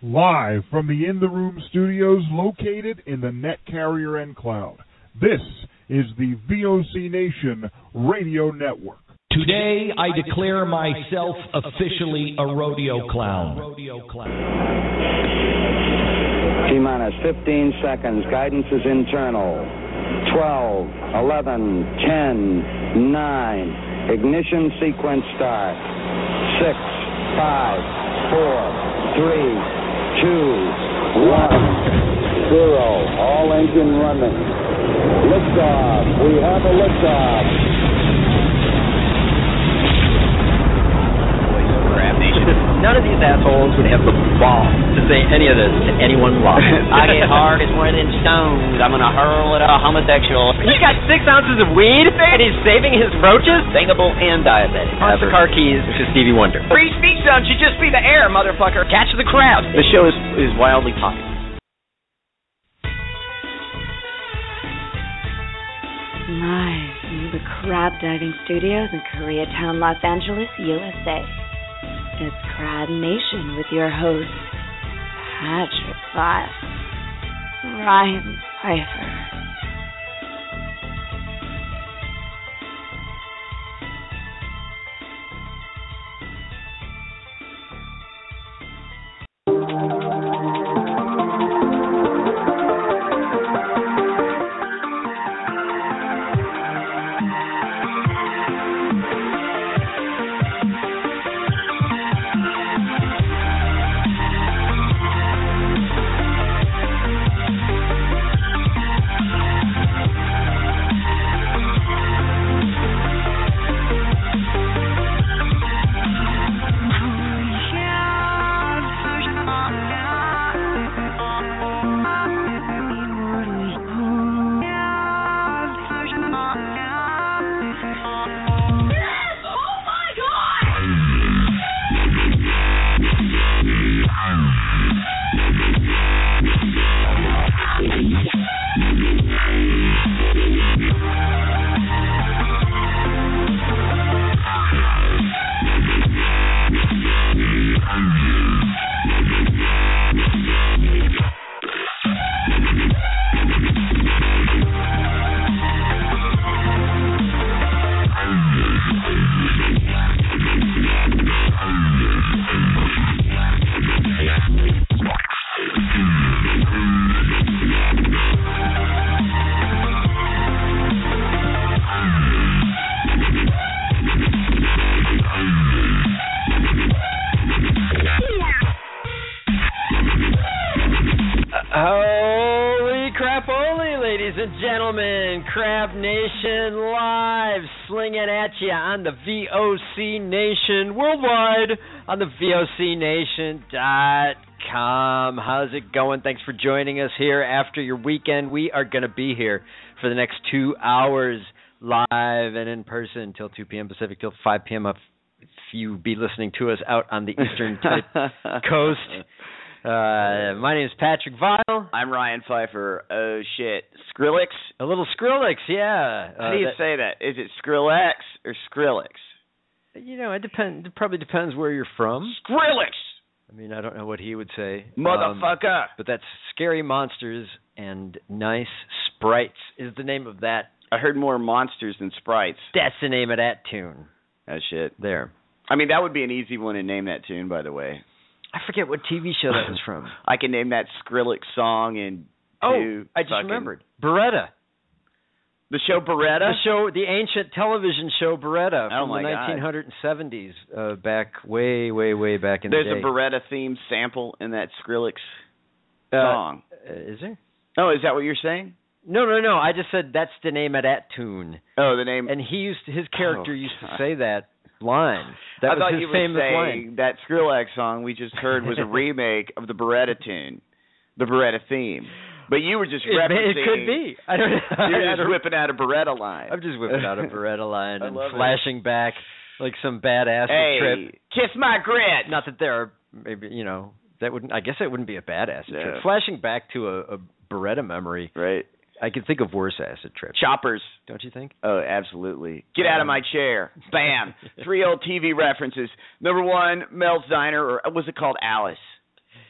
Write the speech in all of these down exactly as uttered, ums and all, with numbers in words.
Live from the In the Room studios located in the Net Carrier and Cloud. This is the V O C Nation Radio Network. Today, I declare myself officially a rodeo clown. T-minus fifteen seconds. Guidance is internal. twelve, eleven, ten, nine. Ignition sequence start. six, five, four, three, two, one, zero. All engine running. Liftoff. We have a liftoff. None of these assholes would have the balls to say any of this to anyone live. I get hard as more than stones. I'm gonna hurl at a homosexual. He's got six ounces of weed, and he's saving his roaches. Singable and diabetic. Pass the car keys to Stevie Wonder. Free speech zone should just be the air, motherfucker. Catch the crowd. The show is is wildly popular. Live from the Crab Diving Studios in Koreatown, Los Angeles, U S A. It's Crab Nation with your hosts, Patrick Vile, Ryan Pfeiffer. On the V O C Nation worldwide on the V O C Nation dot com. How's it going? Thanks for joining us here after your weekend. We are going to be here for the next two hours live and in person until two p.m. Pacific, till five p.m. if you be listening to us out on the eastern coast. Uh, my name is Patrick Vile. I'm Ryan Pfeiffer. Oh, shit. Skrillex? A little Skrillex, yeah. How uh, do you that, say that? Is it Skrillex or Skrillex? You know, it depends. It probably depends where you're from. Skrillex! I mean, I don't know what he would say. Motherfucker! Um, but that's Scary Monsters and Nice Sprites is the name of that. I heard more monsters than sprites. That's the name of that tune. Oh, shit. There. I mean, that would be an easy one to name that tune, by the way. I forget what T V show that was from. I can name that Skrillex song in Oh, two I just fucking... remembered. Beretta. The show Beretta? The show, the ancient television show Beretta oh from my the God. nineteen seventies, uh, back way, way, way back in There's the day. There's a Beretta-themed sample in that Skrillex uh, song. Uh, is there? Oh, is that what you're saying? No, no, no. I just said that's the name of that tune. Oh, the name. And he used his character oh, used to say that line. That I was thought his you were famous saying line. that Skrillex song we just heard was a remake of the Beretta tune, the Beretta theme. But you were just it, referencing. It could be. I don't know. You're just whipping out a Beretta line. I'm just whipping out a Beretta line and love flashing it. back like some badass hey, trip. Kiss my grit. Not that there are maybe you know that wouldn't. I guess that wouldn't be a bad acid no. trip. Flashing back to a, a Beretta memory. Right. I can think of worse acid trips. Choppers. Don't you think? Oh, absolutely. Get out of my chair. Bam. Three old T V references. Number one, Mel's Diner, or was it called Alice?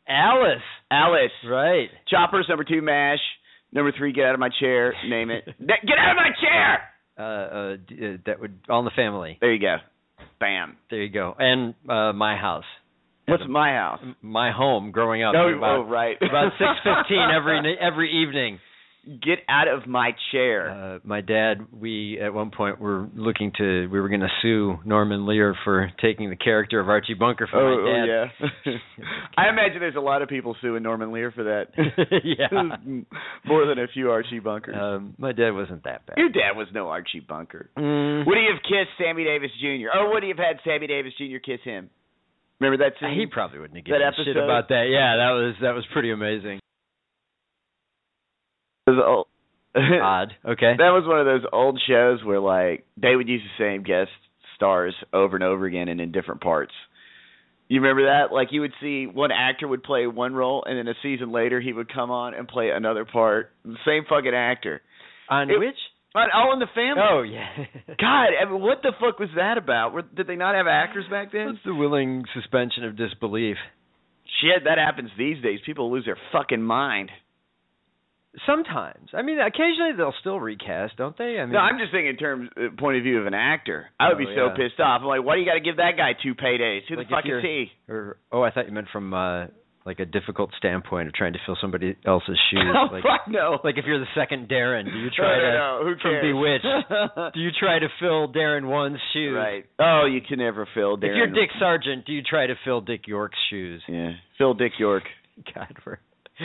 Alice. Alice. Right. Choppers, number two, MASH. Number three, get out of my chair. Name it. Get out of my chair! Uh, uh, d- uh, that would All in the Family. There you go. Bam. There you go. And uh, My House. What's my house? My home growing up. Oh, about, oh right. about six fifteen every every evening. Get out of my chair. Uh, my dad, we at one point were looking to, we were going to sue Norman Lear for taking the character of Archie Bunker from oh, my dad. Oh, yeah. I imagine there's a lot of people suing Norman Lear for that. Yeah. More than a few Archie Bunkers. Um, my dad wasn't that bad. Your dad was no Archie Bunker. Mm. Would he have kissed Sammy Davis Junior? Or would he have had Sammy Davis Junior kiss him? Remember that scene? He probably wouldn't have given that a shit episode? about that. Yeah, that was that was pretty amazing. It was old. Odd. Okay. That was one of those old shows where like they would use the same guest stars over and over again and in different parts. You remember that? Like you would see one actor would play one role and then a season later he would come on and play another part. The same fucking actor. On it, which? On All in the Family. Oh yeah. God, I mean, what the fuck was that about? Were, did they not have actors back then? It's the willing suspension of disbelief. Shit, that happens these days. People lose their fucking mind. Sometimes. I mean, occasionally they'll still recast, don't they? I mean, no, I'm just thinking in terms, uh, point of view of an actor. I would oh, be so yeah. pissed off. I'm like, why do you got to give that guy two paydays? Who like the fuck if is he? Or, oh, I thought you meant from uh, like a difficult standpoint of trying to fill somebody else's shoes. Oh, like, fuck no. Like if you're the second Darren, do you try no, to no, no. Who from cares? Bewitched? Do you try to fill Darren one's shoes? Right. Oh, you can never fill Darren. If you're Dick Sargent, do you try to fill Dick York's shoes? Yeah, Phil Dick York. God, we're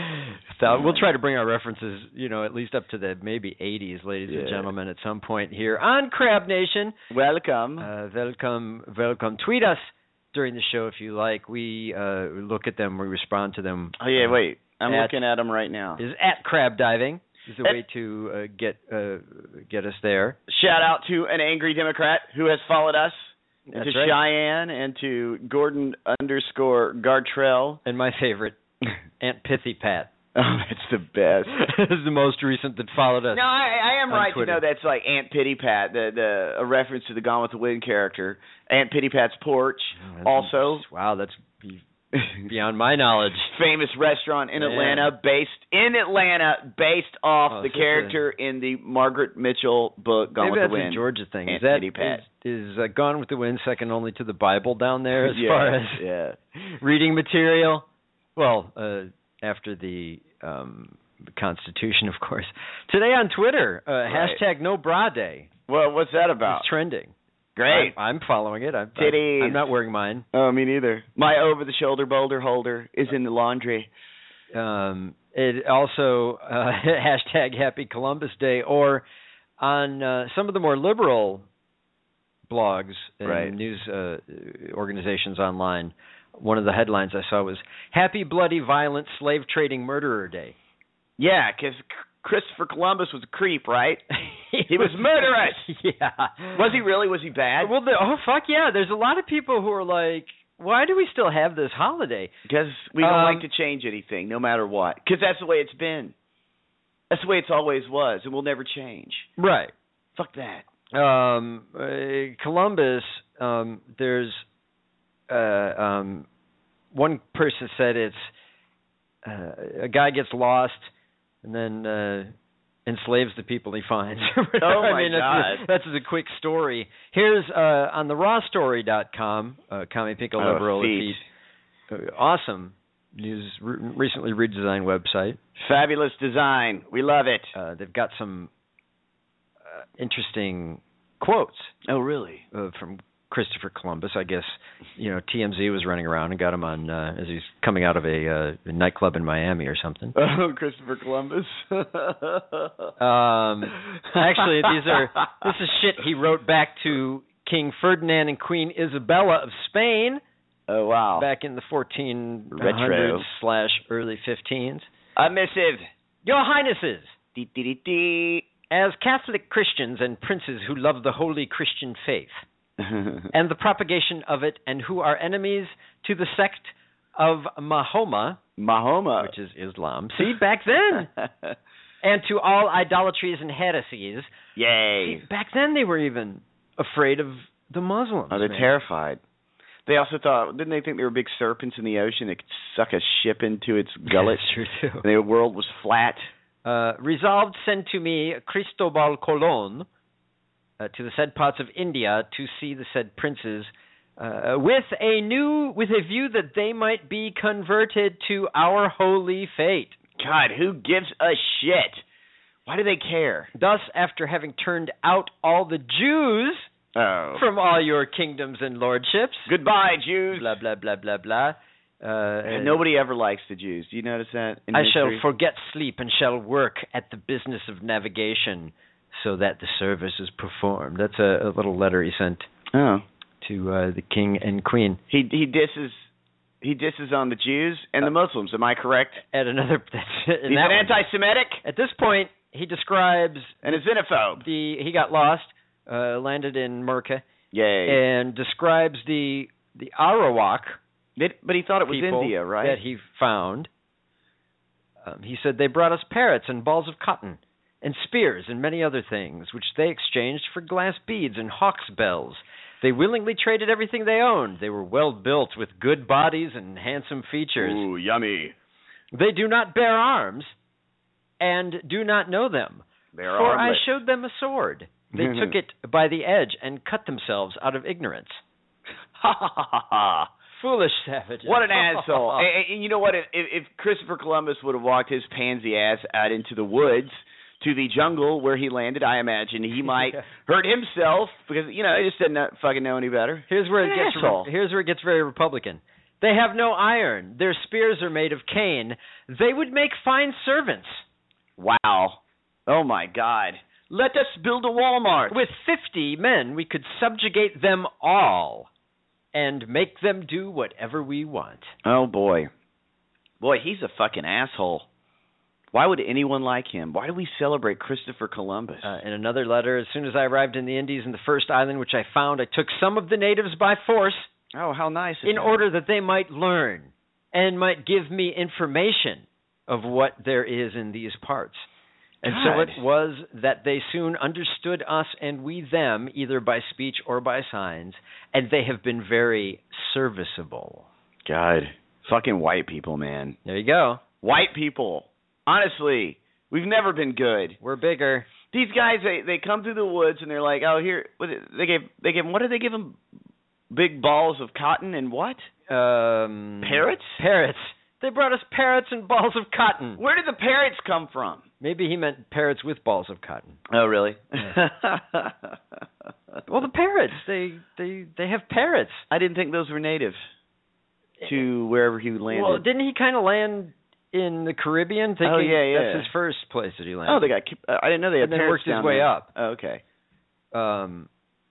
so we'll try to bring our references, you know, at least up to the maybe eighties, ladies yeah. and gentlemen, at some point here on Crab Nation. Welcome. Uh, welcome, welcome. Tweet us during the show if you like. We uh, look at them, we respond to them. Oh yeah, wait. I'm at, looking at them right now. Is at Crab Diving is the at, way to uh, get uh, get us there. Shout out to an angry Democrat who has followed us. That's and to right. Cheyenne and to Gordon underscore Gartrell. And my favorite, Aunt Pithy Pat. Oh, that's the best. Is the most recent that followed us. No, I, I am right Twitter. to know that's like Aunt Pity Pat, the the a reference to the Gone with the Wind character. Aunt Pity Pat's Porch, Oh, also. Wow, that's be, beyond my knowledge. Famous restaurant in Man. Atlanta, based in Atlanta, based off Oh, the is this character in the Margaret Mitchell book Gone Maybe with that's the Wind. a Georgia thing. Aunt Is that Pity Pat. is, is uh, Gone with the Wind second only to the Bible down there as yeah, far as yeah. reading material? Well, uh, after the um, Constitution, of course. Today on Twitter, uh, Right. hashtag No Bra Day. Well, what's that about? It's trending. Great. I'm, I'm following it. I'm, Titties. I'm not wearing mine. Oh, me neither. My over-the-shoulder boulder holder is in the laundry. Um, it also uh, hashtag Happy Columbus Day, or on uh, some of the more liberal blogs and Right. news uh, organizations online, one of the headlines I saw was Happy Bloody Violent Slave Trading Murderer Day. Yeah, because Christopher Columbus was a creep, right? He was murderous. Yeah. Was he really? Was he bad? Well, the, oh, fuck yeah. There's a lot of people who are like, why do we still have this holiday? Because we don't Um, like to change anything, no matter what. Because that's the way it's been. That's the way it's always was, and will never change. Right. Fuck that. Um, uh, Columbus, um, there's uh, um, one person said it's uh, a guy gets lost and then uh, enslaves the people he finds. Oh, I my mean, God. That's, that's a quick story. Here's uh, on the raw story dot com, uh, Kami Pinko Oh, Liberal, feet. uh, awesome news, re- recently redesigned website. Fabulous design. We love it. Uh, they've got some uh, interesting quotes Oh, really? uh, from Christopher Columbus. I guess, you know, T M Z was running around and got him on uh, as he's coming out of a, uh, a nightclub in Miami or something. Oh, Christopher Columbus. Um, actually, these are this is shit he wrote back to King Ferdinand and Queen Isabella of Spain Oh, wow. back in the fourteen Retro. hundreds slash early fifteens. A missive. Your Highnesses, Dee, dee, dee, dee. as Catholic Christians and princes who love the holy Christian faith and the propagation of it, and who are enemies to the sect of Mahoma, Mahoma. which is Islam. See, back then. And to all idolatries and heresies. Yay. See, back then they were even afraid of the Muslims. Oh, they're man. terrified. They also thought, didn't they think there were big serpents in the ocean that could suck a ship into its gullet? That's true, too. And the world was flat. Uh, resolved, send to me Cristobal Colon uh, to the said parts of India to see the said princes uh, with a new, with a view that they might be converted to our holy faith. God, who gives a shit? Why do they care? Thus, after having turned out all the Jews oh. from all your kingdoms and lordships, goodbye, Jews. Blah blah blah blah blah. Uh, and nobody ever likes the Jews. Do you notice that? In I history? shall forget sleep and shall work at the business of navigation, so that the service is performed. That's a, a little letter he sent oh. to uh, the king and queen. He he disses he disses on the Jews and uh, the Muslims. Am I correct? At another, that's, he's that an anti-Semitic. At this point, he describes and a xenophobe. The he got lost, uh, landed in Merca, yay, and describes the the Arawak. It, but he thought it was India, right? That he found. Um, he said they brought us parrots and balls of cotton, and spears and many other things, which they exchanged for glass beads and hawks' bells. They willingly traded everything they owned. They were well built with good bodies and handsome features. Ooh, yummy. They do not bear arms, and do not know them. They're For armless. I showed them a sword. They took it by the edge and cut themselves out of ignorance. Ha ha ha ha. Foolish savages. What an asshole. and, and you know what? If, if Christopher Columbus would have walked his pansy ass out into the woods to the jungle where he landed, I imagine he might yeah. hurt himself because, you know, he just didn't fucking know any better. Here's where What it gets asshole. Here's where it gets very Republican. They have no iron. Their spears are made of cane. They would make fine servants. Wow. Oh, my God. Let us build a Walmart. With fifty men, we could subjugate them all and make them do whatever we want. Oh, boy. Boy, he's a fucking asshole. Why would anyone like him? Why do we celebrate Christopher Columbus? Uh, in another letter, as soon as I arrived in the Indies in the first island which I found, I took some of the natives by force. Oh, how nice. In order that they might learn and might give me information of what there is in these parts. And God. so it was that they soon understood us and we them, either by speech or by signs, and they have been very serviceable. God, fucking white people, man. There you go. White people. Honestly, we've never been good. We're bigger. These guys, they they come through the woods and they're like, oh, here, what, they gave they gave them, what did they give them? Big balls of cotton and what? Um, parrots? Parrots. They brought us parrots and balls of cotton. Where did the parrots come from? Maybe he meant parrots with balls of cotton. Oh, really? Yeah. Well, the parrots, they, they they have parrots. I didn't think those were native to wherever he landed. Well, didn't he kind of land in the Caribbean? Thinking oh, yeah, yeah. That's his first place that he landed. Oh, they got. Uh, I didn't know they had and then parrots worked his down way there. up. Oh, okay. Um,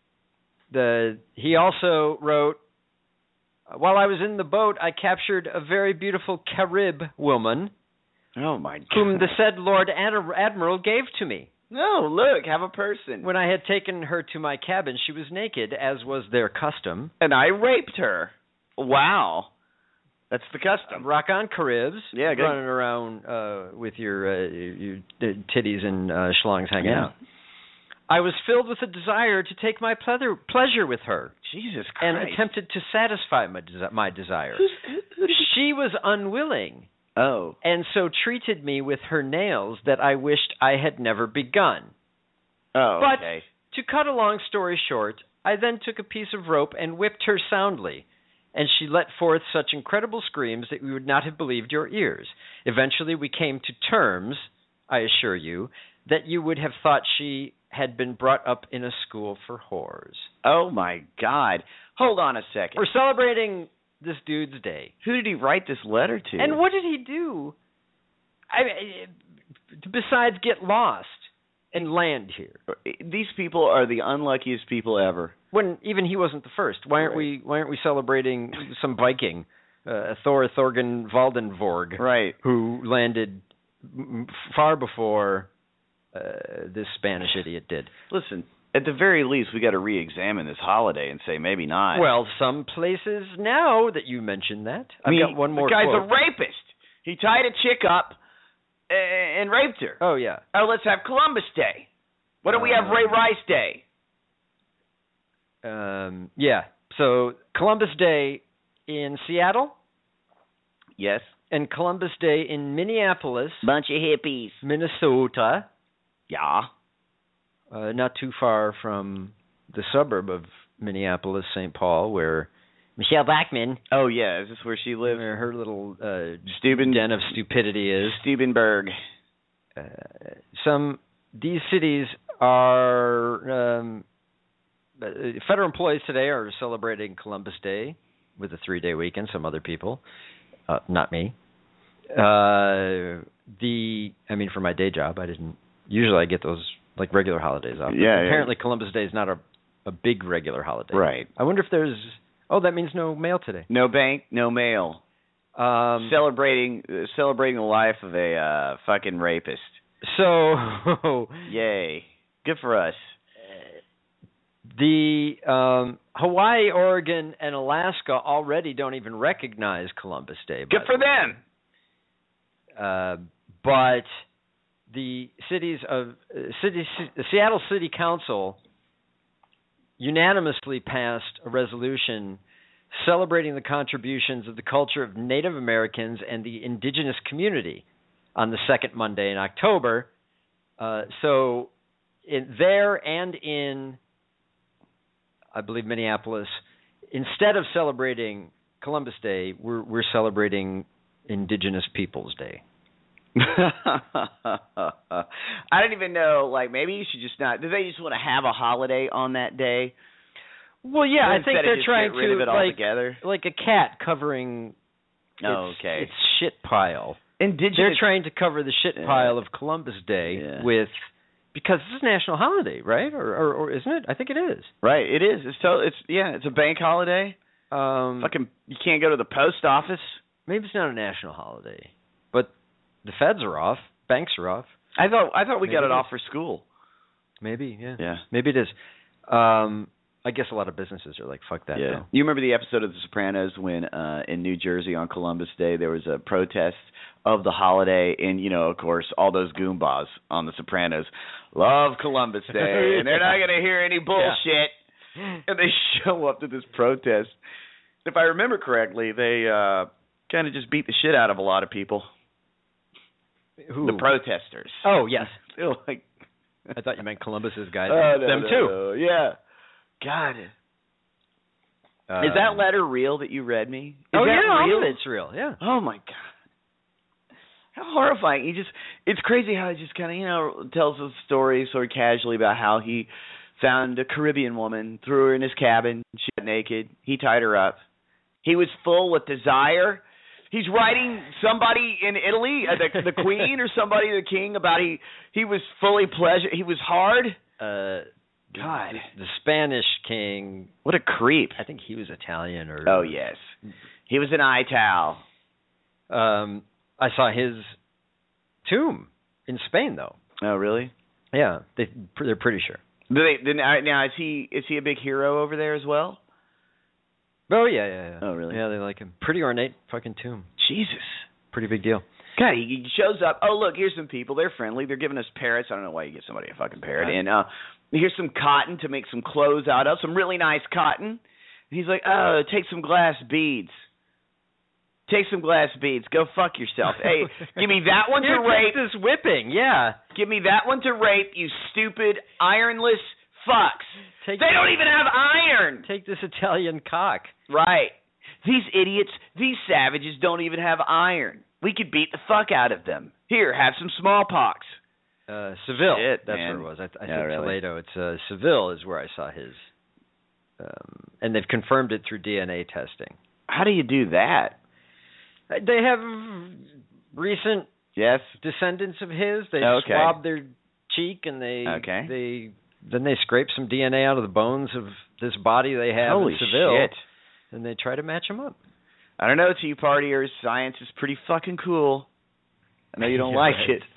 the he also wrote, while I was in the boat, I captured a very beautiful Carib woman. Oh, my God. Whom the said Lord Ad- Admiral gave to me. No, look, have a person. When I had taken her to my cabin, she was naked, as was their custom. And I raped her. Wow. That's the custom. Uh, rock on, Caribs. Yeah, good. Running around uh, with your, uh, your your titties and uh, schlongs hanging yeah. out. I was filled with a desire to take my pleasure, pleasure with her. Jesus Christ. And attempted to satisfy my, desi- my desire. Who's, who, who she was unwilling. Oh. And so treated me with her nails that I wished I had never begun. Oh, but okay. To cut a long story short, I then took a piece of rope and whipped her soundly, and she let forth such incredible screams that we would not have believed your ears. Eventually we came to terms, I assure you, that you would have thought she had been brought up in a school for whores. Oh, my God. Hold on a second. We're celebrating this dude's day. Who did he write this letter to? And what did he do? I besides get lost and land here. These people are the unluckiest people ever. When even he wasn't the first. Why aren't right. we? Why aren't we celebrating some Viking, uh, Thor Thorgan Valdenvorg, right? Who landed far before uh, this Spanish idiot did. Listen. At the very least, we got to re-examine this holiday and say maybe not. Well, some places now that you mentioned that, I've I mean, got one more. The guy's quote. a rapist. He tied a chick up and raped her. Oh yeah. Oh, let's have Columbus Day. Why don't uh, we have Ray Rice Day? Um. Yeah. So Columbus Day in Seattle. Yes. And Columbus Day in Minneapolis. Bunch of hippies. Minnesota. Yeah. Uh, not too far from the suburb of Minneapolis, Saint Paul, where Michelle Bachmann. Oh, yeah. Is this where she lives? Where her little uh, Steuben, den of stupidity is. Steubenberg. Uh, some, these cities are, um, uh, federal employees today are celebrating Columbus Day with a three-day weekend, some other people. Uh, not me. Uh, the, I mean, for my day job, I didn't, usually I get those, like, regular holidays off. Yeah, apparently yeah. Columbus Day is not a, a big regular holiday. Right. I wonder if there's, oh, that means no mail today. No bank, no mail. Um, celebrating uh, celebrating the life of a uh, fucking rapist. So, yay. Good for us. The um, Hawaii, Oregon, and Alaska already don't even recognize Columbus Day. Good for them. Uh, but the cities of uh, city, the Seattle City Council unanimously passed a resolution celebrating the contributions of the culture of Native Americans and the indigenous community on the second Monday in October. Uh, so, in there and in, I believe, Minneapolis, instead of celebrating Columbus Day, we're we're celebrating Indigenous Peoples Day. I don't even know. Like, maybe you should just not. Do they just want to have a holiday on that day? Well, yeah, I think they're trying get rid to of it like altogether? like a cat covering Oh, its, okay. its shit pile. Indigenous. They're trying to cover the shit Yeah. pile of Columbus Day Yeah. with, because this is a national holiday, right? Or, or or isn't it? I think it is. Right, it is. It's to, it's yeah, it's a bank holiday. Um, Fucking, you can't go to the post office. maybe it's not a national holiday, but the feds are off, banks are off. I thought I thought we Maybe got it it is. off for school. Maybe, yeah. Yeah. Maybe it is. Um, I guess a lot of businesses are like, fuck that. Yeah. Though. You remember the episode of The Sopranos when uh in New Jersey on Columbus Day there was a protest of the holiday, and you know, of course, all those goombas on The Sopranos love Columbus Day and they're not going to hear any bullshit. Yeah. And they show up to this protest. If I remember correctly, they uh kind of just beat the shit out of a lot of people. Who? The protesters. Oh, yes. They're like, I thought you meant Columbus's guys. oh, no, Them no, too. no. Yeah. God. Um, Is that letter real that you read me? Is oh, that yeah, real? all of it's real, yeah. Oh, my God. How horrifying. He just, it's crazy how he just kind of, you know, tells a story sort of casually about how he found a Caribbean woman, threw her in his cabin, she got naked, he tied her up. He was full with desire. He's writing somebody in Italy, uh, the, the queen or somebody, the king, about he, he was fully pleasure. He was hard. Uh, God. The, the Spanish king, What a creep. I think he was Italian or... Oh, yes. He was an Ital. Um, I saw his tomb in Spain, though. Oh, really? Yeah, they, they're pretty sure. Do they, then, uh, now, is he is he a big hero over there as well? Oh, yeah, yeah, yeah. Oh, really? Yeah, they like him. Pretty ornate fucking tomb. Jesus. Pretty big deal. God, he shows up. Oh, look, here's some people. They're friendly. They're giving us parrots. I don't know why you get somebody a fucking parrot. Right. And uh, here's some cotton to make some clothes out of, some really nice cotton. And he's like, oh, take some glass beads. Take some glass beads. Go fuck yourself. Hey, give me that one to Here, rape. take this whipping, yeah. Give me that one to rape, you stupid, ironless fucks. Take They don't even have iron. Take this Italian cock. Right. These idiots, these savages don't even have iron. We could beat the fuck out of them. Here, have some smallpox. Uh, Seville. Shit, That's man. where it was. I, I Yeah, think really. Toledo. It's uh, Seville is where I saw his. Um, and they've confirmed it through D N A testing. How do you do that? Uh, They have recent Yes. descendants of his. They Okay. swab their cheek and they Okay. they then they scrape some D N A out of the bones of this body they have Holy in Seville, shit. and they try to match them up. I don't know, Tea Partiers. Science is pretty fucking cool. I know you don't Yeah, like right. it.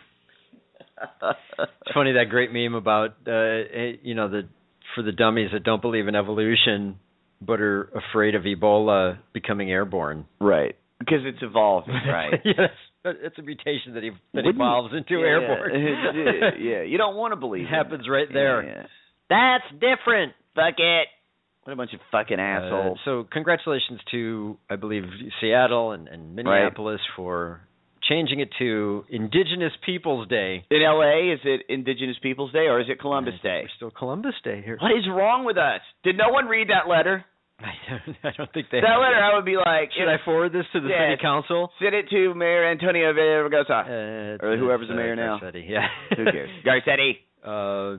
It's funny, that great meme about uh, you know, the for the dummies that don't believe in evolution but are afraid of Ebola becoming airborne. Right. Because it's evolved, right? Yes, it's a mutation that, ev- that Wouldn't- evolves into yeah, airborne. Yeah, yeah, you don't want to believe It happens right it. there. Yeah, yeah. That's different. Fuck it. What a bunch of fucking assholes. Uh, so congratulations to, I believe, Seattle and, and Minneapolis right. for changing it to Indigenous Peoples Day. In L A, is it Indigenous Peoples Day or is it Columbus Day? It's still Columbus Day here. What is wrong with us? Did no one read that letter? I don't, I don't think they That have letter, it. I would be like... Should I forward this to the yeah, city council? Send it to Mayor Antonio Vergosa. Uh, or whoever's the uh, mayor now. Garcetti, yeah. Who cares? Garcetti. Uh,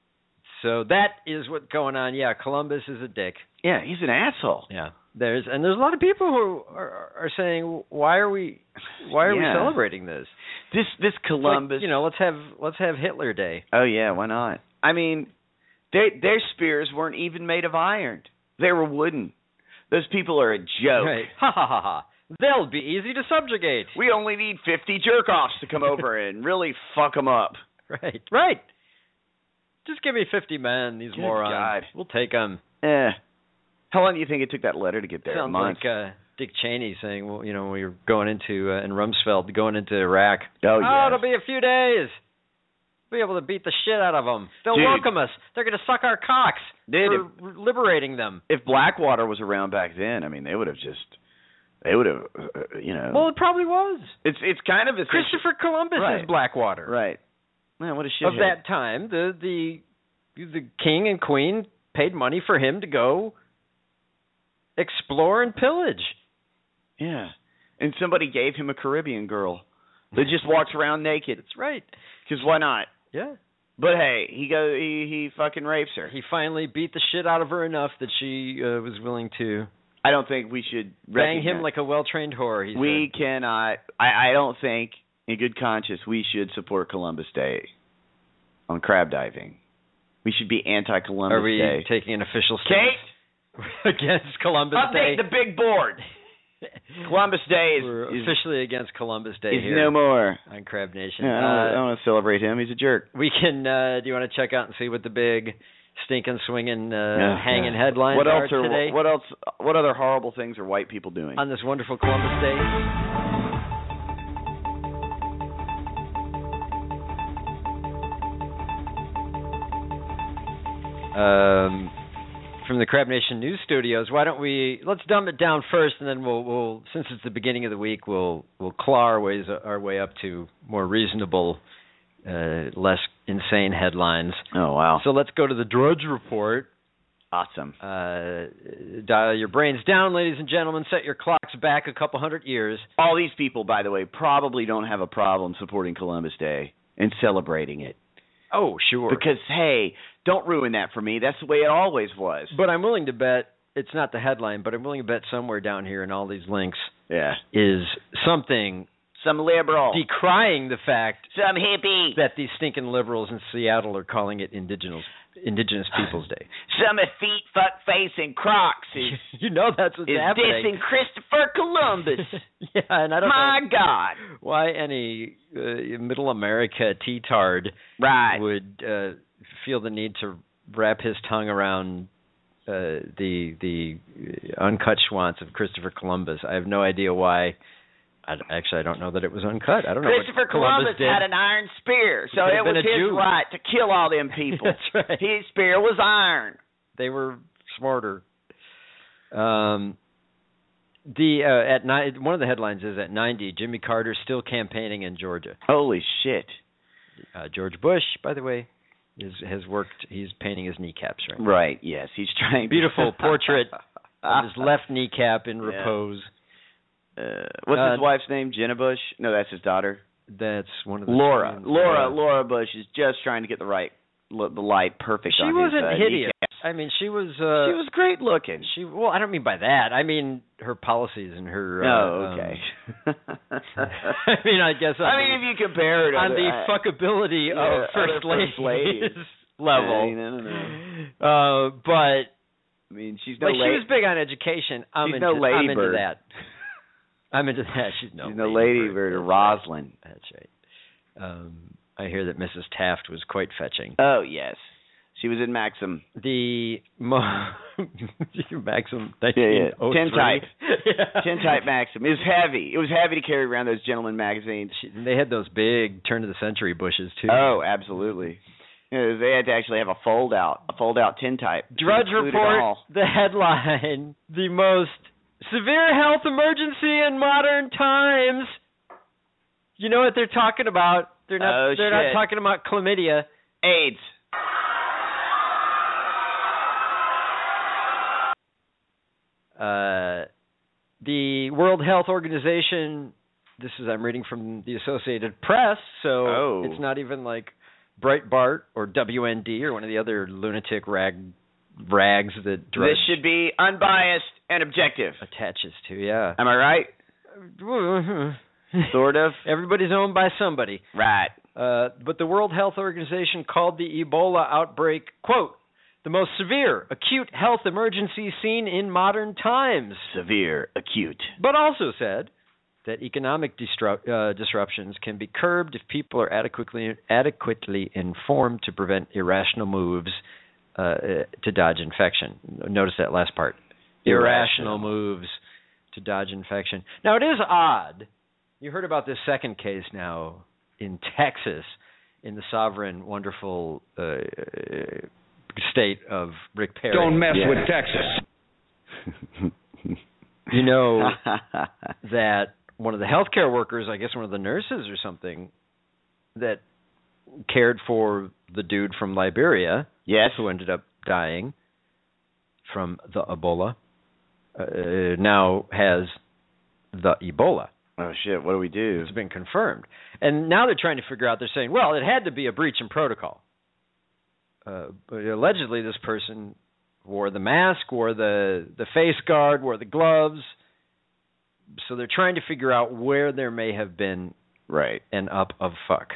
so that is what's going on. Yeah, Columbus is a dick. Yeah, he's an asshole. Yeah. There's and there's a lot of people who are, are saying, why are we why are yeah. we celebrating this? This this Columbus, like, you know, let's have let's have Hitler Day. Oh yeah, why not? I mean, they, their spears weren't even made of iron; they were wooden. Those people are a joke. Right. Ha ha ha ha. They'll be easy to subjugate. We only need fifty jerk-offs to come over and really fuck them up. Right. Right. Just give me fifty men. These Good morons. God. We'll take them. Eh. How long do you think it took that letter to get there? Sounds a month? like uh, Dick Cheney saying, well, you know, we were going into uh, in Rumsfeld, going into Iraq. Oh, oh yes. it'll be a few days. We'll be able to beat the shit out of them. They'll Dude. welcome us. They're going to suck our cocks Dude, for if, liberating them. If Blackwater was around back then, I mean, they would have just, they would have, uh, you know. Well, it probably was. It's it's kind of a Christopher Columbus right. is Blackwater. Right. Man, what a shit. Of that time, the the the king and queen paid money for him to go explore and pillage. Yeah. And somebody gave him a Caribbean girl that just walks around naked. That's right. Because why not? Yeah. But hey, he go he, he fucking rapes her. He finally beat the shit out of her enough that she uh, was willing to I don't think we should bang recognize. him like a well-trained whore. He we said. cannot. I, I don't think, in good conscience, we should support Columbus Day on crab diving. We should be anti-Columbus Are we Day. taking an official stand Kate, against Columbus update Day? the big board. Columbus Day is, We're is officially against Columbus Day is here no more. on Crab Nation. Yeah, I, don't, uh, I don't want to celebrate him. He's a jerk. We can. Uh, do you want to check out and see what the big stinking, swinging, uh, Yeah. hanging headlines What are else are today what else? What other horrible things are white people doing? on this wonderful Columbus Day? Um, from the Crab Nation News Studios, why don't we let's dumb it down first, and then we'll, we'll since it's the beginning of the week, we'll we'll claw our ways our way up to more reasonable, uh, less insane headlines. Oh wow! So let's go to the Drudge Report. Awesome. Uh, dial your brains down, ladies and gentlemen. Set your clocks back a couple hundred years. All these people, by the way, probably don't have a problem supporting Columbus Day and celebrating it. Oh, sure. Because, hey, don't ruin that for me. That's the way it always was. But I'm willing to bet, it's not the headline, but I'm willing to bet somewhere down here in all these links Yeah. is something Some liberal. decrying the fact Some hippie. that these stinking liberals in Seattle are calling it Indigenous Indigenous Peoples Day. Some feet, fuck face, and Crocs is, You know that's what's is happening. dissing Christopher Columbus. Yeah, and I don't My know God. why any uh, Middle America T-tard Right. would uh, feel the need to wrap his tongue around uh, the the uncut schwantz of Christopher Columbus. I have no idea why. I, actually, I don't know that it was uncut. I don't know Christopher what Columbus Columbus did. had an iron spear, so could it have was been a his Jew. right to kill all them people. That's right. His spear was iron. They were smarter. Um, the uh, at ni- one of the headlines is at ninety, Jimmy Carter still campaigning in Georgia. Holy shit. Uh, George Bush, by the way, is, has worked. He's painting his kneecaps right now. Right, yes. He's trying Beautiful portrait of his left kneecap in Yeah. repose. Uh, what's Uh, his wife's name? Jenna Bush? No, that's his daughter. That's one of the Laura. twins. Laura. Laura Bush is just trying to get the right, lo- the light perfect She on wasn't his, uh, hideous. kneecaps. I mean, she was. Uh, She was great looking. She well, I don't mean by that. I mean her policies and her. Uh, Oh, okay. um, I mean, I guess. I mean, if you compare her to on other- the I- fuckability yeah, of other first first ladies ladies. level. I mean, I don't know. Uh, but I mean, she's no like she lady. was big on education. I'm She's into, no I'm lady into bird. that. I'm into that. She's no. she's no lady bird. bird, or That's right. Rosalind. That's right. Um, I hear that Missus Taft was quite fetching. Oh yes, she was in Maxim. The mo- Maxim Yeah, yeah. nineteen oh three. Tintype. Yeah. Tintype Maxim. It was heavy. It was heavy to carry around those gentleman magazines. She, they had those big turn of the century bushes too. Oh, absolutely. They had to actually have a fold out, a fold out tintype. Drudge Report, the headline, the most severe health emergency in modern times. You know what they're talking about? They're not. Oh, they're shit. not talking about chlamydia. AIDS. Uh, the World Health Organization. This is I'm reading from the Associated Press, so Oh. it's not even like Breitbart or W N D or one of the other lunatic rag rags that Drudge This should be unbiased and objective. attaches to. Yeah. Am I right? Sort of. Everybody's owned by somebody. Right. Uh, but the World Health Organization called the Ebola outbreak, quote, the most severe acute health emergency seen in modern times. Severe, acute. But also said that economic disrupt, uh, disruptions can be curbed if people are adequately adequately informed to prevent irrational moves uh, to dodge infection. Notice that last part. Irrational, irrational moves to dodge infection. Now, it is odd. You heard about this second case now in Texas, in the sovereign, wonderful uh, state of Rick Perry. Don't mess Yeah. with Texas. You know that one of the healthcare workers, I guess one of the nurses or something, that cared for the dude from Liberia, Yes. who ended up dying from the Ebola, uh, now has the Ebola. Oh, shit, what do we do? It's been confirmed. And now they're trying to figure out, they're saying, well, it had to be a breach in protocol. Uh, but allegedly this person wore the mask, wore the, the face guard, wore the gloves. So they're trying to figure out where there may have been Right. an up of fuck.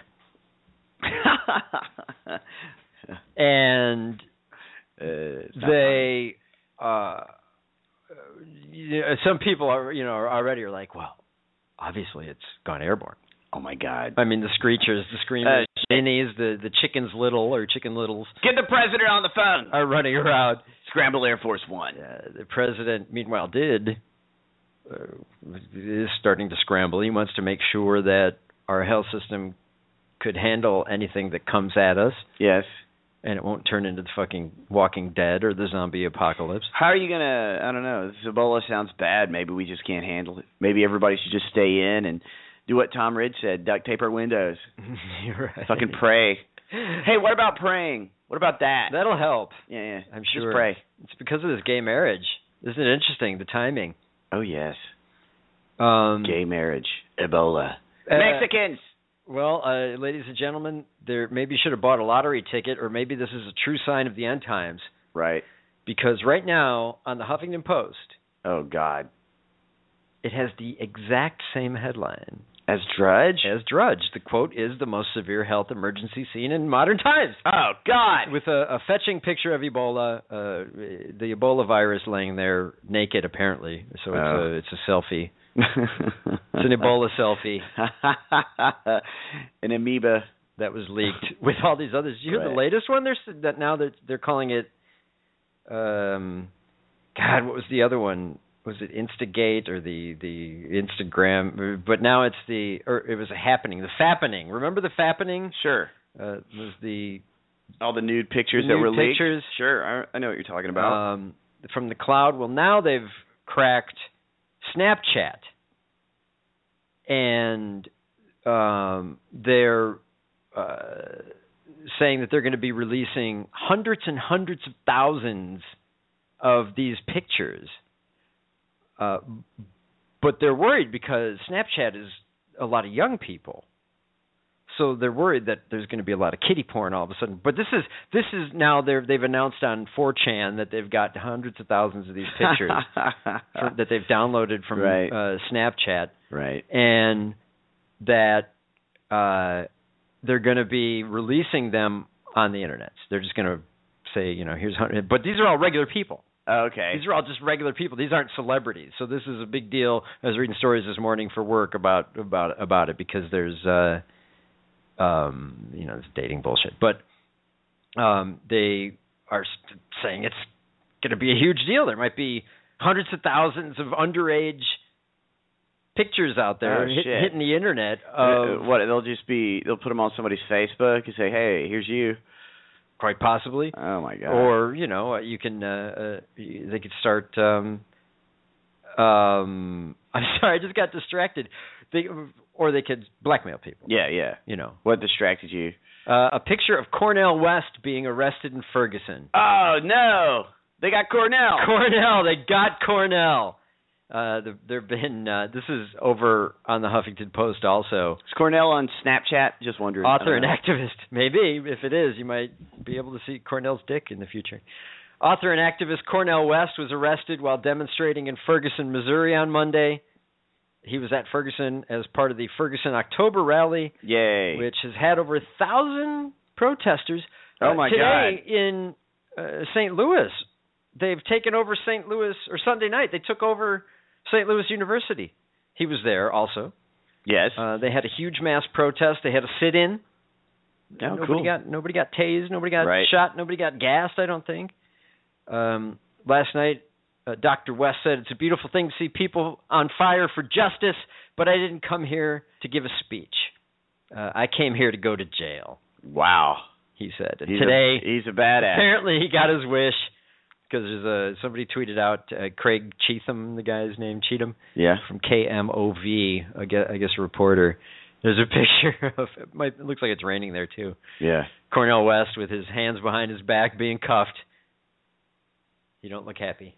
And Uh, it's not they, uh, you know, some people are, you know, are already are like, well, obviously it's gone airborne. Oh my God. I mean, the screechers, the screamers, Uh, the minis, the the chickens little or chicken littles Get the president on the phone. are running around. Scramble Air Force One. Uh, the president, meanwhile, did uh, is starting to scramble. He wants to make sure that our health system could handle anything that comes at us, Yes. and it won't turn into the fucking Walking Dead or the zombie apocalypse. How are you gonna? I don't know. This Ebola sounds bad. Maybe we just can't handle it. Maybe everybody should just stay in and do what Tom Ridge said: duct tape our windows. You're right. Fucking pray. Hey, what about praying? What about that? That'll help. Yeah, yeah. I'm Just sure. pray. It's because of this gay marriage. Isn't it interesting, the timing? Oh yes. Um, Gay marriage. Ebola. uh, Mexicans. Well, uh, ladies and gentlemen, there maybe you should have bought a lottery ticket, or maybe this is a true sign of the end times. Right. Because right now, on the Huffington Post, Oh God. it has the exact same headline As Drudge. as Drudge. The quote is the most severe health emergency seen in modern times. Oh God. With a, a fetching picture of Ebola, uh, the Ebola virus laying there naked, apparently. So it's Oh. a it's a selfie. It's an Ebola selfie An amoeba. that was leaked with all these others. Did you hear Right. the latest one? There's that now that they're calling it. Um, God, what was the other one? Was it Instigate or the the Instagram? But now it's the or it was a happening. The Fappening. Remember the Fappening? Sure. Uh, was the All the nude pictures The that nude were leaked. pictures. Sure, I, I know what you're talking about. um, from the cloud? Well, now they've cracked Snapchat, and um, they're uh, saying that they're going to be releasing hundreds and hundreds of thousands of these pictures. Uh, but they're worried because Snapchat is a lot of young people. So they're worried that there's going to be a lot of kiddie porn all of a sudden. But this is this is now they're they've announced on four chan that they've got hundreds of thousands of these pictures for, that they've downloaded from Right. uh, Snapchat, Right. and that uh, they're going to be releasing them on the internet. They're just going to say, you know, here's hundred. But these are all regular people. Okay. These are all just regular people. These aren't celebrities. So this is a big deal. I was reading stories this morning for work about about about it because there's. Uh, Um, you know, it's dating bullshit. But um, they are st- saying it's going to be a huge deal. There might be hundreds of thousands of underage pictures out there Oh, hit, shit. hitting the internet. Uh, Of, what? They'll just be. They'll put them on somebody's Facebook and say, "Hey, here's you." quite possibly. Oh my God! Or you know, you can uh, uh, they could start. Um, um, I'm sorry, I just got distracted. They, or they could blackmail people. Yeah, yeah. You know what distracted you? Uh, a picture of Cornel West being arrested in Ferguson. Oh no! They got Cornell. Cornell, they got Cornell. Uh, there have been. Uh, this is over on the Huffington Post also. Is Cornell on Snapchat? Just wondering. Author and activist. Maybe if it is, you might be able to see Cornell's dick in the future. Author and activist Cornel West was arrested while demonstrating in Ferguson, Missouri on Monday. He was at Ferguson as part of the Ferguson October Rally, Yay. which has had over a thousand protesters. Oh, my uh, today God. Today in uh, Saint Louis, they've taken over Saint Louis, or Sunday night, they took over Saint Louis University. He was there also. Yes. Uh, they had a huge mass protest. They had a sit-in. Oh, nobody cool. got nobody got tased. Nobody got right. shot. Nobody got gassed, I don't think. Um, last night, uh, Doctor West said, it's a beautiful thing to see people on fire for justice, but I didn't come here to give a speech. Uh, I came here to go to jail. Wow. He said. And he's today, a, he's a badass. Apparently he got his wish because there's a, somebody tweeted out, uh, Craig Cheatham, the guy's name, Cheatham, yeah. from K M O V, I guess, I guess a reporter. There's a picture of, it, might, it looks like it's raining there too. Yeah. Cornel West with his hands behind his back being cuffed. You don't look happy.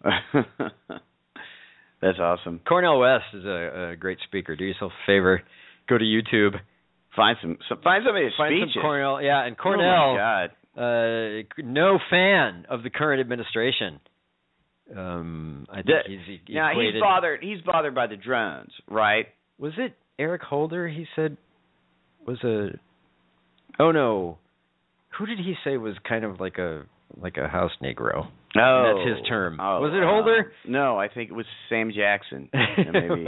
That's awesome. Cornel West is a, a great speaker. Do yourself a favor. Go to YouTube. Find some, some find somebody to Find speeches. some Cornel. Yeah, and Cornell, oh my God. Uh, no fan of the current administration. Um, I think the, he's he, now equated, he's bothered. He's bothered by the drones, right? Was it Eric Holder? He said was a. Oh no, who did he say was kind of like a like a house Negro? Oh, and that's his term. Oh, was it Holder? Uh, no, I think it was Sam Jackson. Maybe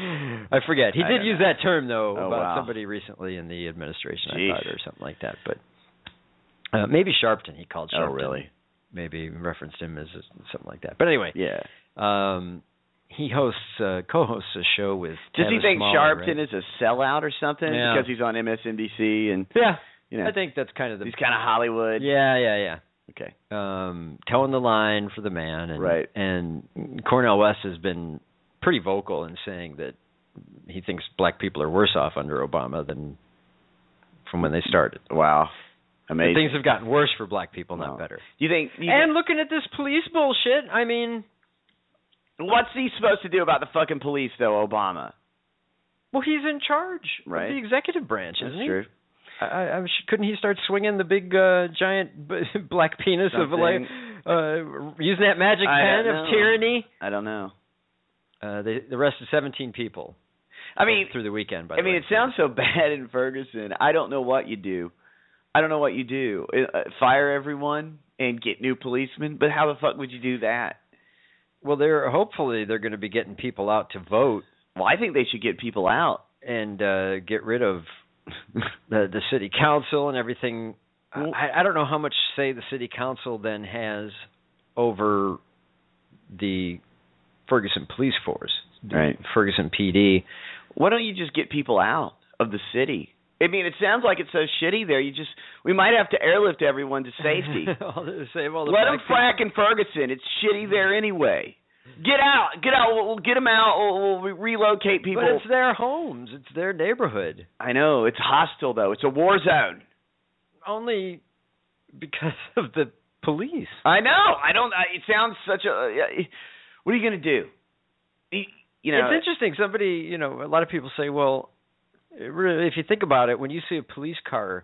I forget. He I did use know. that term though oh, about wow. somebody recently in the administration, Jeez. I thought, or something like that. But uh, maybe Sharpton. He called Sharpton. Oh, really? Maybe referenced him as a, something like that. But anyway, yeah. Um, he hosts, uh, co-hosts a show with. Does Tavis he think Smalley, Sharpton right? is a sellout or something Yeah. because he's on M S N B C and Yeah, you know I think that's kind of the. he's kind of Hollywood. Yeah, yeah, yeah. Okay. Um, towing the line for the man, and Right. and Cornel West has been pretty vocal in saying that he thinks black people are worse off under Obama than from when they started. Wow. Amazing. Things have gotten worse for black people, Wow. not better. Do you think? Do you And looking at this police bullshit, I mean, think, what's he supposed to do about the fucking police, though, Obama? well, he's in charge Right. of the executive branch, That's isn't he? true. I, I, I sh- couldn't he start swinging the big uh, giant b- black penis Something. of like uh, using that magic I pen don't of know. tyranny? I don't know. Uh, they arrested seventeen people. I mean, through the weekend. By I the mean, way. it sounds so bad in Ferguson. I don't know what you do. I don't know what you do. Uh, fire everyone and get new policemen, but how the fuck would you do that? Well, they're hopefully they're going to be getting people out to vote. Well, I think they should get people out. And uh, get rid of the, the city council and everything. I, I don't know how much say the city council then has over the Ferguson police force, the Right. Ferguson P D. Why don't you just get people out of the city? I mean, it sounds like it's so shitty there. You just we might have to airlift everyone to safety. Save all the Let them black frack in Ferguson. It's shitty there anyway. Get out. Get out. We'll, we'll get them out. We'll, we'll relocate people. But it's their homes. It's their neighborhood. I know. It's hostile, though. It's a war zone. Only because of the police. I know. I don't. I, it sounds such a. What are you going to do? You, you know. It's interesting. Somebody, you know, a lot of people say, well, it really, if you think about it, when you see a police car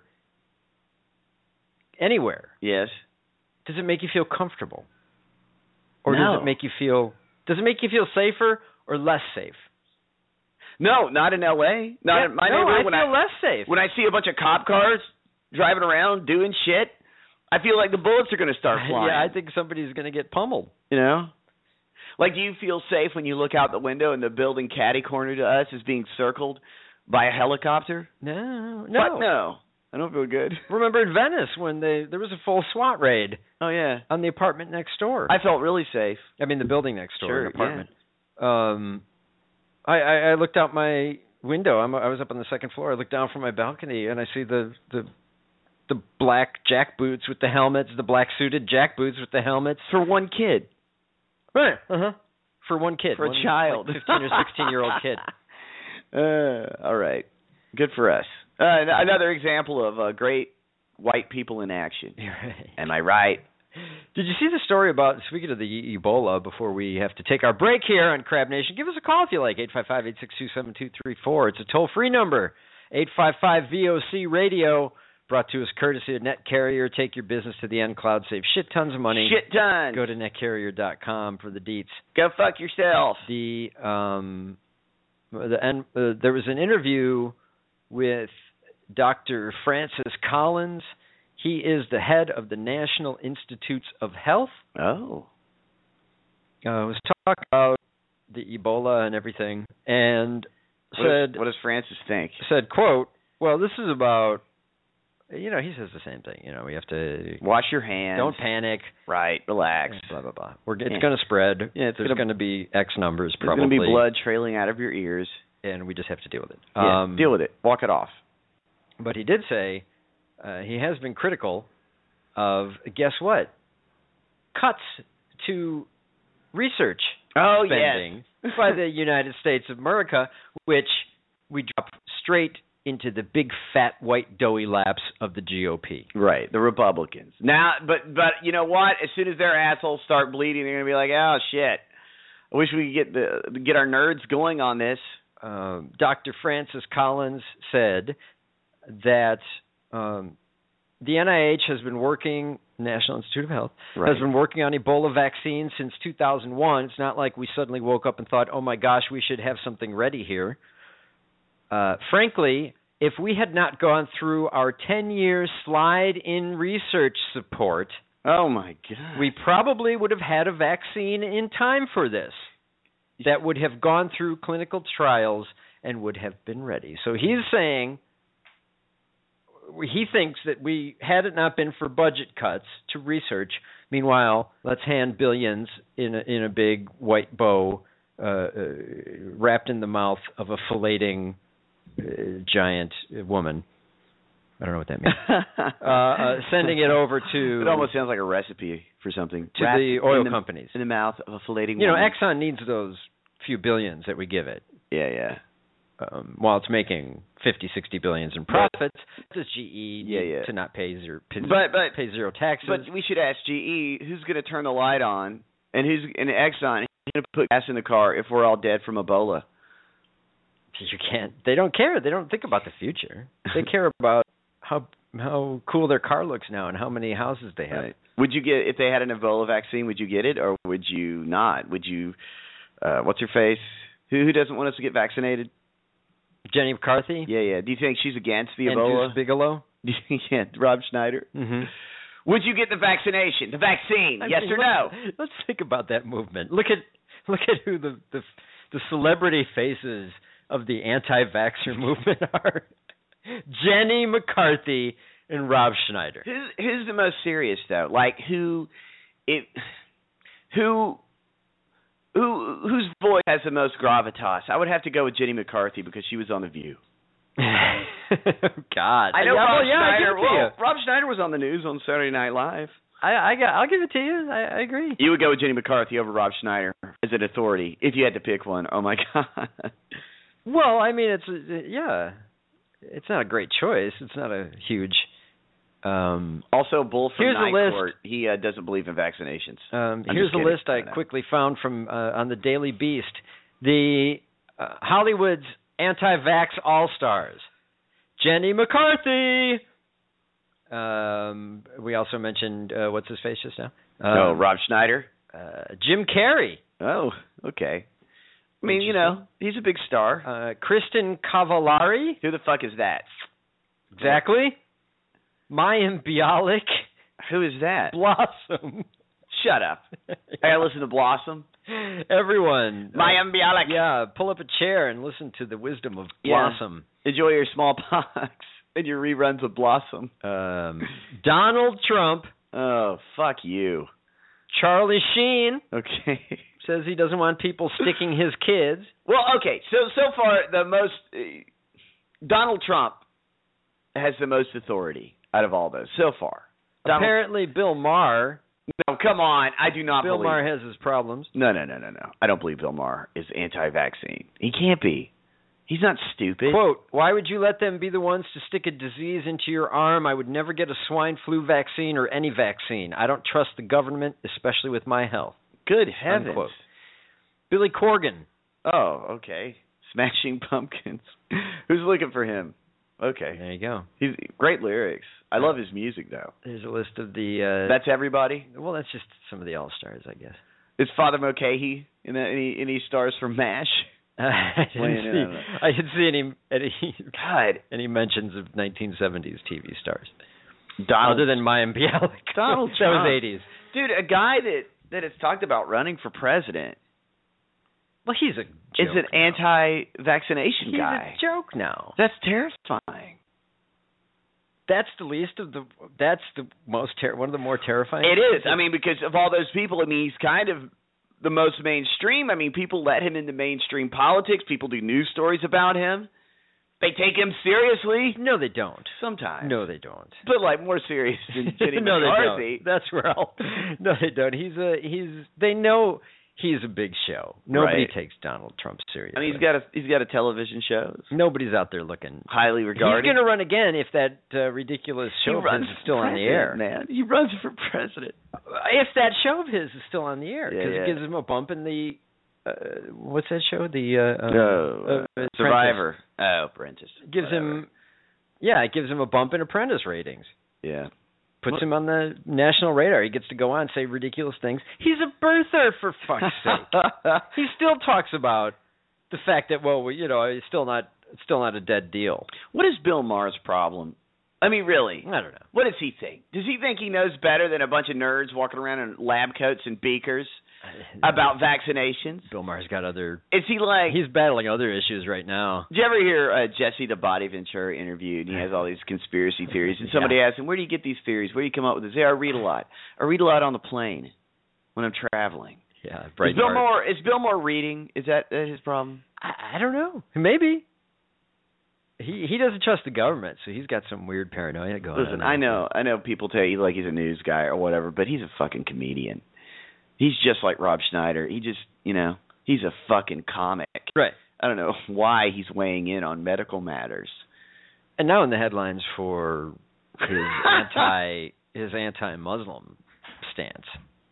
anywhere, Yes. does it make you feel comfortable? Or No. does it make you feel does it make you feel safer or less safe? No, not in L A. Not Yeah, in my no, neighborhood. I when feel I less safe. when I see a bunch of cop cars driving around doing shit, I feel like the bullets are going to start flying. Yeah, I think somebody's going to get pummeled. You know? Like, do you feel safe when you look out the window and the building catty corner to us is being circled by a helicopter? No, no. Fuck no. I don't feel good. Remember in Venice when they there was a full SWAT raid Oh, yeah. on the apartment next door. I felt really safe. I mean the building next door, Sure, an apartment. Um, I, I I looked out my window. I'm I was up on the second floor. I looked down from my balcony and I see the the the the black jackboots with the helmets, the black suited jackboots with the helmets. For one kid. Right. Uh-huh. For one kid. For one, a child. Like fifteen or sixteen-year-old kid. Uh, all right. Good for us. Uh, another example of uh, great white people in action. Right. Am I right? Did you see the story about, speaking of the Ebola, before we have to take our break here on Crab Nation? Give us a call if you like, eight five five, eight six two, seven two three four. It's a toll-free number, eight five five V O C radio, brought to us courtesy of Net Carrier. Take your business to the end cloud, save shit tons of money. Shit tons. Go to net carrier dot com for the deets. Go fuck yourself. The, um, the and uh, there was an interview with Doctor Francis Collins. He is the head of the National Institutes of Health. Oh. Uh, was talking about the Ebola and everything, and what said, does, what does Francis think? Said, quote, well, this is about, you know, he says the same thing. You know, we have to wash your hands. Don't panic. Right. Relax. Blah blah blah. We're, it's yeah. going to spread. Yeah, it's There's going to be X numbers probably. There's going to be blood trailing out of your ears, and we just have to deal with it. Yeah, um, deal with it. Walk it off. But he did say uh, he has been critical of, guess what? Cuts to research oh, spending yes. by the United States of America, which we drop straight into the big fat white doughy laps of the G O P. Right, the Republicans. Now, but but you know what? As soon as their assholes start bleeding, they're gonna be like, oh shit. I wish we could get the get our nerds going on this. Um, Doctor Francis Collins said that um, the N I H has been working, National Institute of Health, right. has been working on Ebola vaccines since two thousand one. It's not like we suddenly woke up and thought, oh my gosh, we should have something ready here. Uh, frankly, if we had not gone through our ten-year slide in research support, oh my God, we probably would have had a vaccine in time for this that would have gone through clinical trials and would have been ready. So he's saying he thinks that we, had it not been for budget cuts to research, meanwhile, let's hand billions in a, in a big white bow uh, uh, wrapped in the mouth of a filleting uh, giant woman. I don't know what that means. uh, uh, sending it over to... It almost sounds like a recipe for something. To Wrapped the oil in the, companies. In the mouth of a filleting You know, woman. Exxon needs those few billions that we give it. Yeah, yeah. Um, while it's making fifty, sixty billions in profits, does G E yeah, need yeah. to not pay zero, pay, but, but, pay zero taxes? But we should ask G E who's going to turn the light on, and who's and Exxon who's going to put gas in the car if we're all dead from Ebola. You can't. They don't care. They don't think about the future. They care about how how cool their car looks now and how many houses they have. Right. Would you get if they had an Ebola vaccine? Would you get it or would you not? Would you? Uh, what's her face? Who who doesn't want us to get vaccinated? Jenny McCarthy? Yeah, yeah. Do you think she's against the and Ebola? Deuce Bigelow? Yeah, Rob Schneider. Mm-hmm. Would you get the vaccination? The vaccine? I yes mean, or let's, no? Let's think about that movement. Look at look at who the the, the celebrity faces of the anti-vaxxer movement are. Jenny McCarthy and Rob Schneider. Who's, who's the most serious though? Like who? It who? Who whose voice has the most gravitas? I would have to go with Jenny McCarthy because she was on The View. God, I know yeah, Rob well, yeah, I give Schneider. it to Well, you. Rob Schneider was on the news on Saturday Night Live. I, I got, I'll give it to you. I, I agree. You would go with Jenny McCarthy over Rob Schneider as an authority if you had to pick one. Oh my God. Well, I mean, it's uh, yeah, it's not a great choice. It's not a huge. Um, also, Bull from here's Night a list. Court. He uh, doesn't believe in vaccinations. Um, I'm here's just a kidding. list I No, no. quickly quickly found from uh, on the Daily Beast. The uh, Hollywood's anti-vax all-stars. Jenny McCarthy. Um, we also mentioned uh, what's his face just now? Uh, Oh, Rob Schneider. uh, Jim Carrey. Oh, okay. I mean, you know, he's a big star. Uh, Kristen Cavallari. Who the fuck is that? Exactly. Mayim Bialik. Who is that? Blossom. Shut up. I gotta listen to Blossom. Everyone. Mayim Bialik. Yeah, pull up a chair and listen to the wisdom of Yeah. Blossom. Enjoy your smallpox and your reruns of Blossom. Um, Donald Trump. Oh, fuck you. Charlie Sheen Okay. says he doesn't want people sticking his kids. Well, okay. So so far, the most uh, Donald Trump has the most authority. out of all those so far. Donald, Apparently, Bill Maher. No, come on. I do not Bill believe. Maher has his problems. No, no, no, no, no. I don't believe Bill Maher is anti-vaccine. He can't be. He's not stupid. Quote, why would you let them be the ones to stick a disease into your arm? I would never get a swine flu vaccine or any vaccine. I don't trust the government, especially with my health. Good heavens. Unquote. Billy Corgan. Oh, okay. Smashing Pumpkins. Who's looking for him? Okay. There you go. He's great lyrics. I love his music, though. There's a list of the... Uh, That's everybody? Well, that's just some of the all-stars, I guess. Is Father Mulcahy in that, any, any stars from MASH? Uh, I, didn't see, I didn't see any, any, God. any mentions of nineteen seventies T V stars. Donald, Other than Mayim Bialik. Donald That Trump. was eighties. Dude, a guy that, that has talked about running for president. Well, he's a joke Is an now. anti-vaccination He's guy. a joke now. That's terrifying. That's the least of the. That's the most ter- one of the more terrifying. It is. I mean, because of all those people, I mean, he's kind of the most mainstream. I mean, people let him into mainstream politics. People do news stories about him. They take him seriously. No, they don't. Sometimes. No, they don't. But like more serious than Jenny no, McCarthy. they don't. That's where I'll. No, they don't. He's a. He's. They know he's a big show. Nobody Right. takes Donald Trump seriously. I mean, he's got a he's got a television show. Nobody's out there looking. Highly regarded. He's going to run again if that uh, ridiculous show of his is still on the air. Man, he runs for president. If that show of his is still on the air, because Yeah, yeah. it gives him a bump in the. Uh, what's that show? The uh, um, Oh, uh, Survivor. Oh, Apprentice. Gives Whatever. him. Yeah, it gives him a bump in Apprentice ratings. Yeah. Puts What? him on the national radar. He gets to go on, say ridiculous things. He's a birther, for fuck's sake. He still talks about the fact that, well, we, you know, it's still not, it's still not a dead deal. What is Bill Maher's problem? I mean, really. I don't know. What does he think? Does he think he knows better than a bunch of nerds walking around in lab coats and beakers about vaccinations? Bill Maher's got other. Is he like? He's battling other issues right now. Did you ever hear uh, Jesse the Body Ventura interviewed? And he has all these conspiracy theories. And somebody Yeah. asked him, "Where do you get these theories? Where do you come up with this?" "Yeah, I read a lot. I read a lot on the plane when I'm traveling." Yeah, Is Bill Breitbart. Maher? Is Bill Maher reading? Is that uh, his problem? I, I don't know. Maybe. He he doesn't trust the government, so he's got some weird paranoia going on. Listen, I know, I know people tell you like he's a news guy or whatever, but he's a fucking comedian. He's just like Rob Schneider. He just, you know, he's a fucking comic. Right. I don't know why he's weighing in on medical matters. And now in the headlines for his anti his anti-Muslim stance.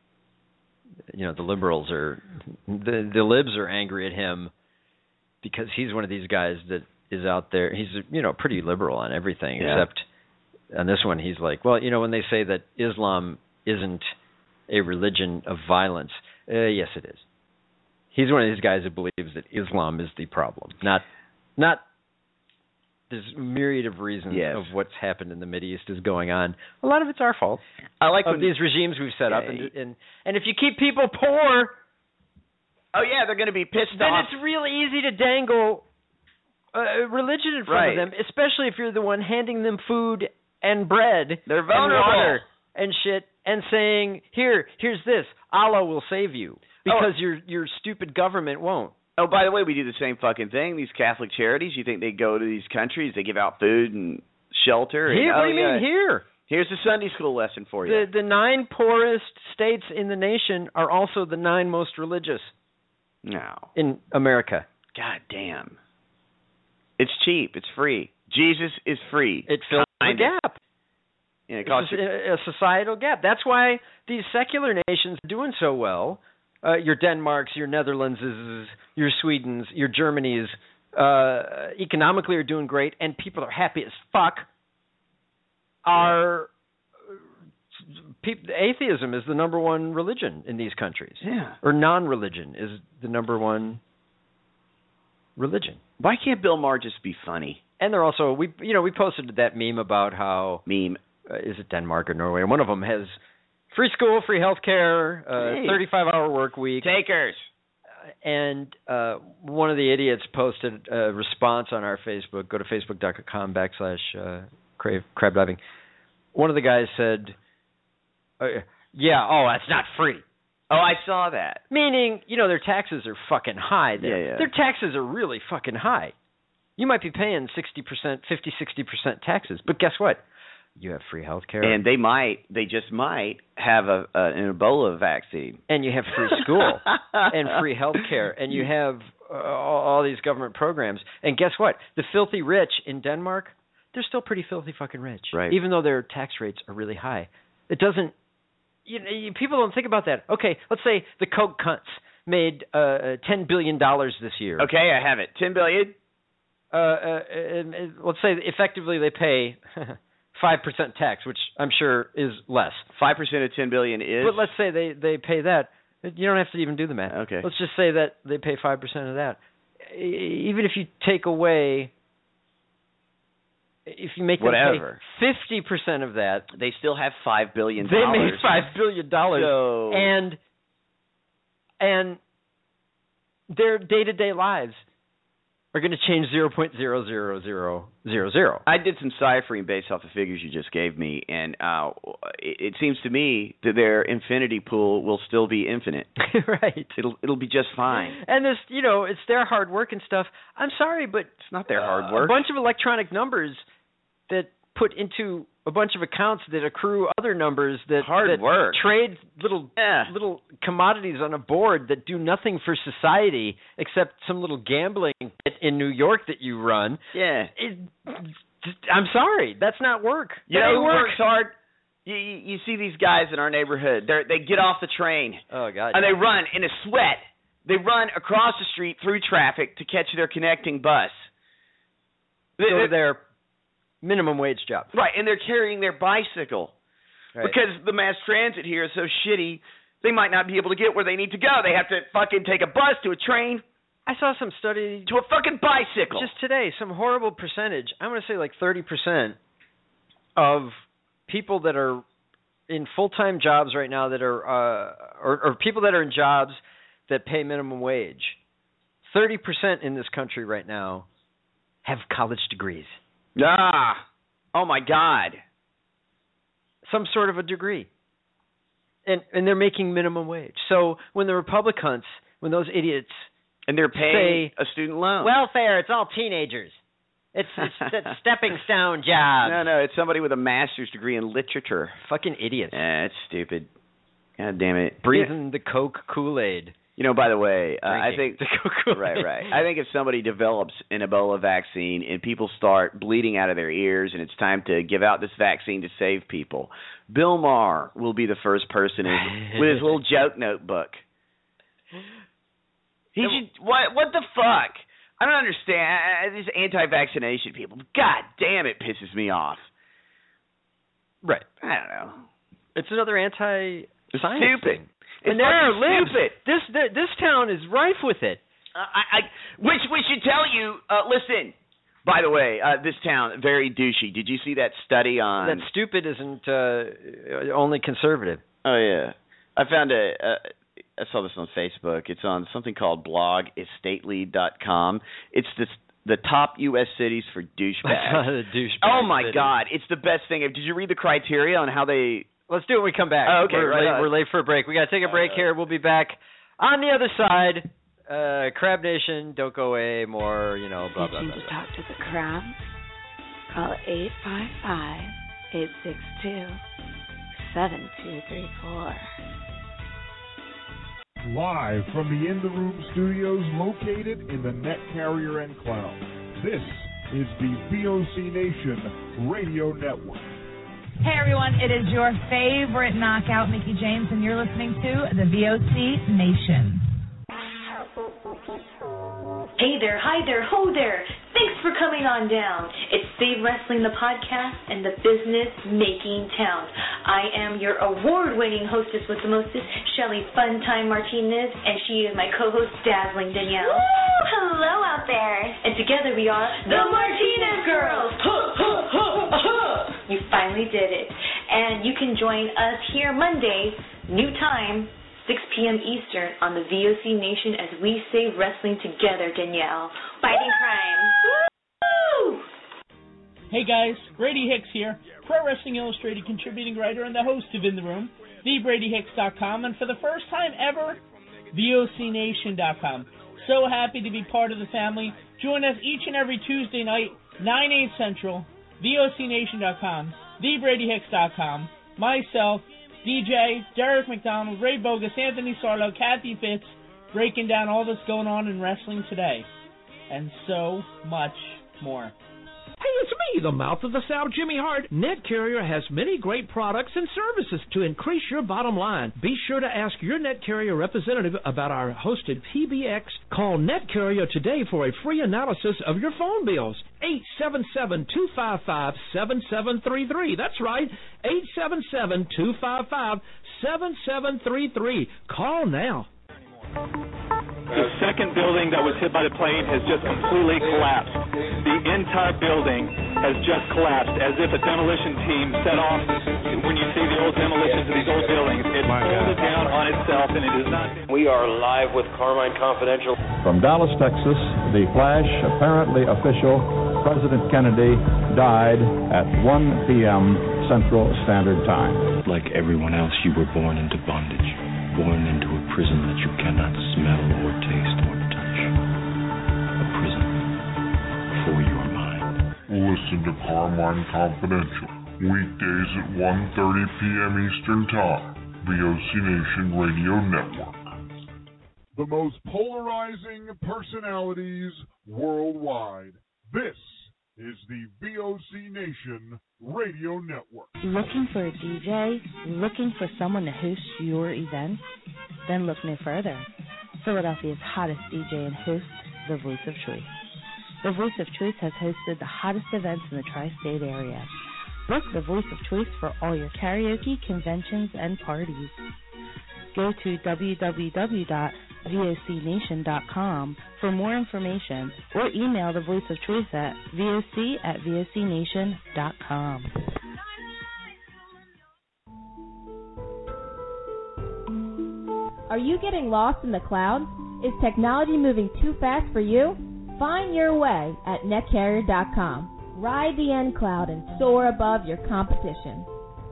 You know, the liberals are the the libs are angry at him because he's one of these guys that is out there. He's, you know, pretty liberal on everything Yeah. except on this one he's like, well, you know, when they say that Islam isn't a religion of violence, uh, yes it is. He's one of these guys that believes that Islam is the problem, not not there's a myriad of reasons Yes. of what's happened in the Mideast is going on. A lot of it's our fault. I like Of when these regimes we've set up, Yeah. and, and and if you keep people poor, oh yeah, they're going to be pissed then off. it's really easy to dangle uh, religion in front Right. of them, especially if you're the one handing them food and bread They're and vulnerable. water and shit, and saying, "Here, here's this. Allah will save you," because your your stupid government won't. Oh, by the way, we do the same fucking thing. These Catholic charities, you think they go to these countries, they give out food and shelter? Here, and, what oh, do you yeah, mean here? Here's a Sunday school lesson for you. The the nine poorest states in the nation are also the nine most religious No. in America. God damn. It's cheap. It's free. Jesus is free. It fills the Kind of. gap. Yeah, it It's costs just you- a, a societal gap. That's why these secular nations are doing so well. Uh, your Denmarks, your Netherlands, your Swedens, your Germanys, uh, economically are doing great, and people are happy as fuck. Our peop atheism is the number one religion in these countries, Yeah. or non-religion is the number one religion. Why can't Bill Maher just be funny? And they're also we you know we posted that meme about how Meme. uh, is it Denmark or Norway? One of them has free school, free health care, uh, Hey. thirty-five hour work week. Takers. And uh, one of the idiots posted a response on our Facebook. Go to facebook.com backslash uh, crave, crab diving. One of the guys said, uh, yeah, oh, that's not free. Oh, I saw that. Meaning, you know, their taxes are fucking high there. Yeah, yeah. Their taxes are really fucking high. You might be paying sixty percent, fifty, sixty percent taxes. But guess what? You have free health care. And they might, they just might have a, a an Ebola vaccine. And you have free school and free health care. And you have uh, all, all these government programs. And guess what? The filthy rich in Denmark, they're still pretty filthy fucking rich. Right. Even though their tax rates are really high. It doesn't, you know, you, people don't think about that. Okay, let's say the Coke cunts made uh, ten billion dollars this year. Okay, I have it. ten billion dollars? Uh, uh, and, and let's say effectively they pay five percent tax, which I'm sure is less. five percent of ten billion dollars is? But let's say they, they pay that. You don't have to even do the math. Okay. Let's just say that they pay five percent of that. Even if you take away, if you make them Whatever. pay fifty percent of that, they still have five billion they dollars. made five billion dollars. So... And, and their day-to-day lives are going to change zero point zero zero zero zero zero. I did some ciphering based off the figures you just gave me, and uh, it, it seems to me that their infinity pool will still be infinite. Right. It'll it'll be just fine. And this, you know, it's their hard work and stuff. I'm sorry, but it's not their hard uh, work. A bunch of electronic numbers that put into a bunch of accounts that accrue other numbers that, hard that work. trade little yeah. little commodities on a board that do nothing for society except some little gambling in New York that you run. Yeah. It, I'm sorry, that's not work. You that know who work. works hard? You, you, you see these guys in our neighborhood. They they get off the train. Oh God. And yeah. they run in a sweat. They run across the street through traffic to catch their connecting bus. Go to their minimum wage job. Right, and they're carrying their bicycle. Right. Because the mass transit here is so shitty, they might not be able to get where they need to go. They have to fucking take a bus to a train I saw some study to a fucking bicycle. just today, some horrible percentage. I'm going to say like thirty percent of people that are in full-time jobs right now that are, uh, or, or people that are in jobs that pay minimum wage, thirty percent in this country right now have college degrees. Ah, oh my God. Some sort of a degree. And and they're making minimum wage. So when the Republicans, when those idiots And they're paying say, a student loan. welfare, it's all teenagers. It's, it's that stepping stone job. No, no, it's somebody with a master's degree in literature. Fucking idiots. Eh, it's stupid. God damn it. Breathing the Coke Kool-Aid. You know, by the way, uh, I think the Coke Kool-Aid. right, right. I think if somebody develops an Ebola vaccine and people start bleeding out of their ears and it's time to give out this vaccine to save people, Bill Maher will be the first person in, with his little joke notebook. He should, what what the fuck? I don't understand these anti-vaccination people. God damn, it pisses me off. Right. I don't know. It's another anti-science Stupid. thing. It's And there are libs. stupid. This, this this town is rife with it. Uh, I, I, which we should tell you. Uh, listen. By the way, uh, this town very douchey. Did you see that study on? That stupid isn't uh, only conservative. Oh yeah, I found a. a I saw this on Facebook. It's on something called blog estately dot com. It's this, the top U S cities for douchebags. The douchebag Oh my city. God, it's the best thing. Did you read the criteria on how they? Let's do it when we come back. Oh, okay, we're, right late, on. we're late for a break. We got to take a break Uh, here. We'll be back on the other side. Uh, Crab Nation, don't go away. More, you know, blah, blah, Itching blah, to blah. talk to the crabs? Call eight five five, eight six two, seven two three four. Live from the In the Room studios located in the Net Carrier Enclave, this is the V O C Nation Radio Network. Hey everyone, it is your favorite knockout, Mickey James, and you're listening to the V O C Nation. Hey there, hi there, ho there. Thanks for coming on down. It's Save Wrestling, the podcast, and the business-making town. I am your award-winning hostess with the mostest, Shelly Funtime Martinez, and she is my co-host, Dazzling Danielle. Woo! Hello out there. And together we are the Martinez Girls. You finally did it. And you can join us here Monday, new time, six p.m. Eastern on the V O C Nation as we save wrestling together, Danielle. Fighting crime. Woo! Hey guys, Brady Hicks here, Pro Wrestling Illustrated contributing writer and the host of In the Room, the brady hicks dot com, and for the first time ever, V O C nation dot com. So happy to be part of the family. Join us each and every Tuesday night, nine, eight Central, V O C nation dot com, the brady hicks dot com, myself, D J, Derek McDonald, Ray Bogus, Anthony Sarlo, Kathy Fitz, breaking down all that's going on in wrestling today, and so much more. Hey, it's me, the mouth of the South, Jimmy Hart. NetCarrier has many great products and services to increase your bottom line. Be sure to ask your NetCarrier representative about our hosted P B X. Call NetCarrier today for a free analysis of your phone bills. eight seven seven, two five five, seven seven three three. That's right, eight seven seven, two five five, seven seven three three. Call now. The second building that was hit by the plane has just completely collapsed. The entire building has just collapsed as if a demolition team set off. When you see the old demolitions of these old buildings, it folded down on itself, and it is not. We are live with Carmine Confidential. From Dallas, Texas, the flash, apparently official, President Kennedy died at one p.m. Central Standard Time. Like everyone else, you were born into bondage. Born into a prison that you cannot smell or taste or touch. A prison for your mind. Listen to Carmine Confidential, weekdays at one thirty p.m. Eastern Time, V O C Nation Radio Network. The most polarizing personalities worldwide. This is the V O C Nation Radio Network. Looking for a D J? Looking for someone to host your event? Then look no further. Philadelphia's hottest D J and host, The Voice of Choice. The Voice of Choice has hosted the hottest events in the tri-state area. Book The Voice of Choice for all your karaoke, conventions, and parties. Go to w w w dot v o c nation dot com for more information, or email The Voice of Choice at voc at v o c nation dot com. Are you getting lost in the clouds? Is technology moving too fast for you? Find your way at net carrier dot com. Ride the N cloud and soar above your competition.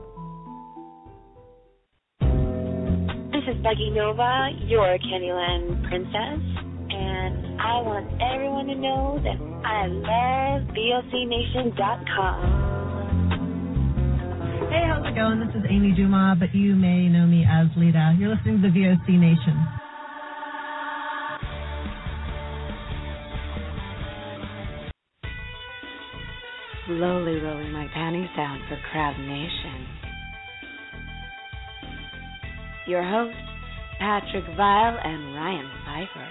This is Buggy Nova, your Candyland princess, and I want everyone to know that I love V O C nation dot com. Hey, how's it going? This is Amy Dumas, but you may know me as Lita. You're listening to the V O C Nation. Slowly rolling my panties down for Crab Nation. Your hosts, Patrick Vile and Ryan Pfeiffer.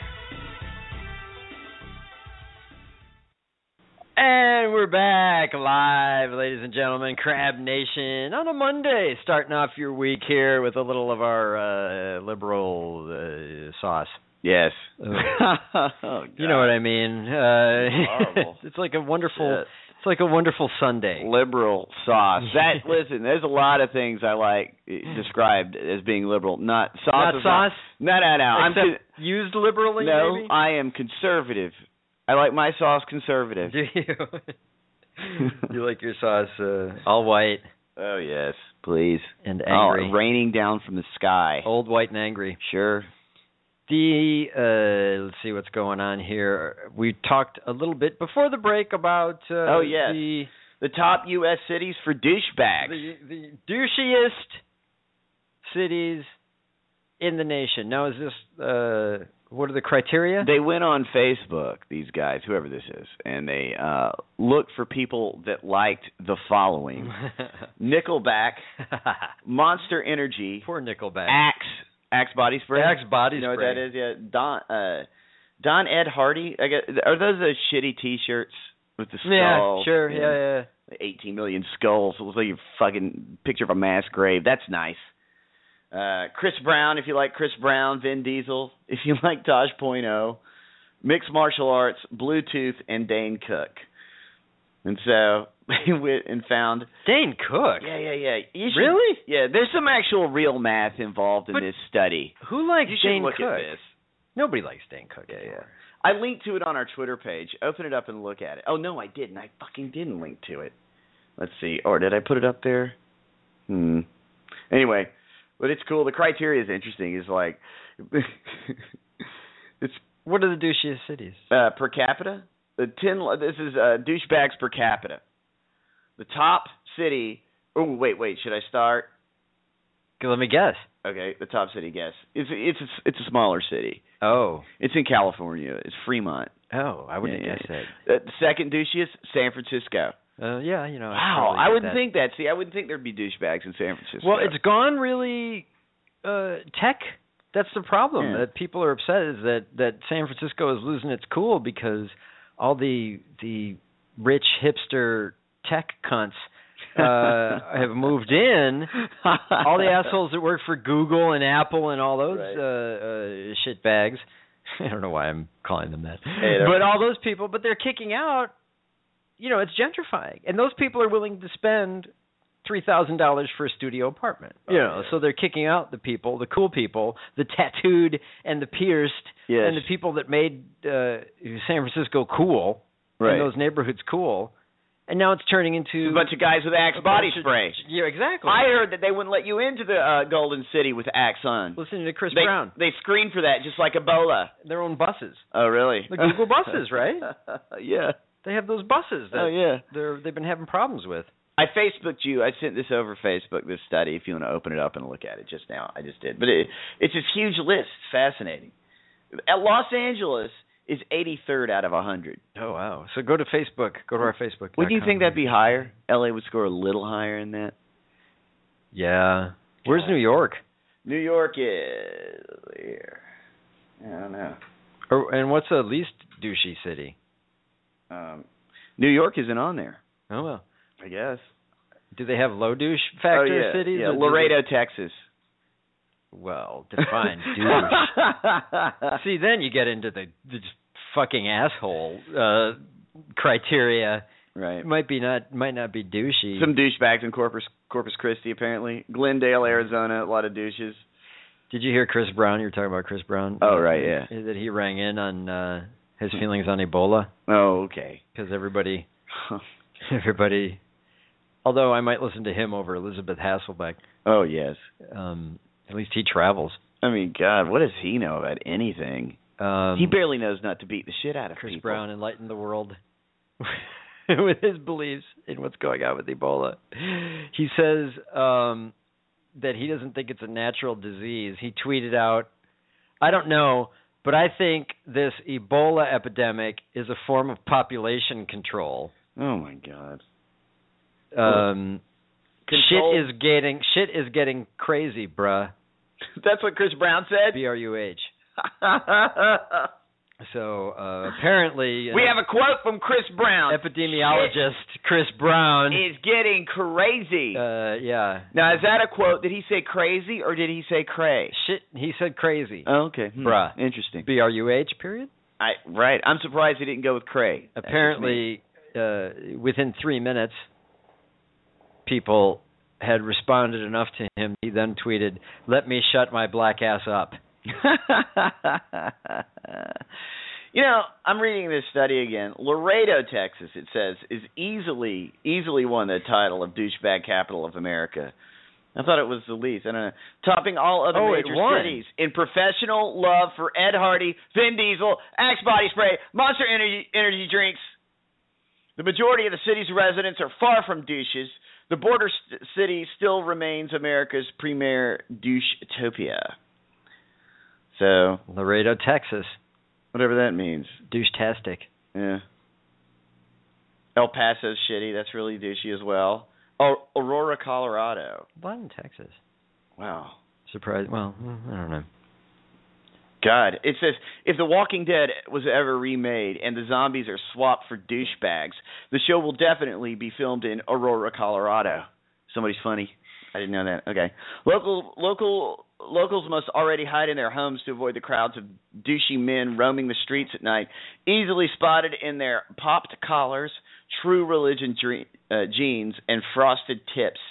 And we're back live, ladies and gentlemen, Crab Nation, on a Monday, starting off your week here with a little of our uh, liberal uh, sauce. Yes. oh, you know what I mean. Uh, it's like a wonderful... Shit. It's like a wonderful Sunday. Liberal sauce. That listen, there's a lot of things I like described as being liberal. Not sauce. Not sauce. Not, no, no, no. I'm con- used liberally. No, maybe? I am conservative. I like my sauce conservative. Do you? You like your sauce uh, all white? Oh yes, please. And angry. Oh, raining down from the sky. Old, white, and angry. Sure. The uh, let's see what's going on here. We talked a little bit before the break about uh, oh yes the the top U S cities for douchebags. The, the douchiest cities in the nation. Now, is this uh, what are the criteria? They went on Facebook, these guys, whoever this is, and they uh, looked for people that liked the following: Nickelback, Monster Energy, poor Nickelback, Axe. Axe body spray. Axe body you know spray. what that is? Yeah. Don uh, Don Ed Hardy. I guess, are those those shitty T-shirts with the skull? Yeah, sure. Yeah, yeah. yeah. Like eighteen million skulls. It looks like a fucking picture of a mass grave. That's nice. Uh, Chris Brown, if you like Chris Brown. Vin Diesel, if you like Taj Point oh. Mixed martial arts, Bluetooth, and Dane Cook. And so they went and found Dane Cook. Yeah, yeah, yeah. You should, really? Yeah, there's some actual real math involved in but this study. Who likes you should Dane look Cook? At this. Nobody likes Dane Cook. Yeah, anymore. yeah. I linked to it on our Twitter page. Open it up and look at it. Oh no, I didn't. I fucking didn't link to it. Let's see. Or did I put it up there? Hmm. Anyway, but it's cool. The criteria is interesting. Is like it's what are the douchiest cities uh, per capita? The ten. This is uh, douchebags per capita. The top city Oh, wait, wait. Should I start? Let me guess. Okay, the top city guess. It's it's a, it's a smaller city. Oh. It's in California. It's Fremont. Oh, I wouldn't yeah, guess yeah. that. Uh, the second douchiest, San Francisco. Uh, yeah, you know. Wow, I wouldn't that. think that. See, I wouldn't think there'd be douchebags in San Francisco. Well, it's gone really uh, tech. That's the problem yeah. that people are upset is that, that San Francisco is losing its cool because all the the rich hipster tech cunts uh, have moved in. All the assholes that work for Google and Apple and all those right. uh, uh, shit bags. I don't know why I'm calling them that. Hey, but all those people, but they're kicking out. You know, it's gentrifying, and those people are willing to spend three thousand dollars for a studio apartment. Oh, you know, yeah. so they're kicking out the people, the cool people, the tattooed and the pierced, yes. and the people that made uh, San Francisco cool, right. and those neighborhoods cool. And now it's turning into a bunch of guys with Axe body of, spray. Yeah, exactly. I heard that they wouldn't let you into the uh, Golden City with Axe on. Listening to Chris they, Brown. They screened for that, just like Ebola. Their own buses. Oh, really? The Google buses, right? yeah. They have those buses that oh, yeah. they're, they've been having problems with. I Facebooked you. I sent this over Facebook, this study, if you want to open it up and look at it just now. I just did. But it, it's this huge list. It's fascinating. At Los Angeles is eighty-third out of one hundred. Oh, wow. So go to Facebook. Go to our Facebook. Would you think that'd be higher? L A would score a little higher than that? Yeah. Where's New York? New York is here. I don't know. Or, and what's the least douchey city? Um, New York isn't on there. Oh, well. I guess. Do they have low douche factor oh, yeah. cities? Yeah, Laredo, they... Texas. Well, define douche. See, then you get into the, the fucking asshole uh, criteria. Right. It might be not might not be douchey. Some douchebags in Corpus Corpus Christi, apparently. Glendale, Arizona, a lot of douches. Did you hear Chris Brown? You were talking about Chris Brown. Oh, right, yeah. That he rang in on uh, his feelings on Ebola. Oh, okay. Because everybody, everybody. Although I might listen to him over Elizabeth Hasselbeck. Oh, yes. Um, at least he travels. I mean, God, what does he know about anything? Um, he barely knows not to beat the shit out of Chris people. Brown enlightened the world with his beliefs in what's going on with Ebola. He says um, that he doesn't think it's a natural disease. He tweeted out, I don't know, but I think this Ebola epidemic is a form of population control. Oh, my God. Um, Control. shit is getting shit is getting crazy, bruh. That's what Chris Brown said? B R U H. So uh, apparently, we have a quote from Chris Brown. Epidemiologist shit Chris Brown is getting crazy. Uh, yeah. Now, is that a quote? Did he say crazy or did he say cray? Shit, he said crazy. Oh, okay, hmm. bruh. Interesting. B R U H. Period. I right. I'm surprised he didn't go with cray. Apparently, uh, within three minutes, people had responded enough to him. He then tweeted, "Let me shut my black ass up." You know, I'm reading this study again. Laredo, Texas, it says, is easily easily won the title of douchebag capital of America. I thought it was the least. I don't know. Topping all other oh, major cities in professional love for Ed Hardy, Vin Diesel, Axe body spray, Monster energy energy drinks. The majority of the city's residents are far from douches. The border st- city still remains America's premier douche-topia. So Laredo, Texas. Whatever that means. Douche-tastic. Yeah. El Paso's shitty. That's really douchey as well. Oh, Aurora, Colorado. What in Texas? Wow. Surprised. Well, I don't know. God, it says, if The Walking Dead was ever remade and the zombies are swapped for douchebags, the show will definitely be filmed in Aurora, Colorado. Somebody's funny. I didn't know that. Okay. Local local locals must already hide in their homes to avoid the crowds of douchey men roaming the streets at night, easily spotted in their popped collars, True Religion dre- uh, jeans, and frosted tips.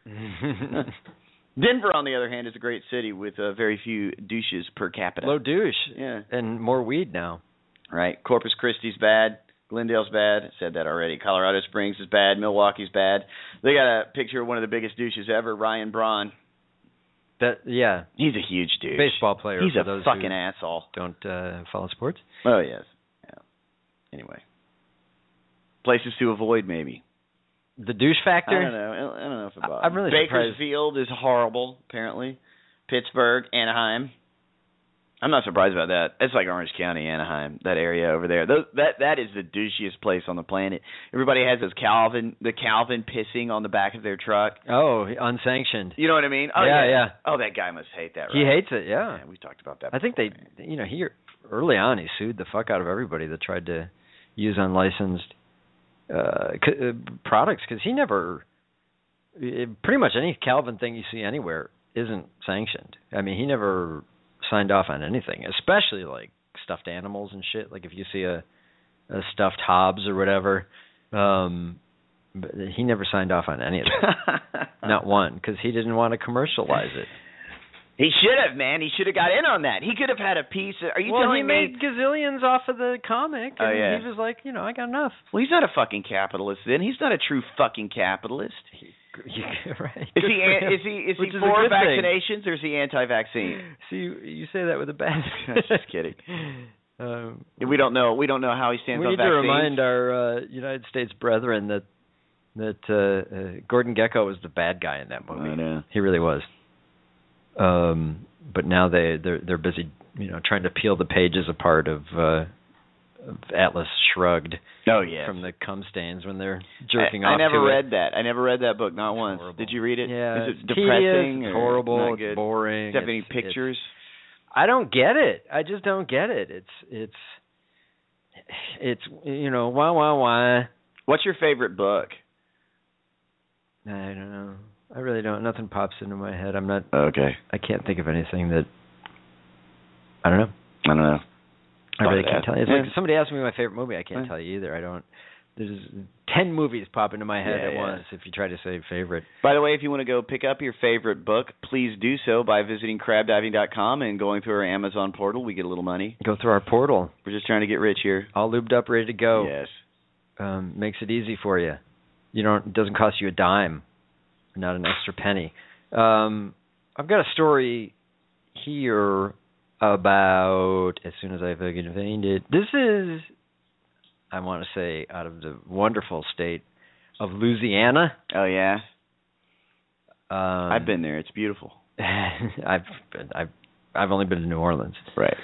Denver, on the other hand, is a great city with uh, very few douches per capita. Low douche. Yeah. And more weed now. Right. Corpus Christi's bad. Glendale's bad. I said that already. Colorado Springs is bad. Milwaukee's bad. They got a picture of one of the biggest douches ever, Ryan Braun. That yeah. He's a huge douche. Baseball player. He's for a those fucking who asshole. Don't uh, follow sports. Oh, yes. Yeah. Anyway. Places to avoid, maybe. The douche factor? I don't know. I don't know if it bothers I'm really Bakersfield surprised. is horrible, apparently. Pittsburgh, Anaheim. I'm not surprised about that. It's like Orange County, Anaheim, that area over there. Those, that that is the douchiest place on the planet. Everybody has those Calvin, the Calvin pissing on the back of their truck. Oh, unsanctioned. You know what I mean? Oh, yeah, yeah, yeah. Oh, that guy must hate that. Right? He hates it. Yeah. yeah. We talked about that. I think they, you know, he early on he sued the fuck out of everybody that tried to use unlicensed uh, c- uh, products because he never, it, pretty much any Calvin thing you see anywhere isn't sanctioned. I mean, he never signed off on anything, especially like stuffed animals and shit. Like if you see a, a stuffed Hobbs or whatever, um, but he never signed off on any of that. Not one, because he didn't want to commercialize it. He should have, man. He should have got in on that. He could have had a piece. Of, are you well, telling he me? made gazillions off of the comic, and oh, yeah. he was like, you know, I got enough. Well, he's not a fucking capitalist. Then he's not a true fucking capitalist. Yeah, right. Is he, is he is Which he is for a good vaccinations thing. or is he anti-vaccine? See, you, you say that with a bad. I'm just kidding. Um, we don't know. We don't know how he stands we on need vaccines. to remind our uh, United States brethren that that uh, uh, Gordon Gekko was the bad guy in that movie. I know. He really was. Um, but now they they're they're busy, you know, trying to peel the pages apart of, uh, of Atlas Shrugged. Oh yeah, from the cum stains when they're jerking I, off. I never to read it. that. I never read that book, not once. Horrible. Did you read it? Yeah, is it it's depressing? tedious, or horrible, not it's good? boring. Does it have any it's, pictures? It's, I don't get it. I just don't get it. It's it's it's you know why why why. What's your favorite book? I don't know. I really don't. Nothing pops into my head. I'm not. Okay. I can't think of anything that. I don't know. I don't know. I really can't tell you. It's yeah. like if somebody asked me my favorite movie, I can't yeah. tell you either. I don't. There's ten movies pop into my head yeah, at yeah. once if you try to say favorite. By the way, if you want to go pick up your favorite book, please do so by visiting crab diving dot com and going through our Amazon portal. We get a little money. Go through our portal. We're just trying to get rich here. All lubed up, ready to go. Yes. Um, makes it easy for you. You don't. It doesn't cost you a dime, not an extra penny. Um, I've got a story here about, as soon as I fucking find it, this is, I want to say, out of the wonderful state of Louisiana. Oh yeah, um, I've been there. It's beautiful. I've been, I've I've only been to New Orleans. Right.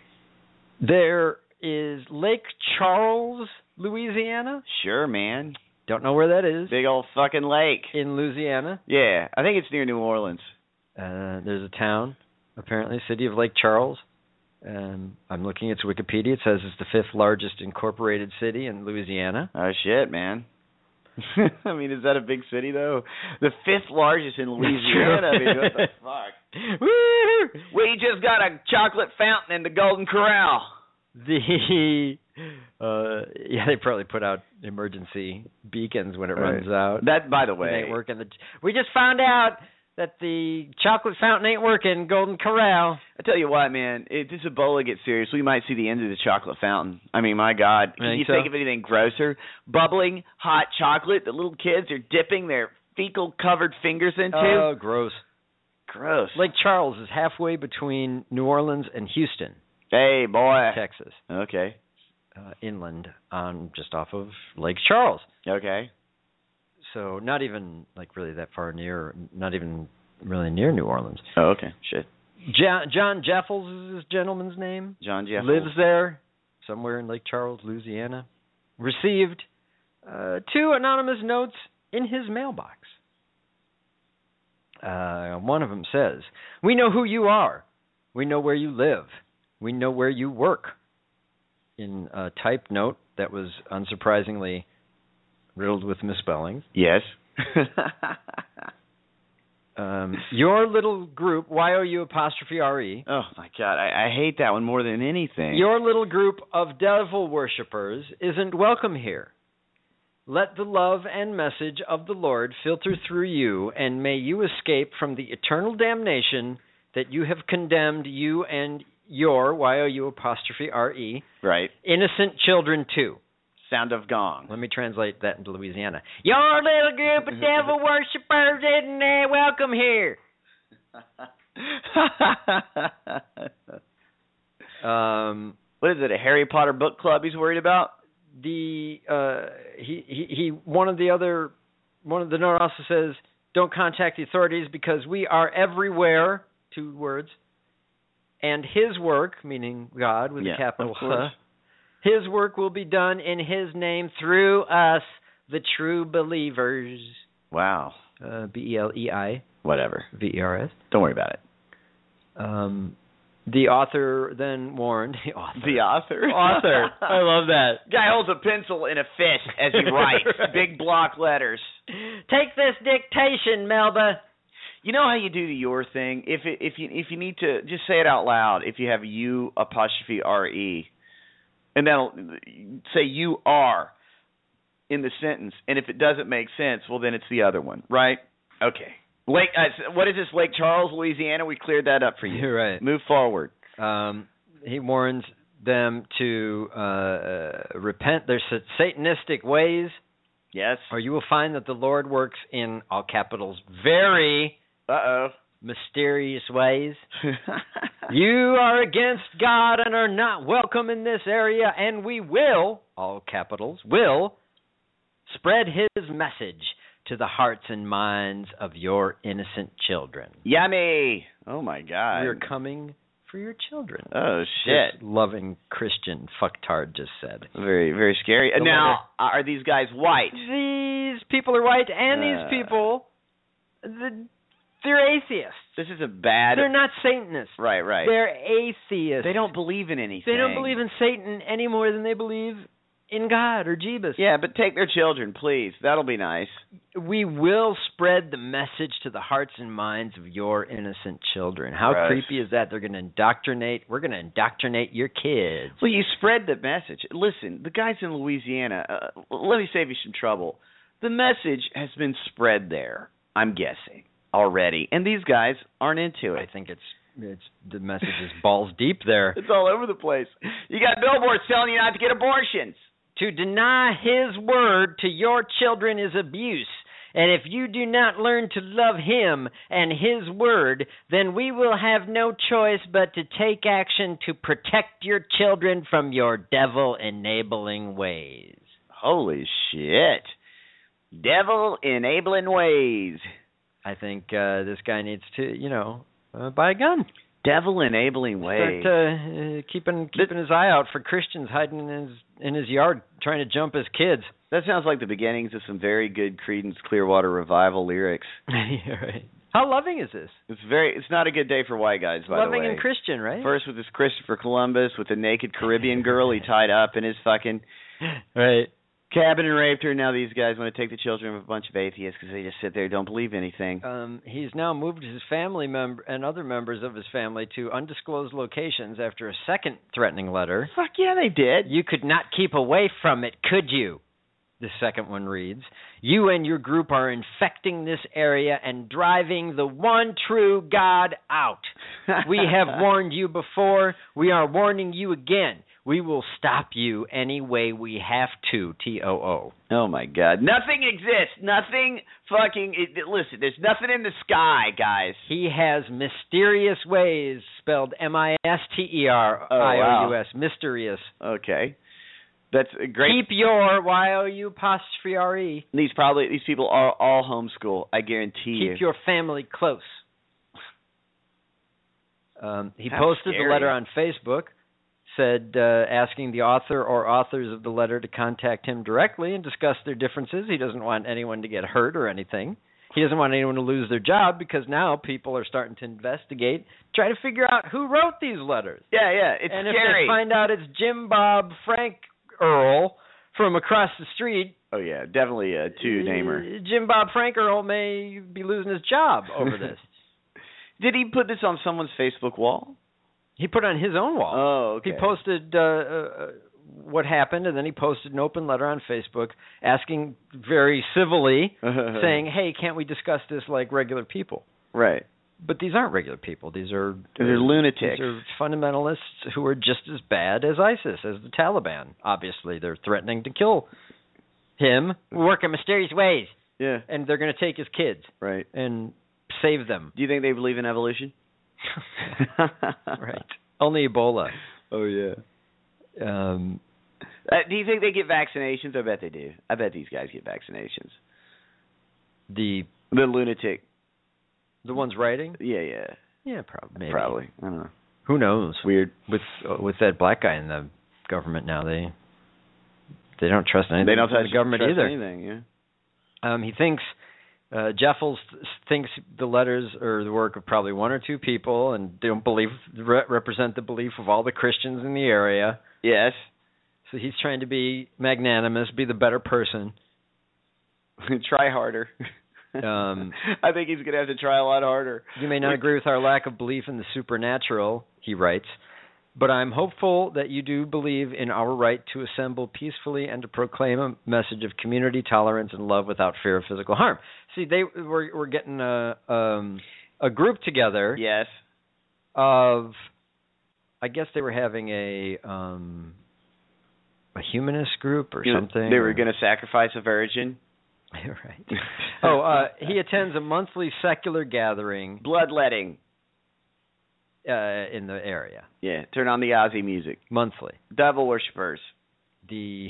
There is Lake Charles, Louisiana. Sure, man. Don't know where that is. Big old fucking lake in Louisiana. Yeah, I think it's near New Orleans. Uh, there's a town. Apparently, city of Lake Charles. Um, I'm looking at its Wikipedia. It says it's the fifth largest incorporated city in Louisiana. Oh, shit, man. I mean, is that a big city, though? The fifth largest in Louisiana. I mean, what the fuck? Woo! We just got a chocolate fountain in the Golden Corral. The uh, yeah, they probably put out emergency beacons when it right. runs out. That, by the way, it ain't working. The, we just found out that the chocolate fountain ain't working, Golden Corral. I tell you what, man, if this Ebola gets serious, we might see the end of the chocolate fountain. I mean, my God. Can you so? think of anything grosser? Bubbling hot chocolate that little kids are dipping their fecal-covered fingers into? Oh, gross. Gross. Lake Charles is halfway between New Orleans and Houston. Hey, boy. Texas. Okay. Uh, inland on just off of Lake Charles. Okay. So not even like really that far near, not even really near New Orleans. Oh, okay. Shit. John, John Jeffels is this gentleman's name. John Jeffels. Lives there, somewhere in Lake Charles, Louisiana. Received uh, two anonymous notes in his mailbox. Uh, one of them says, "We know who you are. We know where you live. We know where you work." In a typed note that was unsurprisingly riddled with misspellings. Yes. um, your little group, Y O U apostrophe R E. Oh, my God. I, I hate that one more than anything. Your little group of devil worshippers isn't welcome here. Let the love and message of the Lord filter through you, and may you escape from the eternal damnation that you have condemned you and your, Y O U apostrophe R E, right, innocent children to. Sound of gong. Let me translate that into Louisiana. Your little group of devil worshippers isn't uh, welcome here. um, what is it, a Harry Potter book club he's worried about? The uh, he, he he one of the other one of the note also says, don't contact the authorities because we are everywhere, two words, and his work, meaning God with yeah, a capital H, his work will be done in his name through us, the true believers. Wow. Uh, B E L E I. Whatever. V E R S. Don't worry about it. Um, the author then warned. The author. The author? Author. I love that. Guy holds a pencil in a fist as he writes. Right. Big block letters. Take this dictation, Melba. You know how you do the your thing? If it, if you if you need to, just say it out loud. If you have you apostrophe R E, and then say you are in the sentence. And if it doesn't make sense, well, then it's the other one, right? Okay. Lake, uh, what is this, Lake Charles, Louisiana? We cleared that up for you. You're right. Move forward. Um, he warns them to uh, uh, repent their satanistic ways. Yes. Or you will find that the Lord works in, all capitals, very Uh-oh. mysterious ways. You are against God and are not welcome in this area, and we will, all capitals, will spread his message to the hearts and minds of your innocent children. Yummy! Oh, my God. We're coming for your children. Oh, shit. This loving Christian fucktard just said. Very, very scary. The now, letter. Are these guys white? These people are white, and uh, these people, the, they're atheists. This is a bad... They're not Satanists. Right, right. They're atheists. They don't believe in anything. They don't believe in Satan any more than they believe in God or Jeebus. Yeah, but take their children, please. That'll be nice. We will spread the message to the hearts and minds of your innocent children. How Gross. creepy is that? They're going to indoctrinate. We're going to indoctrinate your kids. Well, you spread the message. Listen, the guys in Louisiana, uh, let me save you some trouble. The message has been spread there, I'm guessing, already. And these guys aren't into it. I think it's it's the message is balls deep there. It's all over the place. You got billboards telling you not to get abortions. To deny his word to your children is abuse. And if you do not learn to love him and his word, then we will have no choice but to take action to protect your children from your devil-enabling ways. Holy shit. Devil-enabling ways. I think uh, this guy needs to, you know, uh, buy a gun. Devil-enabling ways. Start uh, keeping keeping his eye out for Christians hiding in his in his yard trying to jump his kids. That sounds like the beginnings of some very good Creedence Clearwater Revival lyrics. Yeah, right. How loving is this? It's very. It's not a good day for white guys, by loving the way. and Christian, right? First with this Christopher Columbus with the naked Caribbean girl he tied up in his fucking right cabin and raped her. Now these guys want to take the children of a bunch of atheists because they just sit there and don't believe anything. Um, he's now moved his family member and other members of his family to undisclosed locations after a second threatening letter. Fuck yeah, they did. You could not keep away from it, could you? The second one reads, you and your group are infecting this area and driving the one true God out. We have warned you before. We are warning you again. We will stop you any way we have to, T O O. Oh, my God. Nothing exists. Nothing fucking... It, listen, there's nothing in the sky, guys. He has mysterious ways, spelled M I S T E R I O U S, Oh, wow. mysterious. Okay. That's a great... Keep your Y O U apostrophe R E. These probably... These people are all homeschool, I guarantee Keep you. Keep your family close. Um, he How posted scary. the letter on Facebook. Said, uh, asking the author or authors of the letter to contact him directly and discuss their differences. He doesn't want anyone to get hurt or anything. He doesn't want anyone to lose their job because now people are starting to investigate, try to figure out who wrote these letters. Yeah, yeah, it's and scary. And if they find out it's Jim Bob Frank Earl from across the street. Oh, yeah, definitely a two-namer. Jim Bob Frank Earl may be losing his job over this. Did he put this on someone's Facebook wall? He put it on his own wall. Oh, okay. He posted uh, uh, what happened, and then he posted an open letter on Facebook asking very civilly, saying, hey, can't we discuss this like regular people? Right. But these aren't regular people. These are... They're lunatics. These are fundamentalists who are just as bad as ISIS, as the Taliban. Obviously, they're threatening to kill him. Work in mysterious ways. Yeah. And they're going to take his kids. Right. And save them. Do you think they believe in evolution? Right. Only Ebola. Oh, yeah. Um, uh, do you think they get vaccinations? I bet they do. I bet these guys get vaccinations. The the lunatic. The ones writing? Yeah, yeah. Yeah, probably. Maybe. Probably. I don't know. Who knows? Weird. With uh, with that black guy in the government now, they they don't trust anything. They don't from touch, the government trust either. anything. Yeah. Um, he thinks uh, Jeffels th- thinks the letters are the work of probably one or two people, and don't believe re- represent the belief of all the Christians in the area. Yes. So he's trying to be magnanimous, be the better person. Try harder. Um, I think he's going to have to try a lot harder. You may not agree with our lack of belief in the supernatural, he writes, but I'm hopeful that you do believe in our right to assemble peacefully and to proclaim a message of community, tolerance, and love without fear of physical harm. See, they were, were getting a, um, a group together. Yes. Of, I guess they were having a um, a humanist group or you something. They were going to sacrifice a virgin. Right. Oh, uh, he attends a monthly secular gathering. Bloodletting. Uh, in the area. Yeah, turn on the Ozzy music. Monthly. Devil worshippers. The...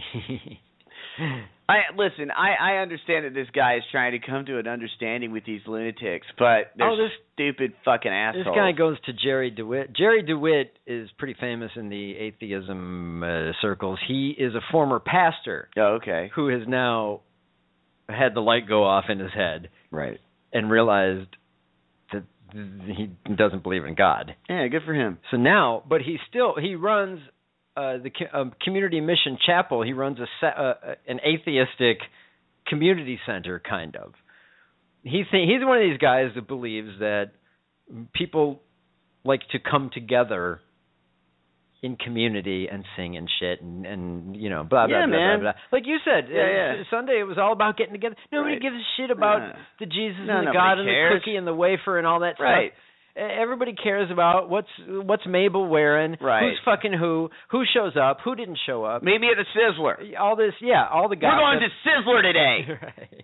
I listen, I, I understand that this guy is trying to come to an understanding with these lunatics, but they're oh, this, stupid fucking assholes. This guy goes to Jerry DeWitt. Jerry DeWitt is pretty famous in the atheism uh, circles. He is a former pastor. Oh, okay. Who has now had the light go off in his head, right, and realized that he doesn't believe in God. Yeah, good for him. So now, but he still he runs uh, the uh, Community Mission Chapel. He runs a uh, an atheistic community center, kind of. He th- he's one of these guys that believes that people like to come together in community and sing and shit and, and you know, blah, blah, yeah, blah, man. blah, blah. Like you said, yeah, uh, yeah. Sunday it was all about getting together. Nobody right. gives a shit about nah. the Jesus no, and the God and cares. the cookie and the wafer and all that right. stuff. Everybody cares about what's what's Mabel wearing, right. who's fucking who, who shows up, who didn't show up. Maybe at a Sizzler. All this, yeah, all the guys. We're going to Sizzler today.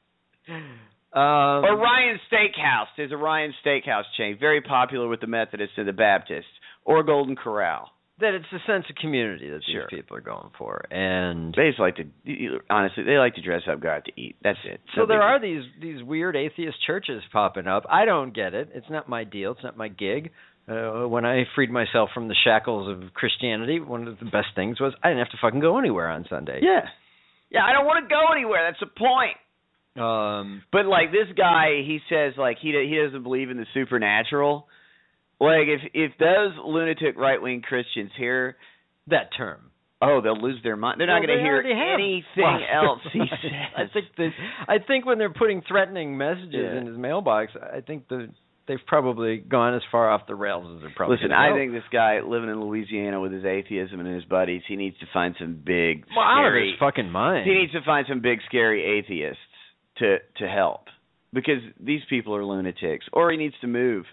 right. Um, or Ryan Steakhouse. There's a Ryan Steakhouse chain, very popular with the Methodists and the Baptists. Or Golden Corral. That it's a sense of community that sure. these people are going for, and they just like to honestly they like to dress up, go out to eat. That's it. So no there big are these these weird atheist churches popping up. I don't get it. It's not my deal. It's not my gig. Uh, when I freed myself from the shackles of Christianity, one of the best things was I didn't have to fucking go anywhere on Sunday. Yeah, yeah. I don't want to go anywhere. That's the point. Um, but like this guy, he says like he he doesn't believe in the supernatural. Like if if those lunatic right wing Christians hear that term, oh, they'll lose their mind. They're well, not going to hear have. anything well, else he says. I think that I think when they're putting threatening messages yeah. in his mailbox, I think the they've probably gone as far off the rails as they're probably. Listen, I go. think this guy living in Louisiana with his atheism and his buddies, he needs to find some big, well, scary, out of his fucking mind. He needs to find some big, scary atheists to to help because these people are lunatics, or he needs to move.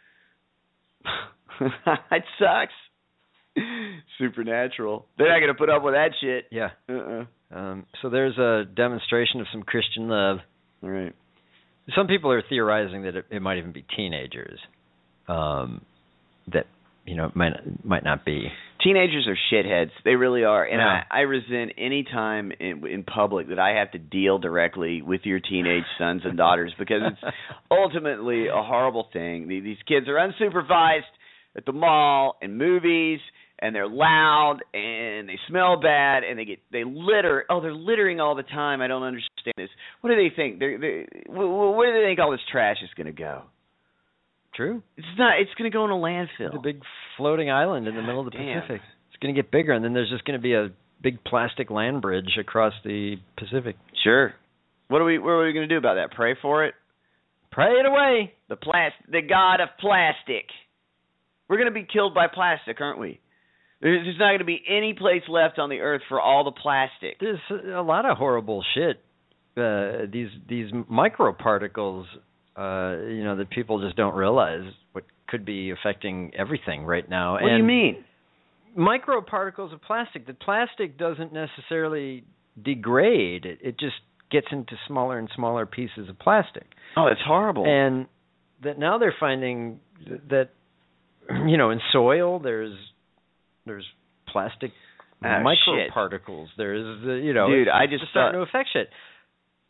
It sucks. Supernatural. They're not going to put up with that shit. Yeah. Uh-uh. Um, so there's a demonstration of some Christian love. All right. Some people are theorizing that it, it might even be teenagers. Um, that you know might might not be. Teenagers are shitheads. They really are, and yeah. I, I resent any time in, in public that I have to deal directly with your teenage sons and daughters because it's ultimately a horrible thing. These kids are unsupervised at the mall and movies, and they're loud and they smell bad and they get they litter. Oh, they're littering all the time. I don't understand this. What do they think? They're, they where do they think all this trash is going to go? True. It's not. It's going to go in a landfill. It's a big floating island in the middle of the Damn. Pacific. It's going to get bigger, and then there's just going to be a big plastic land bridge across the Pacific. Sure. What are we? What are we going to do about that? Pray for it. Pray it away. The plas- the god of plastic. We're going to be killed by plastic, aren't we? There's just not going to be any place left on the earth for all the plastic. There's a lot of horrible shit. Uh, these these microparticles, uh, you know, that people just don't realize what could be affecting everything right now. What and do you mean? Microparticles of plastic. The plastic doesn't necessarily degrade. It, it just gets into smaller and smaller pieces of plastic. Oh, that's horrible. And that now they're finding that, you know, in soil there's there's plastic oh, microparticles. There's, uh, you know, dude, it's, I it's just starting saw, to affect shit. I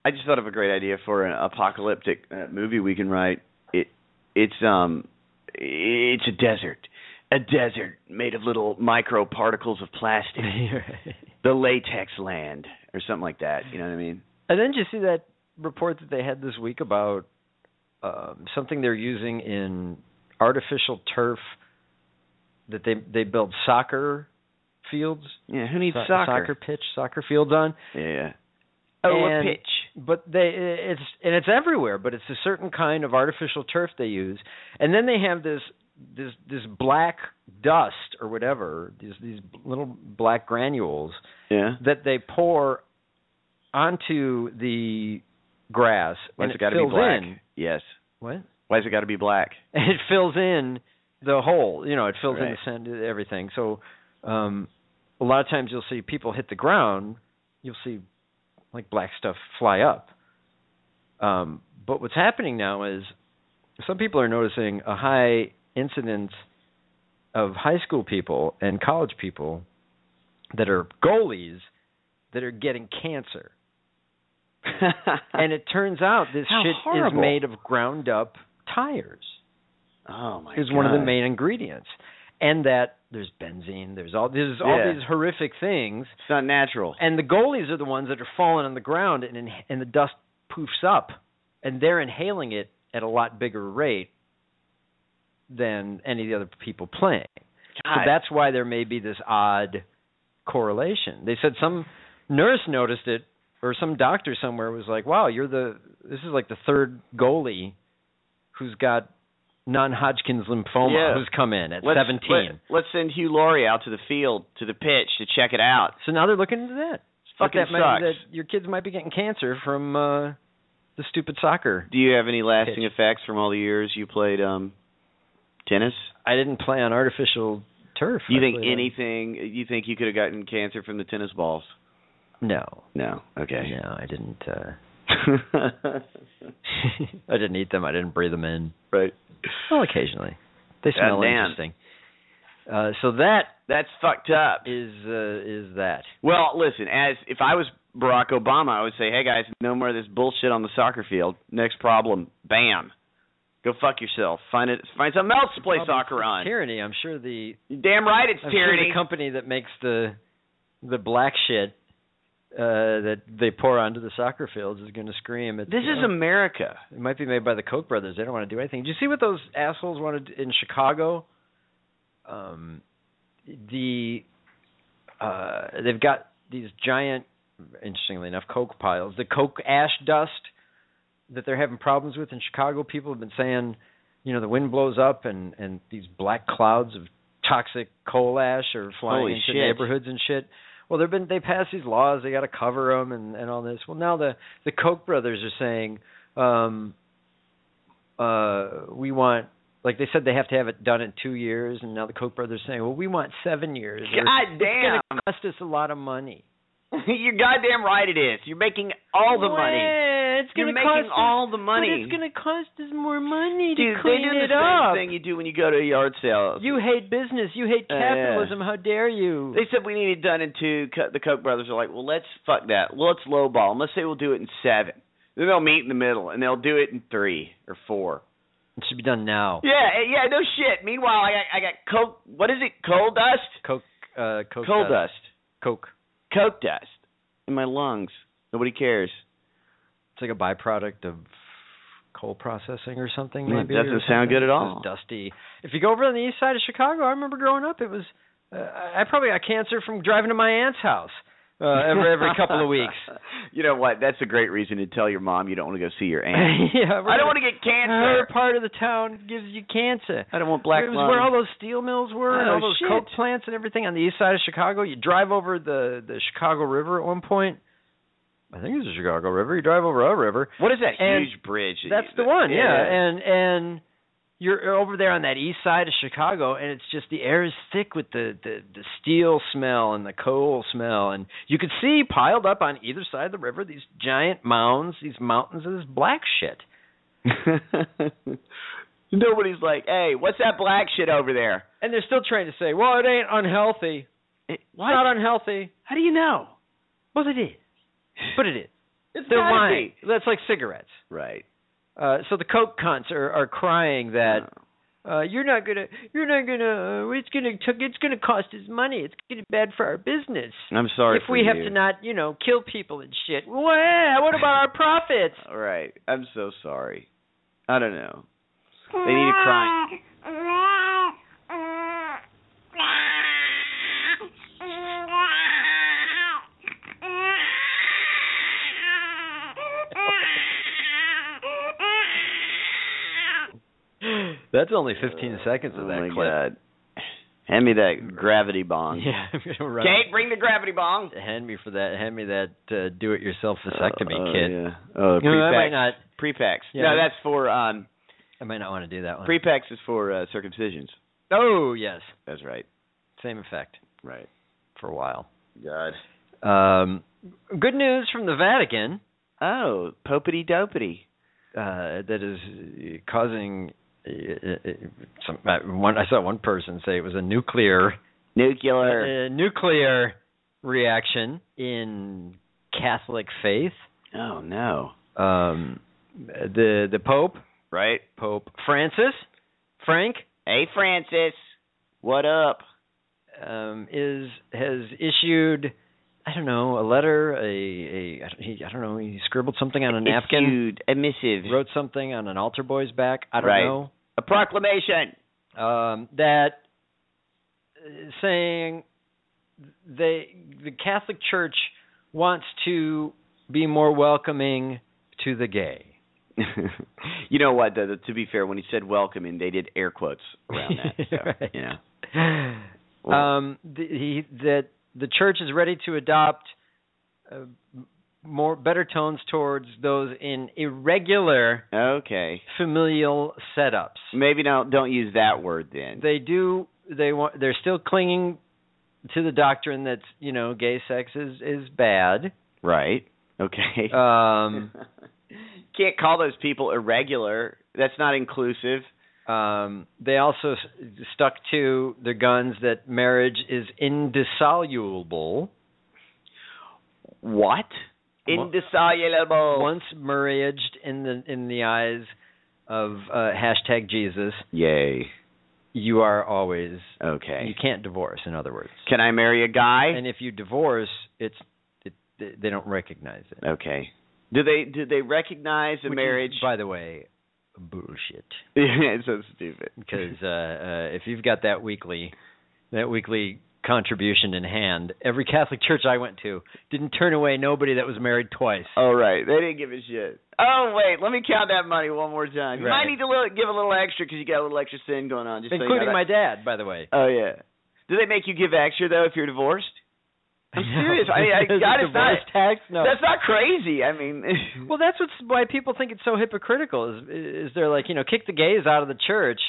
I just thought of a great idea for an apocalyptic uh, movie we can write. It it's um it's a desert, a desert made of little micro particles of plastic. The latex land or something like that. You know what I mean? And then did you see that report that they had this week about um, something they're using in artificial turf that they they build soccer fields? Yeah, who needs so- soccer? Soccer pitch, soccer fields on. Yeah. Oh, and, a pitch. But they it's and it's everywhere, but it's a certain kind of artificial turf they use. And then they have this this this black dust or whatever, these these little black granules Yeah. that they pour onto the grass. Why's and it it got to be fills black? in. Yes. What? Why's it got to be black? And it fills in the hole. You know, it fills Right. in the sand, everything. So um, a lot of times you'll see people hit the ground, you'll see like black stuff fly up. Um, but what's happening now is some people are noticing a high incidence of high school people and college people that are goalies that are getting cancer. And it turns out this How shit horrible. is made of ground up tires. Oh my Is god. one of the main ingredients. And that there's benzene, there's all there's all Yeah. these horrific things. It's not natural. And the goalies are the ones that are falling on the ground and in, and the dust poofs up and they're inhaling it at a lot bigger rate than any of the other people playing. So God. that's why there may be this odd correlation. They said some nurse noticed it, or some doctor somewhere was like, "Wow, you're the this is like the third goalie who's got non-Hodgkin's lymphoma Yeah. who's come in at Let's, seventeen." Let, let's send Hugh Laurie out to the field, to the pitch, to check it out. So now they're looking into that. Fucking that, might, sucks. that your kids might be getting cancer from uh, the stupid soccer. Do you have any lasting pitch. effects from all the years you played um, tennis? I didn't play on artificial turf. You I think played on- anything? You think you could have gotten cancer from the tennis balls? No. No. Okay. No, I didn't. Uh... I didn't eat them. I didn't breathe them in. Right. Well, occasionally. They smell God damn. interesting. Uh, so that That's fucked up. is uh, is that. Well, listen, as if I was Barack Obama, I would say, hey guys, no more of this bullshit on the soccer field. Next problem, bam. Go fuck yourself. Find it. Find something else to play soccer on. Tyranny. I'm sure the Damn right, it's I'm tyranny. sure the company that makes the the black shit uh, that they pour onto the soccer fields is going to scream. At, This you is know, America. It might be made by the Koch brothers. They don't want to do anything. Did you see what those assholes wanted in Chicago? Um, the uh, they've got these giant, interestingly enough, coke piles. The coke ash dust that they're having problems with in Chicago. People have been saying, you know, the wind blows up and and these black clouds of toxic coal ash are flying Holy into shit. neighborhoods and shit. Well, they've been they passed these laws. They got to cover them and, and all this. Well, now the the Koch brothers are saying, um, uh, we want, like they said, they have to have it done in two years, and now the Koch brothers are saying, well, we want seven years. Or, God it's damn. going to cost us a lot of money. You're goddamn right it is. You're making all the money. Well, it's You're gonna making cost all us, the money. But it's going to cost us more money Dude, to clean they do it the same up. thing you do when you go to a yard sale. You hate business. You hate Uh, yeah. capitalism. How dare you? They said we need it done in two. Co- The Koch brothers are like, well, let's fuck that. Well, let's lowball them. Let's say we'll do it in seven. Then they'll meet in the middle, and they'll do it in three or four. It should be done now. Yeah, eh, yeah, no shit. Meanwhile, I got, I got coke. What is it? Coal dust? Coke, uh, Coke Coal dust. dust. Coke. Coke dust in my lungs. Nobody cares. It's like a byproduct of coal processing or something. Yeah, it Maybe, doesn't or sound something. good at It's all. just dusty. If you go over on the east side of Chicago, I remember growing up, it was. Uh, I probably got cancer from driving to my aunt's house uh, every every couple of weeks. You know what? That's a great reason to tell your mom you don't want to go see your aunt. Yeah, I don't want to get Her cancer. part of the town gives you cancer. I don't want black It was lung. where all those steel mills were and Oh, all those shit. coke plants and everything on the east side of Chicago. You drive over the, the Chicago River at one point. I think it's the Chicago River. You drive over a river. What is that And huge bridge? that That's you- the one, yeah. yeah. And and you're over there on that east side of Chicago, and it's just the air is thick with the, the, the steel smell and the coal smell. And you could see piled up on either side of the river these giant mounds, these mountains of this black shit. Nobody's like, hey, what's that black shit over there? And they're still trying to say, well, it ain't unhealthy. It, It's not unhealthy. How do you know? Well, it is. But it is. It's They're gotta lying. be. That's like cigarettes. Right. Uh, so the coke cunts are, are crying that uh, you're not gonna, you're not gonna, uh, it's gonna, t- it's gonna cost us money. It's gonna be bad for our business. I'm sorry if for we you. have to not, you know, kill people and shit. Well, what about our profits? All right. I'm so sorry. I don't know. They need to cry. That's only fifteen seconds of Oh that my clip. God. Hand me that gravity bong. Yeah, I'm gonna run. Kate, bring the gravity bong. Hand me for that. Hand me that uh, do-it-yourself vasectomy uh, kit. Yeah. Oh, No, I prepex. might not. Prepex. Yeah. No, that's for um. I might not want to do that one. Prepex is for uh, circumcisions. Oh yes, That's right. same effect Right. for a while. God. Um, good news from the Vatican. Oh, popity dopity. Uh, that is uh, causing uh, uh, some. Uh, one I saw one person say it was a nuclear nuclear uh, nuclear reaction in Catholic faith. Oh no. Um, the the Pope, right? Pope Francis, Frank. Hey Francis, what up? Um, is has issued. I don't know, a letter, a, a I, don't, he, I don't know, he scribbled something on a napkin. Issued a missive. Wrote something on an altar boy's back. I don't right. know. A proclamation. Um, that uh, saying they the Catholic Church wants to be more welcoming to the gay. You know what, though, to be fair, when he said welcoming, they did air quotes around that. So, right. You know. Well, um, the, he, that the church is ready to adopt uh, more better tones towards those in irregular, okay, familial setups. Maybe don't don't use that word then. They do. They want. They're still clinging to the doctrine that you know gay sex is is bad. Right. Okay. Um, can't call those people irregular. That's not inclusive. Um, they also s- stuck to their guns that marriage is indissoluble. What? Indissoluble. Once marriaged in the in the eyes of uh, hashtag Jesus. Yay. You are always okay. You can't divorce. In other words, can I marry a guy? And if you divorce, it's it, they don't recognize it. Okay. Do they do they recognize a Which marriage? Is, by the way, bullshit. It's so stupid. Because uh, uh, if you've got that weekly, that weekly contribution in hand, every Catholic church I went to didn't turn away nobody that was married twice. Oh right, they didn't give a shit. Oh wait, let me count that money one more time. You Right. might need to little, give a little extra because you got a little extra sin going on. Just Including so you know my that. dad, by the way. Oh yeah. Do they make you give extra though if you're divorced? I'm serious. I mean, I, Is it God, it's not, divorce tax? No. That's not crazy. I mean, well, that's what's why people think it's so hypocritical. Is is they're like, you know, kick the gays out of the church.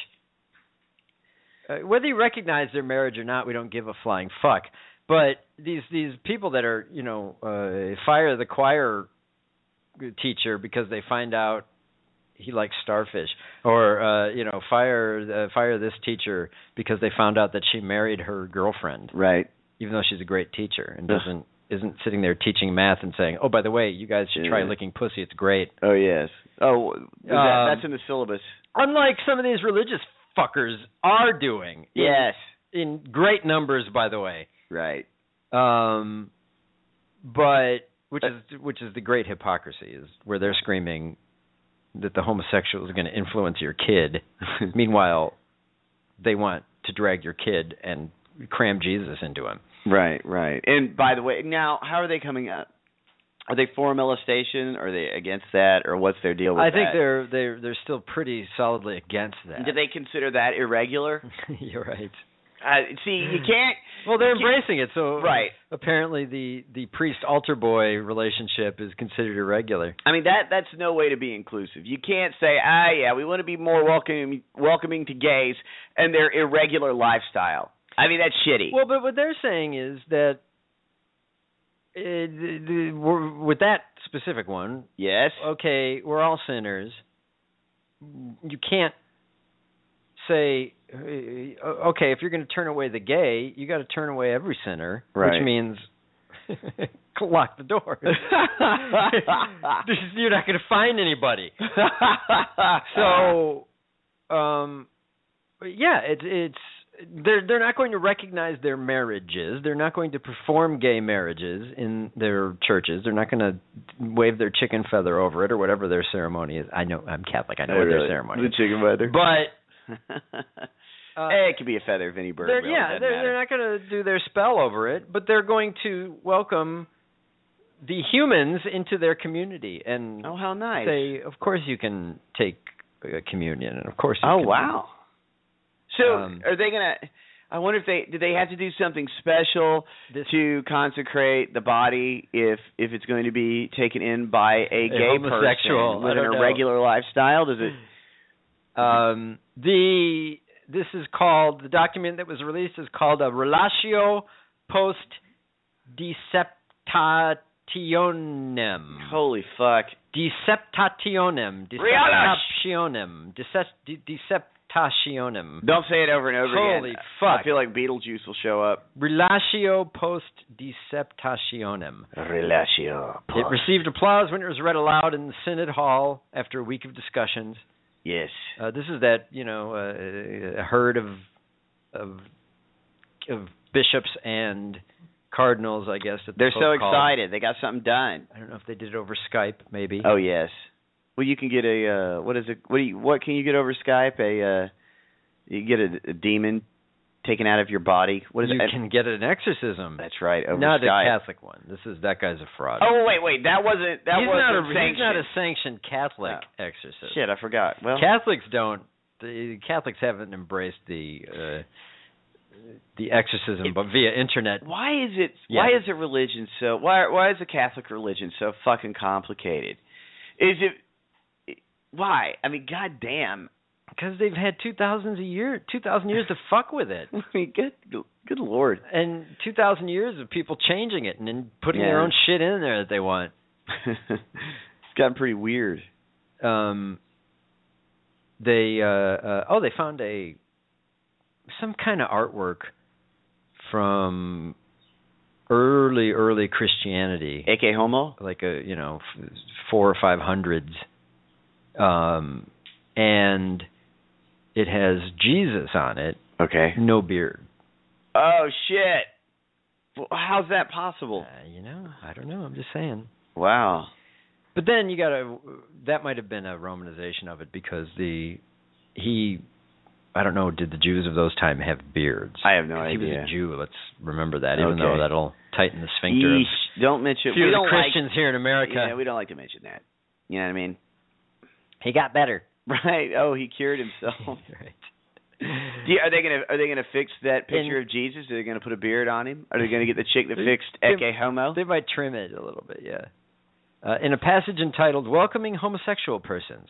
Uh, whether you recognize their marriage or not, we don't give a flying fuck. But these these people that are, you know, uh, fire the choir teacher because they find out he likes starfish, or uh, you know, fire uh, fire this teacher because they found out that she married her girlfriend. Right. Even though she's a great teacher and doesn't isn't sitting there teaching math and saying, "Oh, by the way, you guys should try Yeah. licking pussy. It's great." Oh yes. Oh, is that, Um, that's in the syllabus. Unlike some of these religious fuckers are doing. in- Yes. In great numbers, by the way. Right. Um, but which is which is the great hypocrisy is where they're screaming that the homosexual is going to influence your kid. Meanwhile, they want to drag your kid and cram Jesus into him. Right, right. And by the way, now how are they coming up? Are they for molestation? Are they against that, or what's their deal with I that? think they're they're they're still pretty solidly against that. Do they consider that irregular? You're right. Uh, see, you can't. Well, they're you can't- embracing it, so right. apparently the the priest altar boy relationship is considered irregular. I mean that that's no way to be inclusive. You can't say, ah, yeah, we want to be more welcoming welcoming to gays and their irregular lifestyle. I mean that's shitty. Well, but what they're saying is that uh, the, the, we're, with that specific one, yes, okay, we're all sinners. You can't say, uh, okay, if you're going to turn away the gay, you got to turn away every sinner, Right. which means lock the door. You're not going to find anybody. So, um, yeah, it's it's they're they're not going to recognize their marriages. They're not going to perform gay marriages in their churches. They're not going to wave their chicken feather over it or whatever their ceremony is. I know I'm Catholic. I know oh, what really? their ceremony the is. The chicken feather. But uh, hey, it could be a feather of any bird. They're, really. yeah, they're, they're not going to do their spell over it, but they're going to welcome the humans into their community and oh, how nice. Say, of course you can take a communion, and of course you oh, can. wow. So um, are they going to – I wonder if they – do they have to do something special this, to consecrate the body if if it's going to be taken in by a, a gay homosexual person living a know. regular lifestyle? Does it um, – the This is called – the document that was released is called a Relatio Post Deceptationem. Holy fuck. Deceptationem. Deceptationem. Deceptationem. Don't say it over and over Holy again. Holy fuck. I feel like Beetlejuice will show up. Relatio Post Deceptationem. Relatio Post. It received applause when it was read aloud in the Synod Hall after a week of discussions. Yes. Uh, this is that, you know, uh, a herd of, of of bishops and cardinals, I guess. That the They're so called. excited. They got something done. I don't know if they did it over Skype, maybe. Oh, yes. Well, you can get a uh, what is it? What do you, what can you get over Skype? A uh, you get a, a demon taken out of your body. What is you it? You can get an exorcism. That's right. Over not Skype. a Catholic one. This is that guy's a fraud. Oh wait, wait. That wasn't that he's wasn't not a, sanctioned. He's not a sanctioned Catholic no. exorcist. Shit, I forgot. Well, Catholics don't. The Catholics haven't embraced the uh, the exorcism, it, but via internet. Why is it? Yeah. Why is a religion so? Why why is the Catholic religion so fucking complicated? Is it? Why? I mean, goddamn. Because they've had two thousands a year, two thousand years to fuck with it. I mean, good, good lord. And two thousand years of people changing it and then putting yeah. their own shit in there that they want. It's gotten pretty weird. Um. They uh, uh oh they found a some kind of artwork from early early Christianity, aka homo, like a you know four or five hundreds, um, and it has Jesus on it. Okay, no beard. Oh shit! Well, how's that possible? Uh, you know, I don't know. I'm just saying. Wow. But then you got to that might have been a Romanization of it because the he I don't know did the Jews of those time have beards? I have no idea. He was a Jew. Let's remember that, even okay. though that'll tighten the sphincter. Yeesh, of don't mention. Few we of don't the Christians like, here in America. Yeah, we don't like to mention that. You know what I mean? He got better. Right. Oh, he cured himself. Right. Do you, are they gonna Are they gonna fix that picture In, of Jesus? Are they gonna put a beard on him? Are they gonna get the chick that fixed Ecce Homo? They might trim it a little bit. Yeah. Uh, in a passage entitled "Welcoming Homosexual Persons."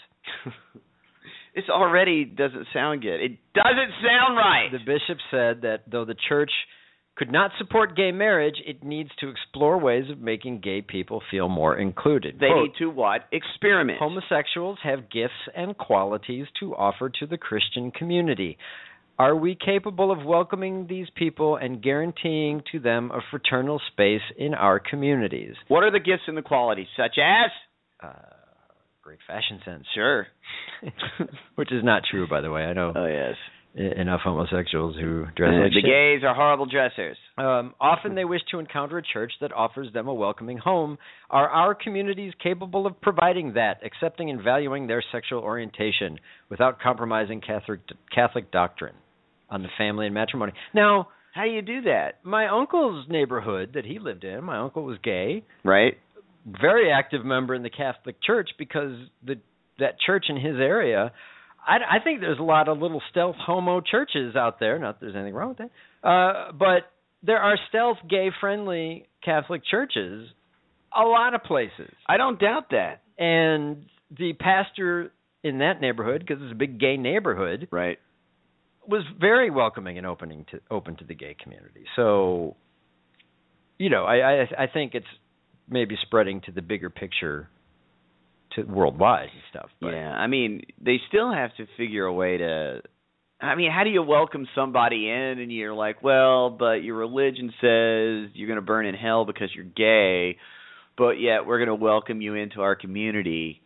This already doesn't sound good. It doesn't sound right. The bishop said that though the church could not support gay marriage, it needs to explore ways of making gay people feel more included. They Quote, need to what? Experiment. Homosexuals have gifts and qualities to offer to the Christian community. Are we capable of welcoming these people and guaranteeing to them a fraternal space in our communities? What are the gifts and the qualities, such as? Uh, great fashion sense. Sure. Which is not true, by the way. I know oh, yes. enough homosexuals who dress uh, like the shit. The gays are horrible dressers. Um, often they wish to encounter a church that offers them a welcoming home. Are our communities capable of providing that, accepting and valuing their sexual orientation without compromising Catholic, Catholic doctrine on the family and matrimony? Now, how do you do that? My uncle's neighborhood that he lived in, my uncle was gay. Right. Very active member in the Catholic Church because the that church in his area, I, I think there's a lot of little stealth homo churches out there. Not that there's anything wrong with that. Uh, but there are stealth gay-friendly Catholic churches a lot of places. I don't doubt that. And the pastor in that neighborhood, because it's a big gay neighborhood, right, was very welcoming and opening to open to the gay community. So, you know, I, I I think it's maybe spreading to the bigger picture, to worldwide and stuff. But. Yeah, I mean, they still have to figure a way to I mean, how do you welcome somebody in and you're like, well, but your religion says you're going to burn in hell because you're gay, but yet we're going to welcome you into our community.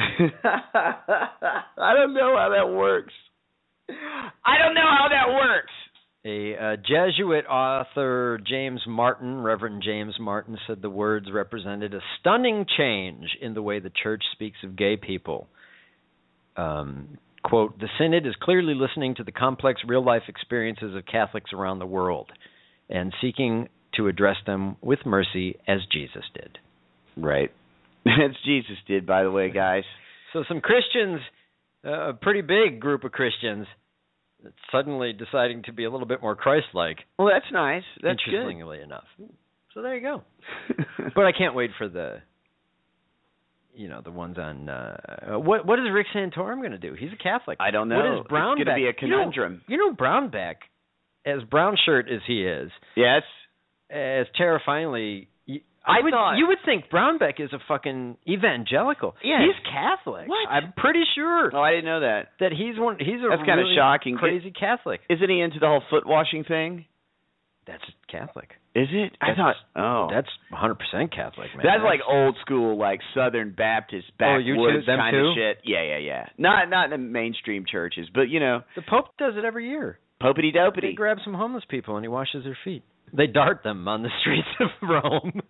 I don't know how that works. I don't know how that works. A uh, Jesuit author, James Martin, Reverend James Martin, said the words represented a stunning change in the way the church speaks of gay people. Um, quote, the Synod is clearly listening to the complex real-life experiences of Catholics around the world and seeking to address them with mercy as Jesus did. Right. As Jesus did, by the way, guys. So some Christians, uh, a pretty big group of Christians, suddenly deciding to be a little bit more Christ-like. Well, that's nice. That's interestingly good. enough. So there you go. But I can't wait for the, you know, the ones on. Uh, what what is Rick Santorum going to do? He's a Catholic. I don't know. What is Brownback? It's going to be a conundrum. You know, you know Brownback, as brown shirt as he is. Yes. As terrifyingly. I would, thought, you would think Brownback is a fucking evangelical. Yes. He's Catholic. What? I'm pretty sure. Oh, I didn't know that. That he's one. He's a That's kind of really shocking. crazy It, Catholic. Isn't he into the whole foot washing thing? That's Catholic. Is it? That's, I thought. Oh, that's one hundred percent Catholic, man. That's, that's like old school, like Southern Baptist Oh, you backwoods too? Them kind too? of shit. Yeah, yeah, yeah. Not not in the mainstream churches, but you know, the Pope does it every year. Popity dopity. He grabs some homeless people and he washes their feet. They dart them on the streets of Rome.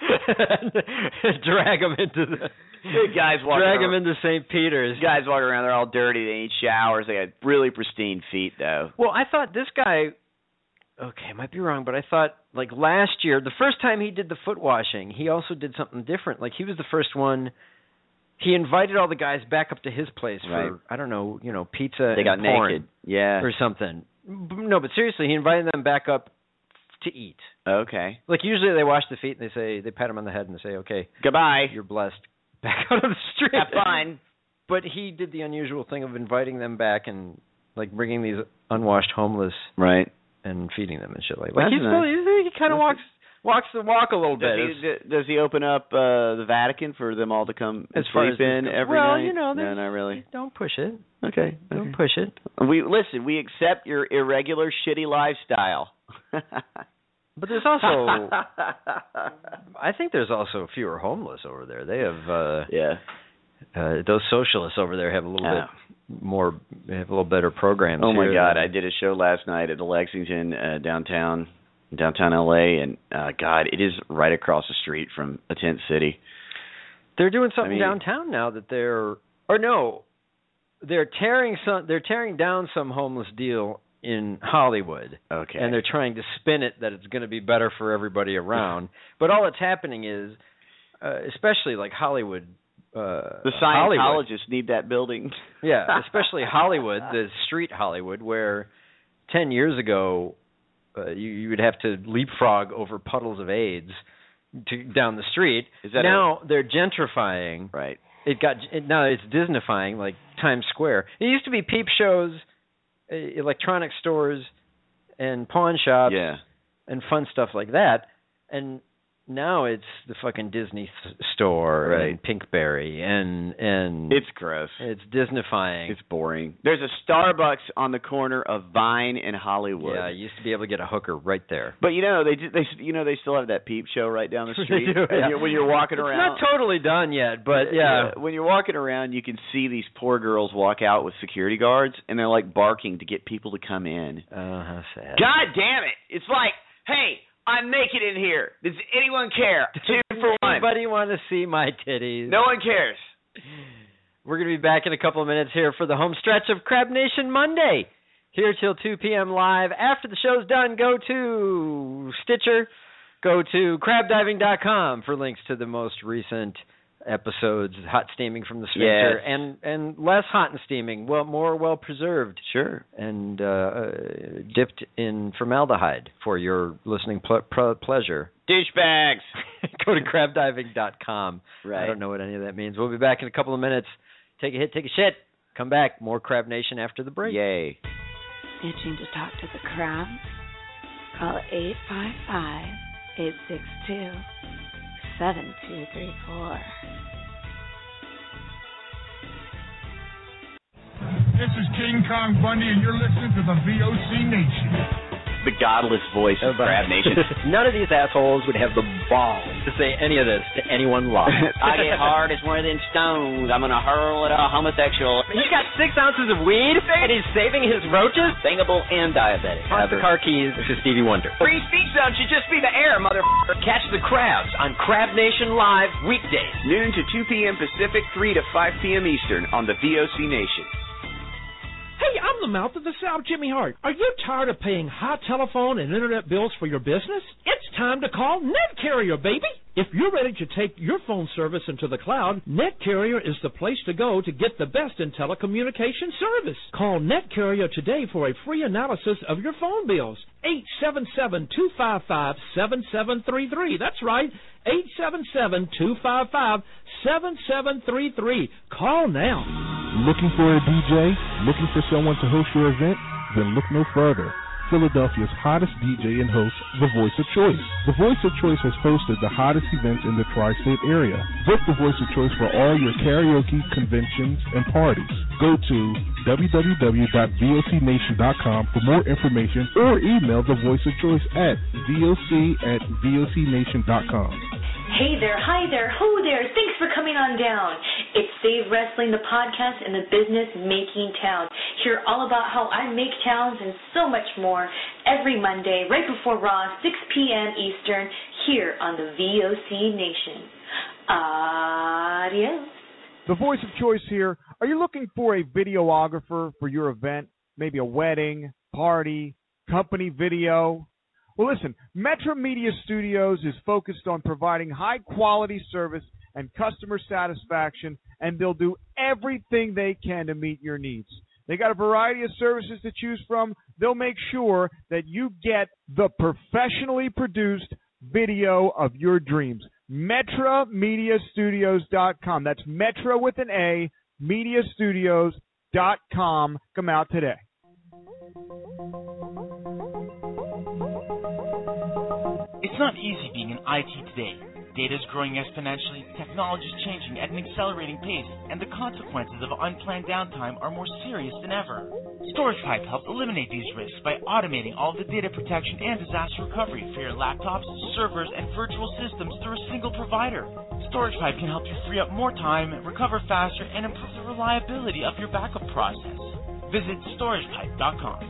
Drag them into the guys walking drag around, them into Saint Peter's. Guys walking around, they're all dirty. They need showers. They got really pristine feet, though. Well, I thought this guy. Okay, I might be wrong, but I thought like last year, the first time he did the foot washing, he also did something different. Like he was the first one. He invited all the guys back up to his place for Right. I don't know, you know, pizza. They got and porn naked, yeah, or something. No, but seriously, he invited them back up to eat. Okay. Like usually they wash the feet and they say they pat them on the head and they say, "Okay, goodbye, you're blessed." Back out of the street. Have fun. But he did the unusual thing of inviting them back and like bringing these unwashed homeless, right, and feeding them and shit like that. That's Like he's nice. still, he kind of walks walks the walk a little Does bit. he, d- does he open up uh, the Vatican for them all to come and As far sleep as in this- every well, night? you know, no, there's- not really. Don't push it. Okay, Don't okay. push it. We listen. We accept your irregular, shitty lifestyle. But there's also, I think there's also fewer homeless over there. They have, uh, yeah. Uh, those socialists over there have a little Yeah. bit more, they have a little better programs. Oh my here God! than- I did a show last night at the Lexington uh, downtown, downtown L A, and uh, God, it is right across the street from a tent city. They're doing something I mean- downtown now that they're, or no, they're tearing some, they're tearing down some homeless deal in Hollywood. Okay. And they're trying to spin it that it's going to be better for everybody around. But all that's happening is, uh, especially like Hollywood. Uh, The Hollywood. Scientologists need that building. Yeah, especially Hollywood, the street Hollywood, where ten years ago uh, you, you would have to leapfrog over puddles of AIDS to down the street. Is that now they're gentrifying. Right. It got it, now it's Disneyfying, like Times Square. It used to be peep shows, uh, electronic stores, and pawn shops, Yeah. and fun stuff like that. And now it's the fucking Disney th- store Right. and Pinkberry and and It's gross. it's Disneyfying. It's boring. There's a Starbucks on the corner of Vine and Hollywood. Yeah, you used to be able to get a hooker right there. But you know they do- they you know they still have that peep show right down the They street do, when, yeah. you're, when you're walking It's around. not totally done yet, but yeah. When you're walking around, you can see these poor girls walk out with security guards, and they're like barking to get people to come in. Oh, how sad. God damn it! It's like, hey, I'm naked in here. Does anyone care? Two for one. Anybody want to see my titties? No one cares. We're going to be back in a couple of minutes here for the home stretch of Crab Nation Monday. Here till two p.m. live. After the show's done, go to Stitcher, go to crab diving dot com for links to the most recent episodes, hot steaming from the sphincter, Yes. and and less hot and steaming, well, more well preserved. Sure. And uh, uh, dipped in formaldehyde for your listening ple- ple- pleasure. Douchebags. Go to crab diving dot com. Right. I don't know what any of that means. We'll be back in a couple of minutes. Take a hit, take a shit. Come back. More Crab Nation after the break. Yay. Itching to talk to the crabs? Call eight five five, eight six two, seven two three four. This is King Kong Bundy, and you're listening to the V O C Nation. The godless voice of Crab Nation. None of these assholes would have the balls to say any of this to anyone live. I get hard as more than stones. I'm going to hurl at a homosexual. He's got six ounces of weed, and he's saving his roaches? Singable and diabetic. Pass the car keys to Stevie Wonder. Free speech zone should just be the air, motherfucker. Catch the Crabs on Crab Nation Live weekdays. Noon to two p.m. Pacific, three to five p.m. Eastern on the V O C Nation. Hey, I'm the mouth of the South, Jimmy Hart. Are you tired of paying high telephone and internet bills for your business? It's time to call NetCarrier, baby. If you're ready to take your phone service into the cloud, NetCarrier is the place to go to get the best in telecommunication service. Call NetCarrier today for a free analysis of your phone bills. eight seven seven, two five five, seven seven three three. That's right, eight seven seven, two five five, seven seven three three. Call now. Looking for a D J? Looking for someone to host your event? Then look no further. Philadelphia's hottest D J and host, The Voice of Choice. The Voice of Choice has hosted the hottest events in the tri-state area. Book The Voice of Choice for all your karaoke, conventions, and parties. Go to w w w dot v o c nation dot com for more information or email The Voice of Choice at voc at v o c nation dot com. Hey there, hi there, ho there, thanks for coming on down. It's Save Wrestling, the podcast in the business making town. Hear all about how I make towns and so much more every Monday, right before Raw, six p.m. Eastern, here on the V O C Nation. Adios. The Voice of Choice here. Are you looking for a videographer for your event? Maybe a wedding, party, company video? Well, listen, Metro Media Studios is focused on providing high-quality service and customer satisfaction, and they'll do everything they can to meet your needs. They got a variety of services to choose from. They'll make sure that you get the professionally produced video of your dreams. Metro Media Studios dot com. That's Metro with an A, Media Studios dot com. Come out today. It's not easy being in I T today. Data is growing exponentially, technology is changing at an accelerating pace, and the consequences of unplanned downtime are more serious than ever. StoragePipe helps eliminate these risks by automating all of the data protection and disaster recovery for your laptops, servers, and virtual systems through a single provider. StoragePipe can help you free up more time, recover faster, and improve the reliability of your backup process. Visit storage pipe dot com.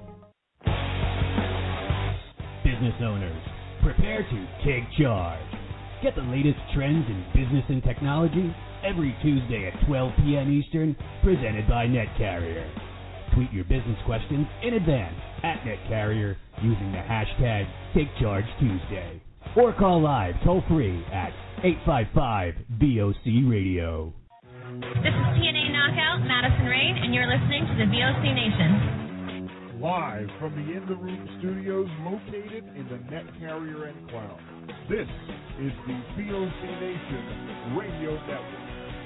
Business owners, prepare to take charge. Get the latest trends in business and technology every Tuesday at twelve p.m. Eastern, presented by NetCarrier. Tweet your business questions in advance at NetCarrier using the hashtag TakeChargeTuesday. Or call live toll-free at eight five five V O C Radio. This is T N A Knockout, Madison Rain, and you're listening to the V O C Nation. Live from the In the Room studios located in the NetCarrier Enclave. This is the V O C Nation Radio Network.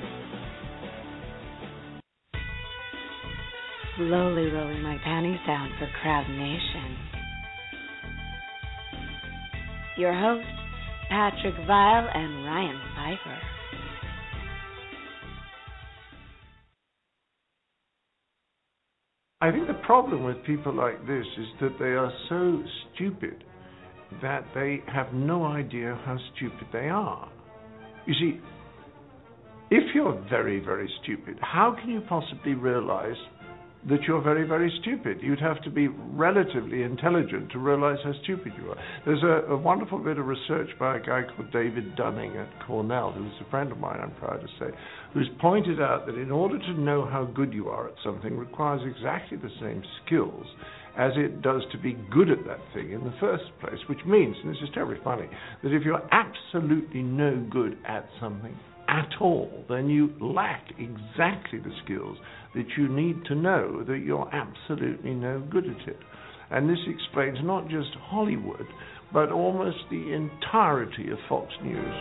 Slowly rolling my panties down for Crab Nation. Your hosts, Patrick Vile and Ryan Pfeiffer. I think the problem with people like this is that they are so stupid that they have no idea how stupid they are. You see, if you're very, very stupid, how can you possibly realize that you're very, very stupid? You'd have to be relatively intelligent to realize how stupid you are. There's a, a wonderful bit of research by a guy called David Dunning at Cornell, who's a friend of mine, I'm proud to say, who's pointed out that in order to know how good you are at something requires exactly the same skills as it does to be good at that thing in the first place, which means, and this is terribly funny, that if you're absolutely no good at something at all, then you lack exactly the skills that you need to know that you're absolutely no good at it. And this explains not just Hollywood, but almost the entirety of Fox News.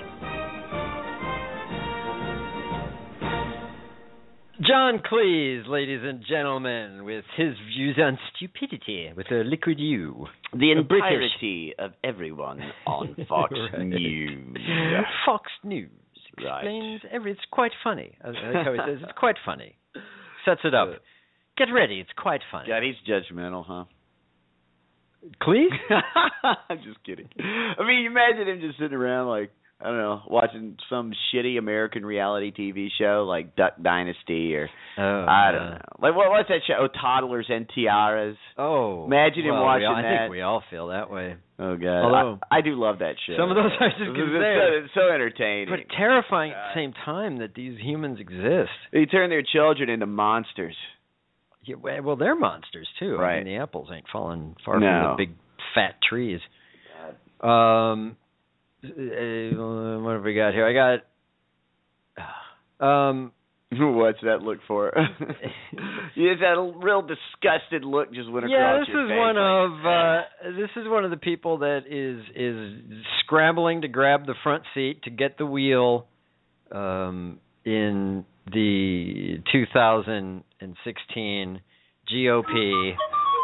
John Cleese, ladies and gentlemen, with his views on stupidity, with a liquid U. The a entirety British. Of everyone on Fox right. News. Fox News explains right. every. It's quite funny. I like how he says it's quite funny. Sets it up. Get ready. It's quite funny. God, he's judgmental, huh? Cleese? I'm just kidding. I mean, imagine him just sitting around like, I don't know, watching some shitty American reality T V show like Duck Dynasty or oh, I don't uh, know. Like what what's that show? Oh, Toddlers and Tiaras. Oh, imagine well, him watching we all, that. I think we all feel that way. Oh God, Although, I, I do love that show. Some of those I just it's, say, so, it's so entertaining, but terrifying at the same time that these humans exist. They turn their children into monsters. Yeah, well, they're monsters too. Right. I mean, the apples ain't falling far no. from the big fat trees. Um. Uh, what have we got here? I got. Um, what's that look for? You just had a real disgusted look just went yeah, across this your is face. one like, of uh, this is one of the people that is is scrambling to grab the front seat to get the wheel um, in the two thousand sixteen G O P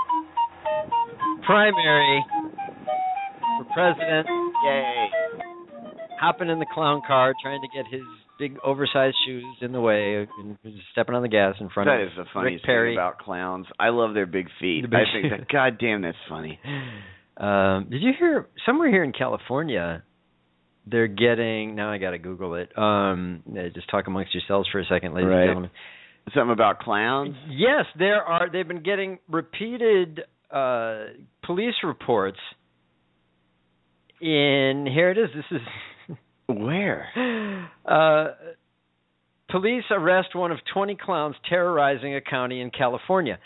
primary for president. Yay. Hopping in the clown car, trying to get his big oversized shoes in the way, and stepping on the gas in front that of is the funniest Rick Perry. thing about clowns. I love their big feet. The big I think that, God damn, that's funny. Um, did you hear, somewhere here in California, they're getting, now I got to Google it, um, just talk amongst yourselves for a second, ladies right. and gentlemen. Something about clowns? Yes, there are, they've been getting repeated uh, police reports in, here it is, this is... Where? Uh, police arrest one of twenty clowns terrorizing a county in California.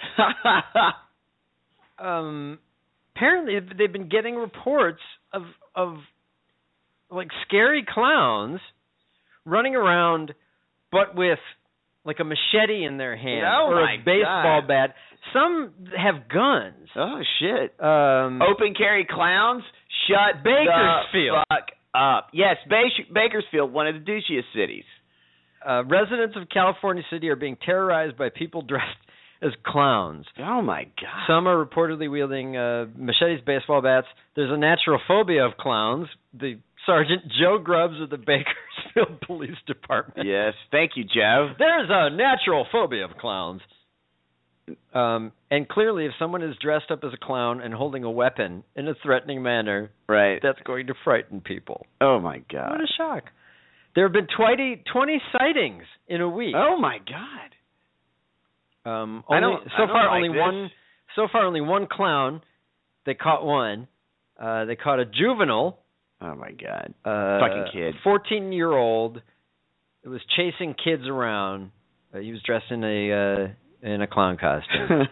um, apparently, they've been getting reports of of like scary clowns running around, but with like a machete in their hand oh or my a baseball God. bat. Some have guns. Oh shit! Um, Open carry clowns. Shut Bakersfield. the fuck up. Yes, ba- Bakersfield, one of the douchiest cities. Uh, residents of California City are being terrorized by people dressed as clowns. Oh, my God. Some are reportedly wielding uh, machetes, baseball bats. There's a natural phobia of clowns. The Sergeant Joe Grubbs of the Bakersfield Police Department. Yes, thank you, Joe. There's a natural phobia of clowns. Um, and clearly, if someone is dressed up as a clown and holding a weapon in a threatening manner, right, that's going to frighten people. Oh, my God. What a shock. There have been twenty, twenty sightings in a week. Oh, my God. Um, I only, don't, so I don't far, like only this. one. So far, only one clown. They caught one. Uh, they caught a juvenile. Oh, my God. Uh, Fucking kid. fourteen-year-old. It was chasing kids around. Uh, he was dressed in a... Uh, in a clown costume.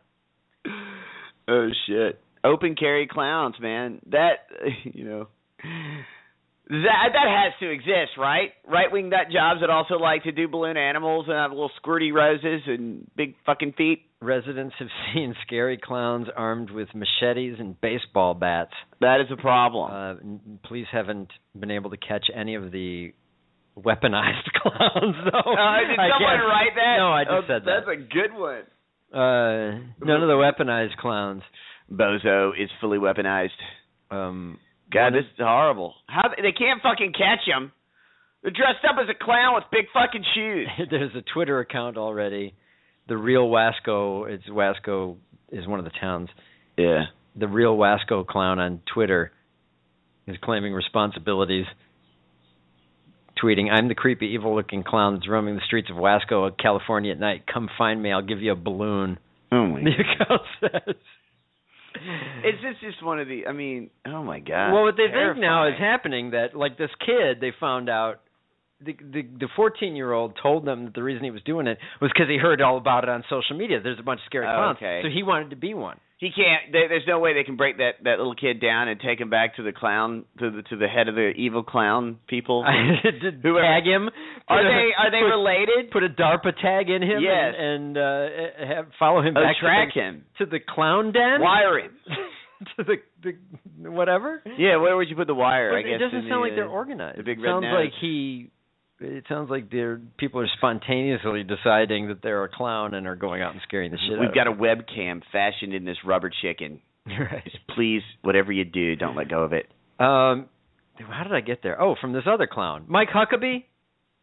Oh, shit. Open carry clowns, man. That, you know, that that has to exist, right? Right-wing nut jobs that also like to do balloon animals and have little squirty roses and big fucking feet. Residents have seen scary clowns armed with machetes and baseball bats. That is a problem. Uh, n- police haven't been able to catch any of the weaponized clowns, though. Uh, did I someone guess. write that? No, I just oh, said that. That's a good one. Uh, none of the weaponized clowns. Bozo is fully weaponized. Um, God, this is horrible. How they can't fucking catch him? They're dressed up as a clown with big fucking shoes. There's a Twitter account already. The real Wasco. It's Wasco is one of the towns. Yeah. The real Wasco clown on Twitter is claiming responsibilities. Tweeting, I'm the creepy, evil-looking clown that's roaming the streets of Wasco, California at night. Come find me. I'll give you a balloon. Oh, my The account says. Is this just one of the, I mean, oh, my God. Well, what they Terrifying. think now is happening that, like this kid, they found out, the the the fourteen-year-old told them that the reason he was doing it was because he heard all about it on social media. There's a bunch of scary Oh, clowns. okay. So he wanted to be one. He can't. They, there's no way they can break that, that little kid down and take him back to the clown, to the to the head of the evil clown people. Did Whoever- tag him. Are Put a- they are they put- related? Put a DARPA tag in him. Yes. And, and uh, have, follow him Oh, back track to the, him. to the clown den. Wire him. to the, the whatever. Yeah, where would you put the wire? Well, I guess it doesn't in sound the, like they're uh, organized. The big it red sounds nose. like he. It sounds like they're people are spontaneously deciding that they're a clown and are going out and scaring the shit We've out got of a webcam fashioned in this rubber chicken. Right. Just please, whatever you do, don't let go of it. Um, how did I get there? Oh, from this other clown, Mike Huckabee.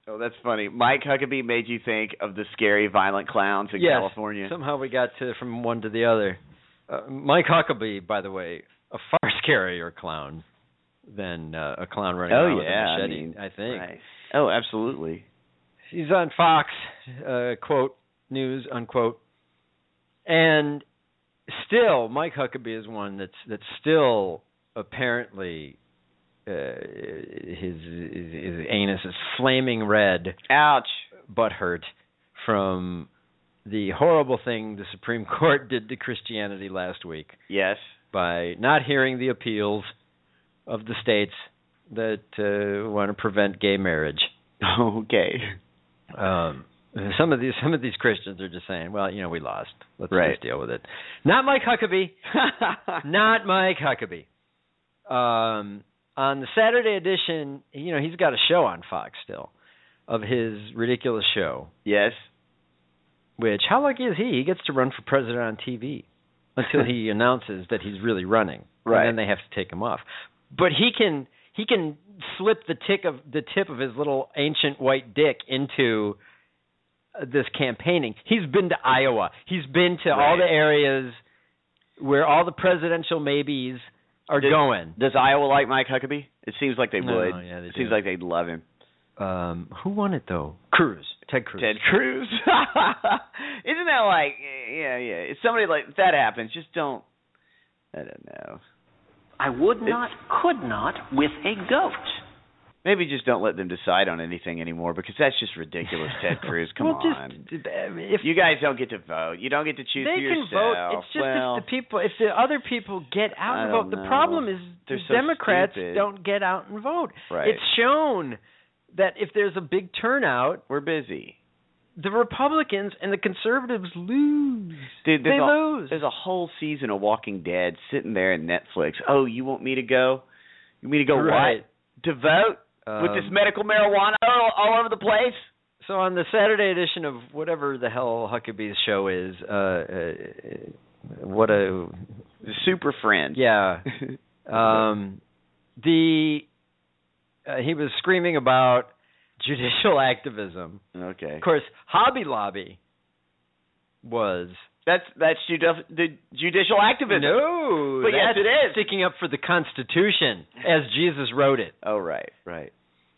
Oh, that's funny. Mike Huckabee made you think of the scary, violent clowns in yes, California. Somehow we got to from one to the other. Uh, Mike Huckabee, by the way, a far scarier clown than uh, a clown running oh, around with yeah, a machete, I, mean, I think. Right. Oh, absolutely. He's on Fox, uh, quote, news, unquote. And still, Mike Huckabee is one that's that's still apparently uh, his, his his anus is flaming red. Ouch. Butthurt from the horrible thing the Supreme Court did to Christianity last week. Yes. By not hearing the appeals of the states that uh, want to prevent gay marriage. Okay. Um, some of these some of these Christians are just saying, well, you know, we lost. Let's right. just deal with it. Not Mike Huckabee. Not Mike Huckabee. Um, on the Saturday edition, you know, he's got a show on Fox still of his ridiculous show. Yes. Which, how lucky is he? He gets to run for president on T V until he announces that he's really running. Right. And then they have to take him off. But he can he can slip the tick of the tip of his little ancient white dick into this campaigning. He's been to Iowa. He's been to right. all the areas where all the presidential maybes are does, going. Does Iowa like Mike Huckabee? It seems like they no, would. Yeah, they it do. seems like they'd love him. Um, who won it though? Cruz. Ted Cruz. Ted Cruz. Isn't that like, yeah, yeah. If somebody like if that happens, just don't. I don't know. I would not, it's, could not, with a goat. Maybe just don't let them decide on anything anymore, because that's just ridiculous, Ted Cruz. Come well, on. Just, if you guys don't get to vote. You don't get to choose they for yourself. They can vote. It's just well, if the people, if the other people get out I and don't vote. know. The problem is They're the so Democrats stupid. don't get out and vote. Right. It's shown that if there's a big turnout, we're busy. The Republicans and the conservatives lose. Dude, they a, lose. There's a whole season of Walking Dead sitting there in Netflix. Oh, you want me to go? You want me to go right. what? To vote? Um, With this medical marijuana all, all over the place? So on the Saturday edition of whatever the hell Huckabee's show is, uh, uh, what a... Super Friend. Yeah. um, the uh, he was screaming about judicial activism. Okay. Of course, Hobby Lobby was... That's that's judi- the judicial activism. No, but that's yes, it is sticking up for the Constitution as Jesus wrote it. Oh, right, right.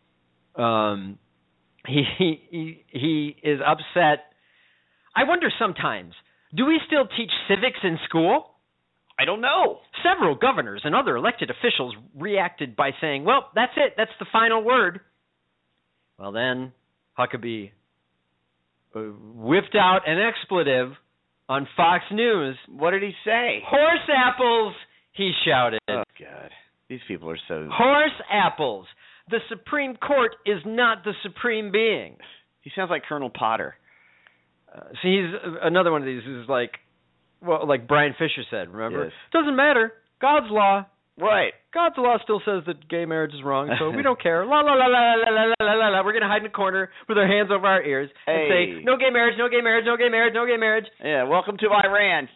Um, he he he is upset. I wonder sometimes, do we still teach civics in school? I don't know. Several governors and other elected officials reacted by saying, "Well, that's it. That's the final word." Well, then Huckabee uh, whipped out an expletive on Fox News. What did he say? Horse apples, he shouted. Oh, God. These people are so... Horse apples. The Supreme Court is not the supreme being. He sounds like Colonel Potter. Uh, see, he's another one of these who's like, well, like Brian Fisher said, remember? Yes. Doesn't matter. God's law. Right. God's law still says that gay marriage is wrong, so we don't care. La la la la la la la la la. We're gonna hide in a corner with our hands over our ears and hey. say, "No gay marriage, no gay marriage, no gay marriage, no gay marriage." Yeah. Welcome to Iran.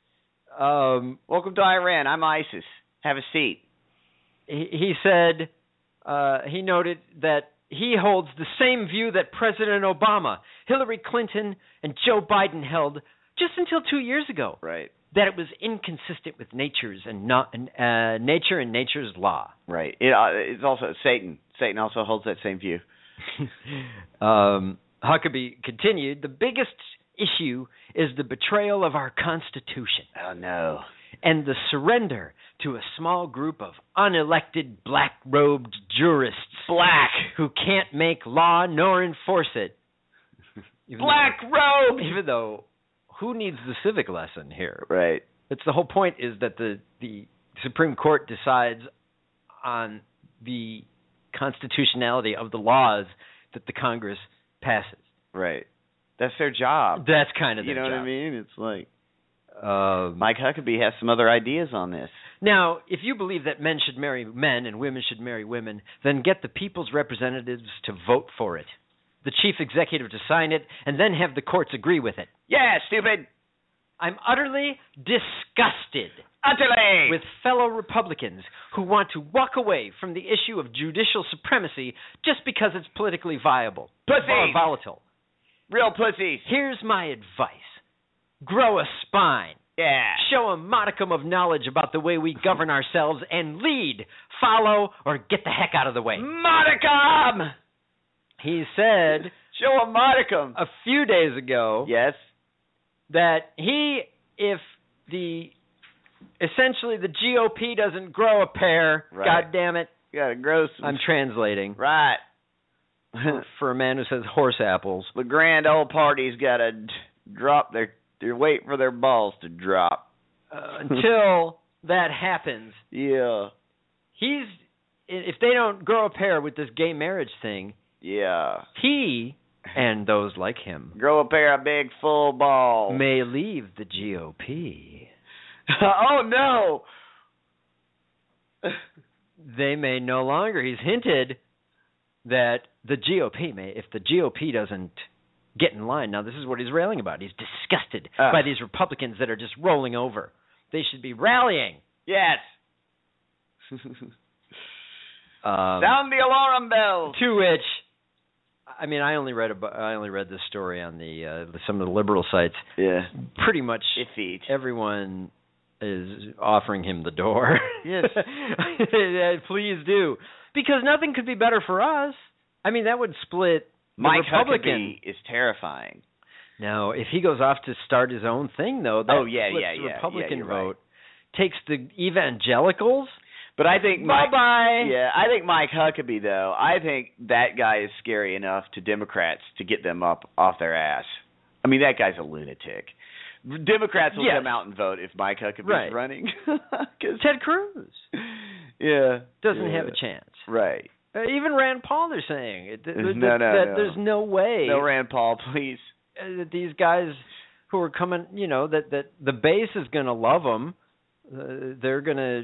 Um. Welcome to Iran. I'm ISIS. Have a seat. He, he said. Uh, he noted that he holds the same view that President Obama, Hillary Clinton, and Joe Biden held just until two years ago. Right. That it was inconsistent with nature's and not uh, nature and nature's law. Right. It, uh, it's also Satan. Satan also holds that same view. um, Huckabee continued, the biggest issue is the betrayal of our Constitution. Oh, no. And the surrender to a small group of unelected black-robed jurists. Black. Who can't make law nor enforce it. Black robe! Even though... Who needs the civic lesson here? Right. It's the whole point is that the, the Supreme Court decides on the constitutionality of the laws that the Congress passes. Right. That's their job. That's kind of their job. You know job. what I mean? It's like uh, Mike Huckabee has some other ideas on this. Now, if you believe that men should marry men and women should marry women, then get the people's representatives to vote for it. The chief executive to sign it, and then have the courts agree with it. Yeah, stupid. I'm utterly disgusted. Utterly! With fellow Republicans who want to walk away from the issue of judicial supremacy just because it's politically viable. Pussies! Or volatile. Real pussies. Here's my advice. Grow a spine. Yeah. Show a modicum of knowledge about the way we govern ourselves and lead, follow, or get the heck out of the way. Modicum! He said... Show a modicum. A few days ago... Yes. That he, if the... Essentially, the G O P doesn't grow a pair. Right. God damn it. You gotta grow some... I'm translating. Right. for, for a man who says horse apples. The grand old party's gotta d- drop their... They're waiting for their balls to drop. Uh, until that happens. Yeah. He's... If they don't grow a pair with this gay marriage thing... Yeah. He, and those like him... Grow a pair of big, full balls. May leave the G O P... Oh, no. They may no longer. He's hinted that the G O P may, if the G O P doesn't get in line. Now, this is what he's railing about. He's disgusted uh. by these Republicans that are just rolling over. They should be rallying. Yes. um, Sound the alarm bells. To which, I mean, I only read about, I only read this story on the uh, some of the liberal sites. Yeah. Pretty much Iffy. Everyone is offering him the door. Yes. Please do. Because nothing could be better for us. I mean, that would split the Mike Republican. Huckabee is terrifying. No, if he goes off to start his own thing, though, that oh, yeah, splits yeah, the yeah, Republican yeah, vote, right. takes the evangelicals. But I think Mike, bye-bye. Yeah, I think Mike Huckabee, though, I think that guy is scary enough to Democrats to get them up off their ass. I mean, that guy's a lunatic. Democrats will yes. come out and vote if Mike Huckabee's right. running. Ted Cruz. Yeah. Doesn't yeah. have a chance. Right. Uh, even Rand Paul, they're saying. It, th- no, th- no, that no. There's no way. No Rand Paul, please. Uh, that these guys who are coming, you know, that, that the base is going to love them. Uh, they're going to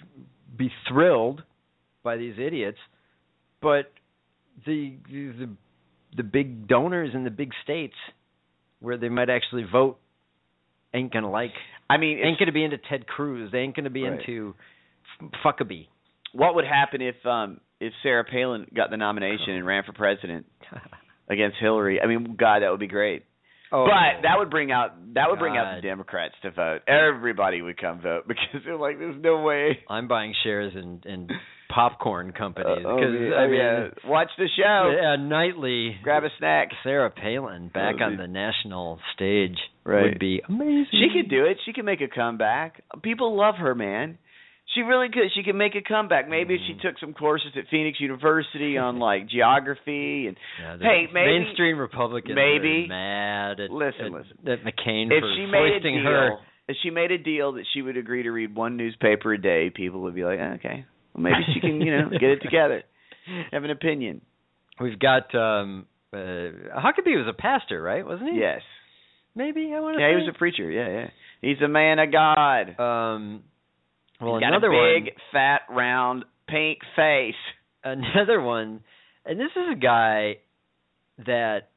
be thrilled by these idiots. But the, the the big donors in the big states where they might actually vote ain't going to like. I mean, ain't going to be into Ted Cruz. They ain't going to be right. into f- Fuckabee. What would happen if um, if Sarah Palin got the nomination and ran for president against Hillary? I mean, God, that would be great. Oh, but that would bring out that would God. bring out the Democrats to vote. Everybody would come vote because they're like, "There's no way." I'm buying shares in, in popcorn companies uh, oh, because yeah, I mean, yeah. watch the show. Yeah, nightly. Grab a snack. Sarah Palin back oh, on the national stage right. would be amazing. She could do it. She could make a comeback. People love her, man. She really could. She could make a comeback. Maybe if she took some courses at Phoenix University on like geography and yeah, hey, maybe mainstream Republicans maybe are mad at, listen, at, listen. at McCain if for she made foisting a deal, her. If she made a deal that she would agree to read one newspaper a day, people would be like, oh, okay, well maybe she can, you know, get it together, have an opinion. We've got um, uh, Huckabee was a pastor, right? Wasn't he? Yes. Maybe I want to. Yeah, say. he was a preacher. Yeah, yeah. He's a man of God. Um. Well, He's got another a big, one, fat, round, pink face. Another one, and this is a guy that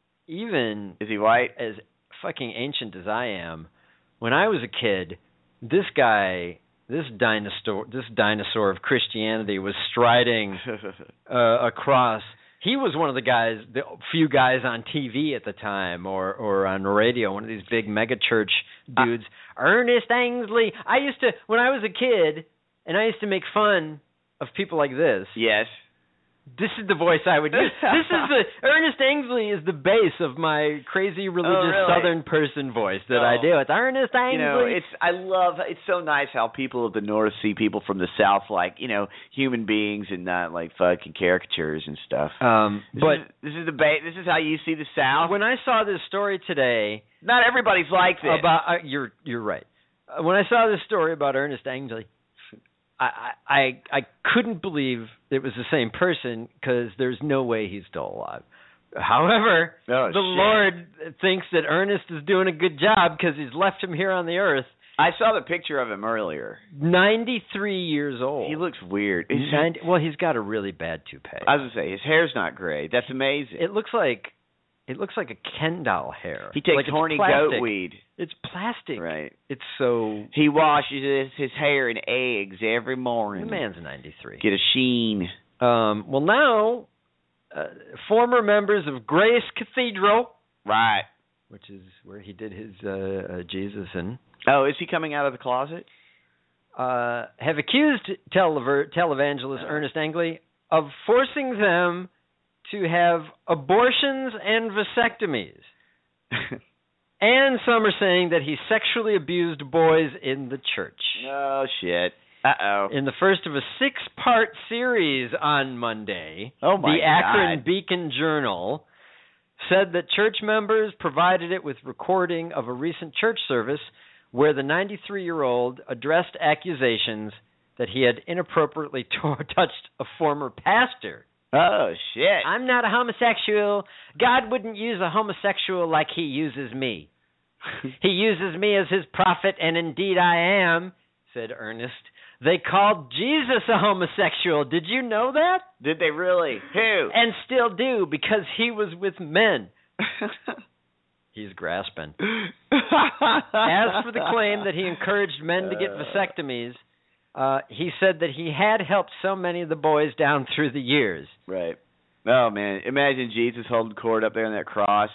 even is he white? As fucking ancient as I am, when I was a kid, this guy, this dinosaur, this dinosaur of Christianity was striding uh, across. He was one of the guys, the few guys on T V at the time, or or on radio, one of these big mega church dudes. Uh, Ernest Angley. I used to, when I was a kid, and I used to make fun of people like this. Yes. This is the voice I would use. This is the Ernest Angley is the base of my crazy religious oh, really? Southern person voice that oh. I do. It's Ernest Angley. You know, it's I love. It's so nice how people of the North see people from the South like you know human beings and not like fucking caricatures and stuff. Um, this but is, this is the ba- this is how you see the South. When I saw this story today, not everybody's like this. About uh, you're you're right. Uh, when I saw this story about Ernest Angley. I, I I couldn't believe it was the same person because there's no way he's still alive. However, oh, the shit. Lord thinks that Ernest is doing a good job because he's left him here on the earth. I saw the picture of him earlier. ninety-three years old. He looks weird. ninety, well, he's got a really bad toupee. I was going to say, his hair's not gray. That's amazing. It looks like It looks like a Ken doll hair. He takes like horny plastic. goat weed. It's plastic. Right. It's so... He washes his, his hair in eggs every morning. The man's ninety-three. Get a sheen. Um, well, now, uh, former members of Grace Cathedral... Right. Which is where he did his uh, uh, Jesus and... Oh, is he coming out of the closet? Uh, have accused telever- televangelist Ernest Angley of forcing them to have abortions and vasectomies. And some are saying that he sexually abused boys in the church. Oh, shit. Uh-oh. In the first of a six-part series on Monday, oh my the Akron God. Beacon Journal said that church members provided it with recording of a recent church service where the ninety-three-year-old addressed accusations that he had inappropriately to- touched a former pastor. Oh, shit. I'm not a homosexual. God wouldn't use a homosexual like he uses me. He uses me as his prophet, and indeed I am, said Ernest. They called Jesus a homosexual. Did you know that? Did they really? Who? And still do, because he was with men. He's grasping. As for the claim that he encouraged men to get vasectomies, uh, he said that he had helped so many of the boys down through the years. Right. Oh, man. Imagine Jesus holding court up there on that cross.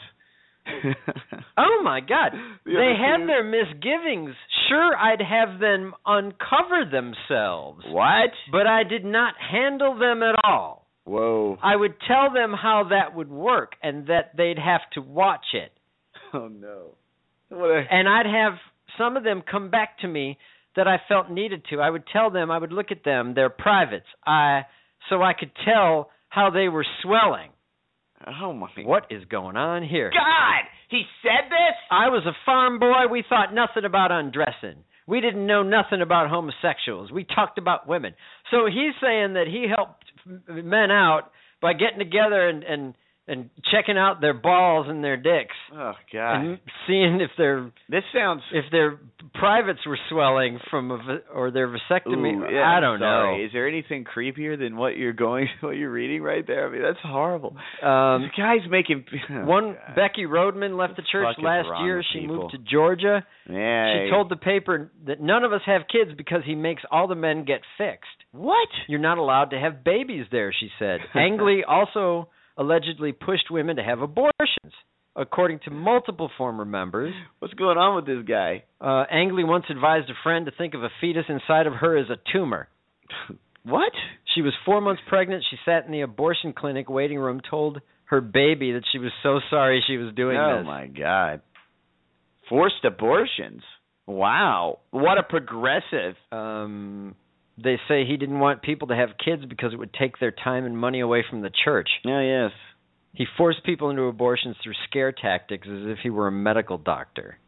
Oh, my God. The they other had two- their misgivings. Sure, I'd have them uncover themselves. What? But I did not handle them at all. Whoa. I would tell them how that would work and that they'd have to watch it. Oh, no. What a- And I'd have some of them come back to me that I felt needed to. I would tell them, I would look at them, they're privates, I, so I could tell how they were swelling. Oh, my. What is going on here? God! He said this? I was a farm boy. We thought nothing about undressing. We didn't know nothing about homosexuals. We talked about women. So he's saying that he helped men out by getting together and, and, and checking out their balls and their dicks. Oh, God. And seeing if their This sounds... if their privates were swelling from a, va- or their vasectomy. Ooh, yeah, I I'm don't sorry. know. Is there anything creepier than what you're going, what you're reading right there? I mean, that's horrible. Um, this guy's making... One, Becky Rodman left the church Fucking last wrong year. with She people. moved to Georgia. Yeah. She told the paper that none of us have kids because he makes all the men get fixed. What? You're not allowed to have babies there, she said. Angley also allegedly pushed women to have abortions, according to multiple former members. What's going on with this guy? Uh, Angley once advised a friend to think of a fetus inside of her as a tumor. What? She was four months pregnant. She sat in the abortion clinic waiting room, told her baby that she was so sorry she was doing oh, this. Oh, my God. Forced abortions. Wow. What a progressive. Um, they say he didn't want people to have kids because it would take their time and money away from the church. Oh, yes. He forced people into abortions through scare tactics as if he were a medical doctor.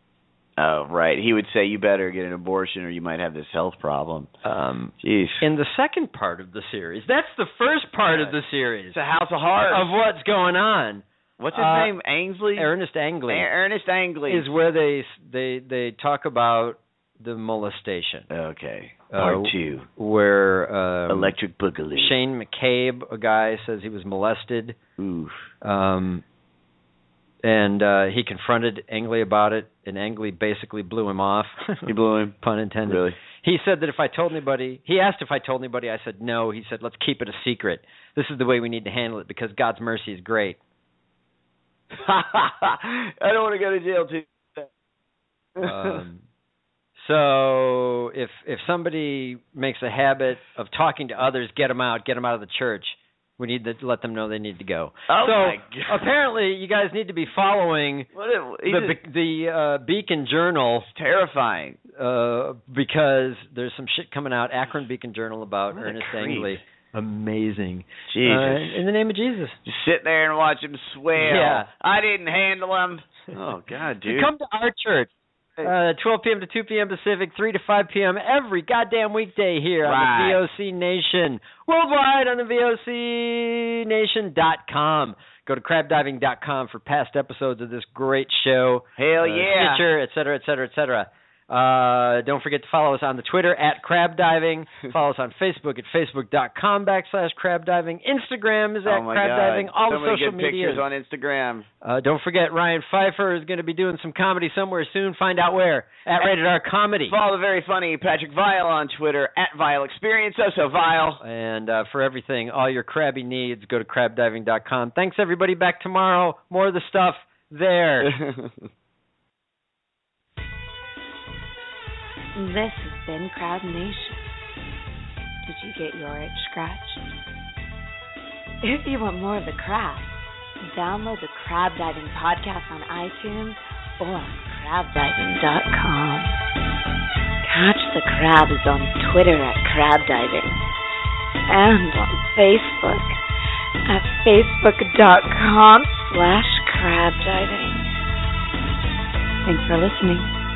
Oh, right. He would say, you better get an abortion or you might have this health problem. Um, Jeez. In the second part of the series, that's the first part of the series. It's a house of horrors. Of what's going on. What's his uh, name? Ainsley? Ernest Angley. A- Ernest Angley. Is where they they they talk about the molestation. Okay. Part uh, two. Where um, Electric Boogaloo. Shane McCabe, a guy, says he was molested. Oof. Um, and uh, he confronted Angley about it, and Angley basically blew him off. He blew him? Pun intended. Really? He said that if I told anybody, he asked if I told anybody, I said no. He said, let's keep it a secret. This is the way we need to handle it because God's mercy is great. I don't want to go to jail too. um, so if if somebody makes a habit of talking to others, get them out, get them out of the church. We need to let them know they need to go. Oh so my God. Apparently, you guys need to be following What a, he's the a- the uh, Beacon Journal. It's terrifying. Uh, because there's some shit coming out, Akron Beacon Journal about What a Ernest creep. Angley. Amazing. Jesus. Uh, in the name of Jesus. Just sit there and watch him swell. Yeah. I didn't handle him. Oh, God, dude. Come to our church. Uh, twelve p.m. to two p.m. Pacific, three to five p.m. every goddamn weekday here Right. on the V O C Nation. Worldwide on the V O C nation dot com. Go to crab diving dot com for past episodes of this great show. Hell uh, yeah. Stitcher, et cetera, et cetera, et cetera. Uh, don't forget to follow us on the Twitter at Crab Diving. Follow us on Facebook at facebook.com backslash Crab Diving. Instagram is at oh my Crab God. Diving. All so the many social good media. pictures on Instagram. Uh, don't forget, Ryan Pfeiffer is going to be doing some comedy somewhere soon. Find out where. At Rated R Comedy. Follow the very funny Patrick Vile on Twitter at Vile Experience. Oh, so Vile. And uh, for everything, all your crabby needs, go to crab diving dot com. Thanks, everybody. Back tomorrow. More of the stuff there. This has been Crab Nation. Did you get your itch scratched? If you want more of the crab, download the Crab Diving Podcast on iTunes or on crab diving dot com. Catch the crabs on Twitter at Crab Diving and on Facebook at facebook.com slash crab diving. Thanks for listening.